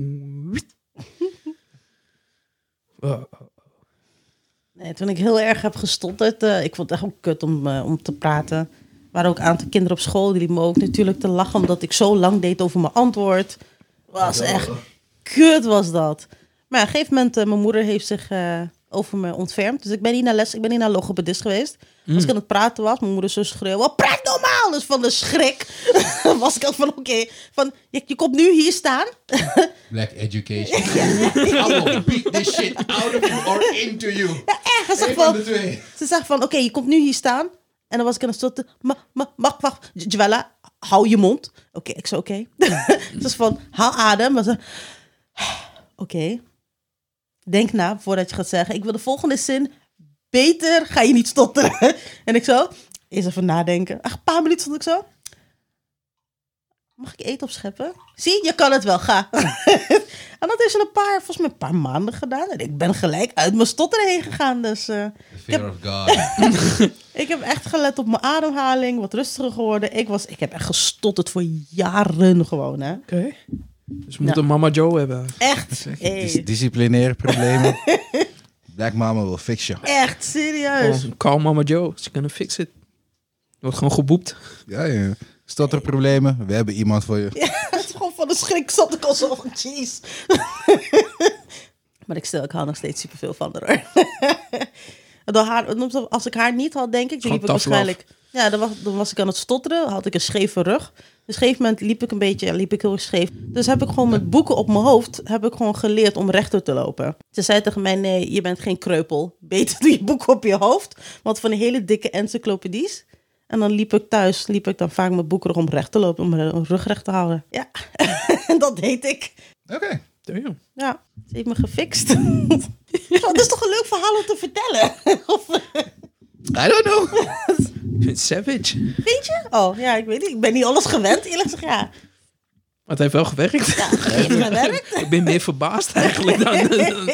Oh. Nee, toen ik heel erg heb gestotterd, uh, ik vond het echt ook kut om, uh, om te praten. Er waren ook een aantal kinderen op school, die liepen me ook natuurlijk te lachen, omdat ik zo lang deed over mijn antwoord. Was echt kut was dat. Maar ja, op een gegeven moment, uh, mijn moeder heeft zich uh, over me ontfermd. Dus ik ben niet naar les, ik ben niet naar logopedist geweest. Mm. Als ik aan het praten was, mijn moeder zo schreeuwen, oh, praat normaal! Dus van de schrik was ik al van, oké, okay, van je, je komt nu hier staan. Black education. I will beat this shit out of you or into you. Ja, echt. Ze zegt van, ze zegt van, oké, okay, je komt nu hier staan. En dan was ik aan het stotten. Ma, ma, wacht, wacht. Jwella, hou je mond. Oké, okay, ik zei oké. Okay. Dus van, haal adem. Maar ze, oké. Okay. Denk na voordat je gaat zeggen. Ik wil de volgende zin. Beter ga je niet stotteren. En ik zo, eens even nadenken. Ach, een paar minuten stond ik zo. Mag ik eten opscheppen? Zie, je kan het wel, ga. En dat is al een paar, volgens mij een paar maanden gedaan. En ik ben gelijk uit mijn stotteren heen gegaan. Dus uh, fear heb, of God. ik heb echt gelet op mijn ademhaling, wat rustiger geworden. Ik, was, ik heb echt gestotterd voor jaren gewoon, hè. Oké. Okay. Dus we moeten ja. Mama Joe hebben. Echt. Hey. Dis- disciplinaire problemen. Black mama will fix you. Echt, serieus. Gewoon, call Mama Joe. She's gonna fix it. Je wordt gewoon geboept. Ja, ja. Stotterproblemen, we hebben iemand voor je. Ja, het is gewoon van de schrik zat ik al zo van, jeez. Maar ik, stel, ik hou nog steeds superveel van haar, hoor. Door haar, als ik haar niet had, denk ik, dan liep ik waarschijnlijk... Ja, dan was, dan was ik aan het stotteren, had ik een scheve rug. Dus op een gegeven moment liep ik een beetje, liep ik heel scheef. Dus heb ik gewoon met boeken op mijn hoofd, heb ik gewoon geleerd om rechter te lopen. Ze zei tegen mij, nee, je bent geen kreupel. Beter doe je boeken op je hoofd. Want van die hele dikke encyclopedies. En dan liep ik thuis, liep ik dan vaak met boeken om recht te lopen, om mijn rug recht te houden. Ja, en dat deed ik. Oké. Okay. Ja, ze heeft me gefixt. Dat is toch een leuk verhaal om te vertellen? I don't know. Ik vind het savage. Vind je? Oh, ja, ik weet niet. Ik ben niet alles gewend, eerlijk gezegd, ja. Maar het heeft wel gewerkt. Ja, het heeft gewerkt. Ik ben meer verbaasd eigenlijk dan...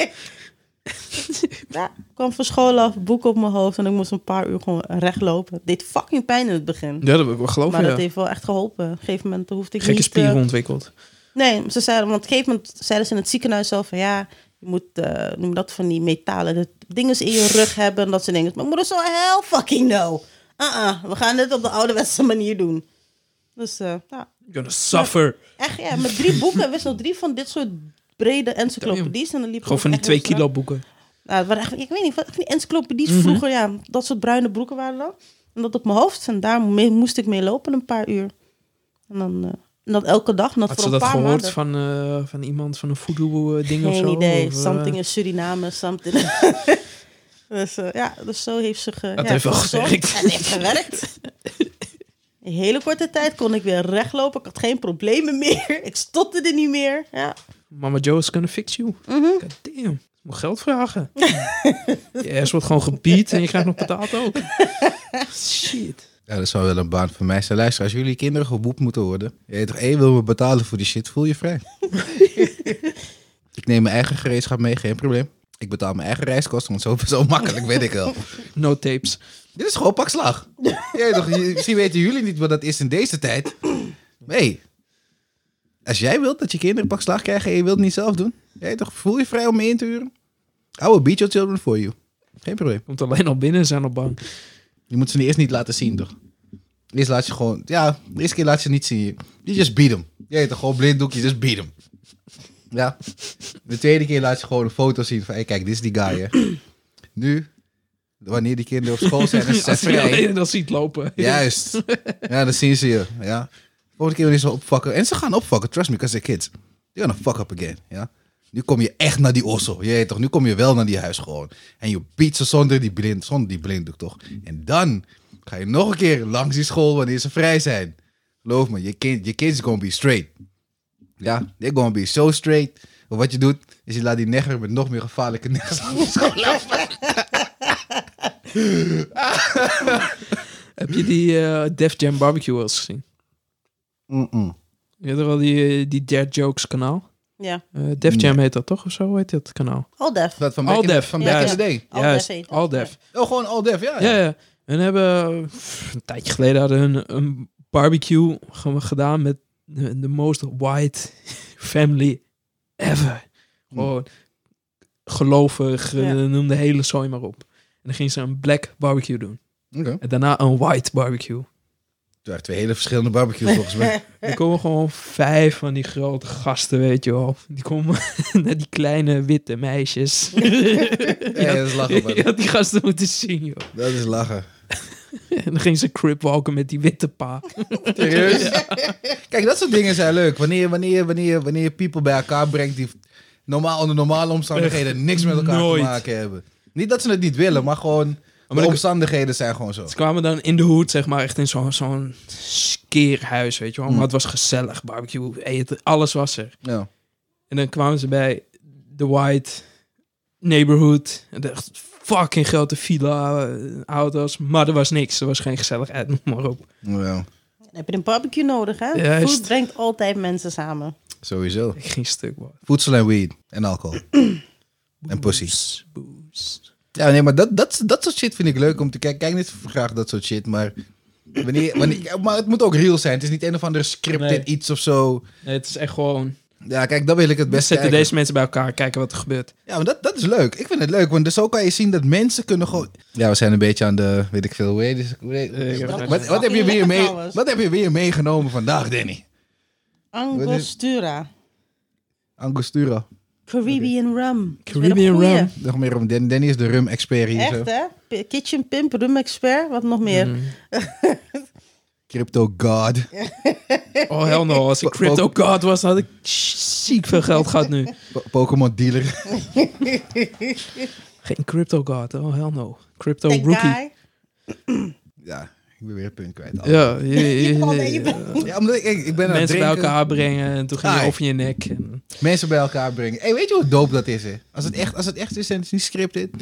Ja, ik kwam van school af, boek op mijn hoofd en ik moest een paar uur gewoon recht lopen. Het deed fucking pijn in het begin. Ja, dat wil ik wel geloven, Maar dat ja. heeft wel echt geholpen. Op een gegeven moment hoefde ik Gekke niet... spieren Uh, ontwikkeld. nee, ze zeiden, want op een gegeven moment zeiden ze in het ziekenhuis zo van ja, je moet, uh, noem dat van die metalen dingen in je rug hebben en dat soort dingen. Mijn moeder zo, hell fucking no. Uh-uh, we gaan dit op de ouderwetse manier doen. Dus, uh, ja. You're gonna suffer. Maar, echt, ja, met drie boeken, wist nog drie van dit soort brede encyclopedies. En dan liep Gewoon van die twee kilo boeken. Nou, het waren echt, ik weet niet, van die encyclopedies Mm-hmm. vroeger, ja, dat soort bruine broeken waren dan. En dat op mijn hoofd. En daar mee, moest ik mee lopen een paar uur. En dan, uh, en dat elke dag. En dat Had voor ze een dat paar gehoord maanden. van, uh, van iemand, van een voodoo-ding Geen of zo? idee. Of, uh, Something in Suriname, something. dus uh, ja, dus zo heeft ze... Ge, dat ja, heeft wel gezorgd. gewerkt. Het heeft gewerkt. In hele korte tijd kon ik weer rechtlopen. Ik had geen problemen meer. Ik stotterde niet meer. Ja. Mama Joe is gonna fix you. Mm-hmm. God damn. Je moet geld vragen. Je ass wordt gewoon gebied en je krijgt nog betaald ook. Shit. Ja, dat zou wel een baan voor mij zijn. Luister, als jullie kinderen geboept moeten worden. Je weet toch, één wil me betalen voor die shit, voel je vrij. Ik neem mijn eigen gereedschap mee, geen probleem. Ik betaal mijn eigen reiskosten, want zo, zo makkelijk weet ik wel. No tapes. Dit is gewoon pak slag. Ja, toch, misschien weten jullie niet wat dat is in deze tijd. Nee. Als jij wilt dat je kinderen pak slag krijgen en je wilt het niet zelf doen. Ja, toch, voel je vrij om me in te huren. I will beat your children for you. Geen probleem. Komt alleen al binnen en zijn al bang. Je moet ze eerst niet laten zien, toch? Eerst laat je gewoon... Ja, de eerste keer laat je ze niet zien. Je just beat them. Je weet toch, gewoon blinddoek, je just beat them. Ja. De tweede keer laat je gewoon een foto zien van... Hey, kijk, dit is die guy, hè. Nu, wanneer die kinderen op school zijn, is Als ze je vrij. alleen dat ziet lopen. Juist. Ja, dan zien ze je. Ja. Volgende keer wanneer ze opvakken. En ze gaan opvakken, trust me, because they're kids. They're gonna fuck up again, ja. Nu kom je echt naar die ossel. Je weet toch, nu kom je wel naar die huis gewoon. En je beat ze zonder die blind, zonder die blinddoek, toch. En dan ga je nog een keer langs die school wanneer ze vrij zijn. Geloof me, je kind, je kids gonna be straight. Ja, they're gonna be so straight. Maar wat je doet, is je laat die negger met nog meer gevaarlijke neggers aan de school lopen. Heb je die uh, Def Jam Barbecue wel eens gezien? Mm-mm. Je hebt er al die, die Dad Jokes kanaal? Ja. Uh, Def Jam Nee. heet dat toch? Of zo heet dat kanaal? All Def. Dat van All back in the- Def. Van Ja, back ja. in the day. All Juist, Def heet dat, All Def. Oh, gewoon All Def, ja. Ja, ja. En hebben uh, pff, een tijdje geleden hadden hun een barbecue ge- gedaan met de, de most white family ever. Gewoon gelovig, Ja. uh, noem de hele zooi maar op. En dan gingen ze een black barbecue doen. Oké. En daarna een white barbecue. Het waren twee hele verschillende barbecues volgens mij. Er komen gewoon vijf van die grote gasten, weet je wel. Die komen naar die kleine witte meisjes. Ja, dat is lachen, man. Je had die gasten moeten zien, joh. Dat is lachen. En dan ging ze cripwalken met die witte pa. Serieus? Kijk, dat soort dingen zijn leuk. Wanneer, wanneer, wanneer, wanneer je people bij elkaar brengt die normaal onder normale omstandigheden niks met elkaar Nooit. te maken hebben. Niet dat ze het niet willen, maar gewoon de Maar ik- omstandigheden zijn gewoon zo. Ze kwamen dan in de hoed, zeg maar, echt in zo'n zo'n skeerhuis, weet je wel. Mm. Maar het was gezellig, barbecue, eten, alles was er. Ja. En dan kwamen ze bij de white neighborhood. En echt fucking grote villa, eh, auto's. Maar er was niks, er was geen gezelligheid, noem maar op. Ja, Dan heb je een barbecue nodig, hè? Juist. Food brengt altijd mensen samen. sowieso. Ik ging stuk, man. Voedsel en weed. En alcohol. En pussy. Boos, boos. Ja, nee, maar dat, dat, dat soort shit vind ik leuk om te kijken. Kijk niet graag dat soort shit, maar... Wanneer, wanneer, maar het moet ook real zijn. Het is niet een of andere scripted Nee. iets of zo. Nee, het is echt gewoon... Ja, kijk, dat wil ik het We best zetten kijken. deze mensen bij elkaar, kijken wat er gebeurt. Ja, maar dat, dat is leuk. Ik vind het leuk, want dus zo kan je zien dat mensen kunnen gewoon... Ja, we zijn een beetje aan de, weet ik veel, hoe heet het? Hoe heet- Eh, ik heb het wat, wat, heb je weer mee, Trouwens. wat heb je weer meegenomen vandaag, Danny? Angostura. Angostura. Caribbean rum. Caribbean Weer een rum. Nog meer om Danny. Danny is de rum-expert hier. goeie. Zo. Echt, hè? P- Kitchen Pimp, rum expert. Wat nog meer? Mm. Crypto God. Oh, hell no. Als ik Po- crypto po- god was, had ik ziek veel geld gehad nu. Po- Pokémon dealer. Geen crypto god. Oh, hell no. Crypto Tech rookie. guy. Ja, ik ben weer een punt kwijt. Ja, je, je- Oh, je- nee, je bent- Ja, omdat ik, ik, ik ben aan het mensen bij drinken. elkaar brengen en toen ging je Ai. over je nek. En, Mensen bij elkaar brengen. Hey, weet je hoe dope dat is, hè? Als het echt, als het echt is en het is niet scripted.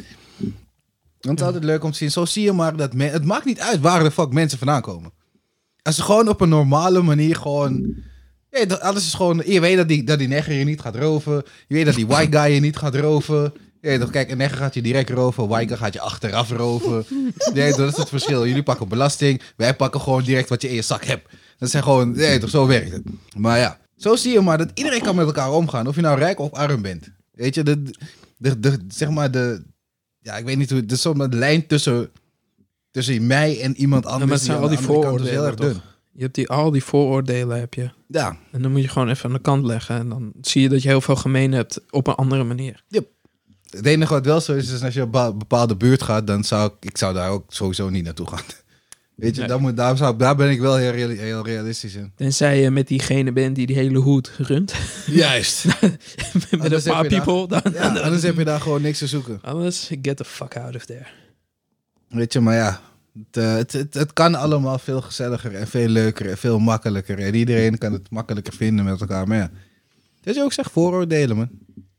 Dan is het altijd leuk om te zien. Zo zie je maar dat... Men, het maakt niet uit waar de fuck mensen vandaan komen. Als ze gewoon op een normale manier gewoon... Ja, dat- alles is gewoon... Je weet dat die, dat die negger je niet gaat roven. Je weet dat die white guy je niet gaat roven. Ja, toch, kijk, een negger gaat je direct roven. White guy gaat je achteraf roven. Nee, dat is het verschil. Jullie pakken belasting. Wij pakken gewoon direct wat je in je zak hebt. Dat zijn gewoon... Nee, toch, zo werkt het. Maar ja, zo zie je maar dat iedereen kan met elkaar omgaan. Of je nou rijk of arm bent. Weet je, de, de, de, zeg maar de... Ja, ik weet niet hoe... De, de lijn tussen, tussen mij en iemand maar anders... het zijn die al aan die de andere kant is heel vooroordelen, erg dun. je hebt die, al die vooroordelen heb je. Ja, En dan moet je gewoon even aan de kant leggen. En dan zie je dat je heel veel gemeen hebt op een andere manier. het enige wat wel zo is, is als je op een bepaalde buurt gaat, dan zou ik, ik zou daar ook sowieso niet naartoe gaan. Weet je, Nee. daar, moet, daar, zou, daar ben ik wel heel, reali- heel realistisch in. Tenzij je met diegene bent die die hele hoed runt. Juist. met een Anders heb paar je daar- people. Dan, Ja, anders heb je daar gewoon niks te zoeken. Anders, get the fuck out of there. Weet je, maar ja, het, eh, het, het, het kan allemaal veel gezelliger en veel leuker en veel makkelijker. En iedereen kan het makkelijker vinden met elkaar. Maar ja, dat is ook zeg vooroordelen, man.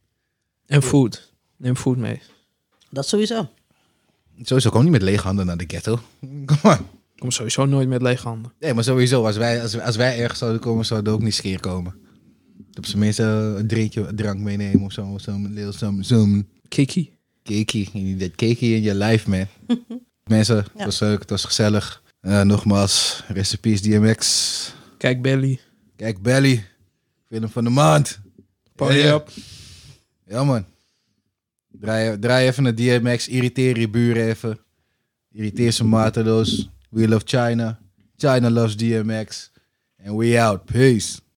En food. Neem food mee. Dat sowieso. Sowieso kom niet met lege handen naar de ghetto. Kom maar. Kom sowieso nooit met lege handen. Nee, maar sowieso, als wij, als, wij- als wij ergens zouden komen, zouden we ook niet skeer komen. Op zijn minst eh, een drinkje, een drank meenemen of zo. Of zo'n little zo'n zo'n Kiki. cakey. You need that cakey in your life, man. Mensen, het Ja. was leuk, het was gezellig. Eh, nogmaals, rest in peace D M X. Kijk Belly. Kijk, Belly. Film van de maand. Party Ja, ja. up. Ja, man. Draai, draai even naar D M X. Irriteer je buren even. Irriteer ze mateloos. We love China. China loves D M X. And we out. Peace.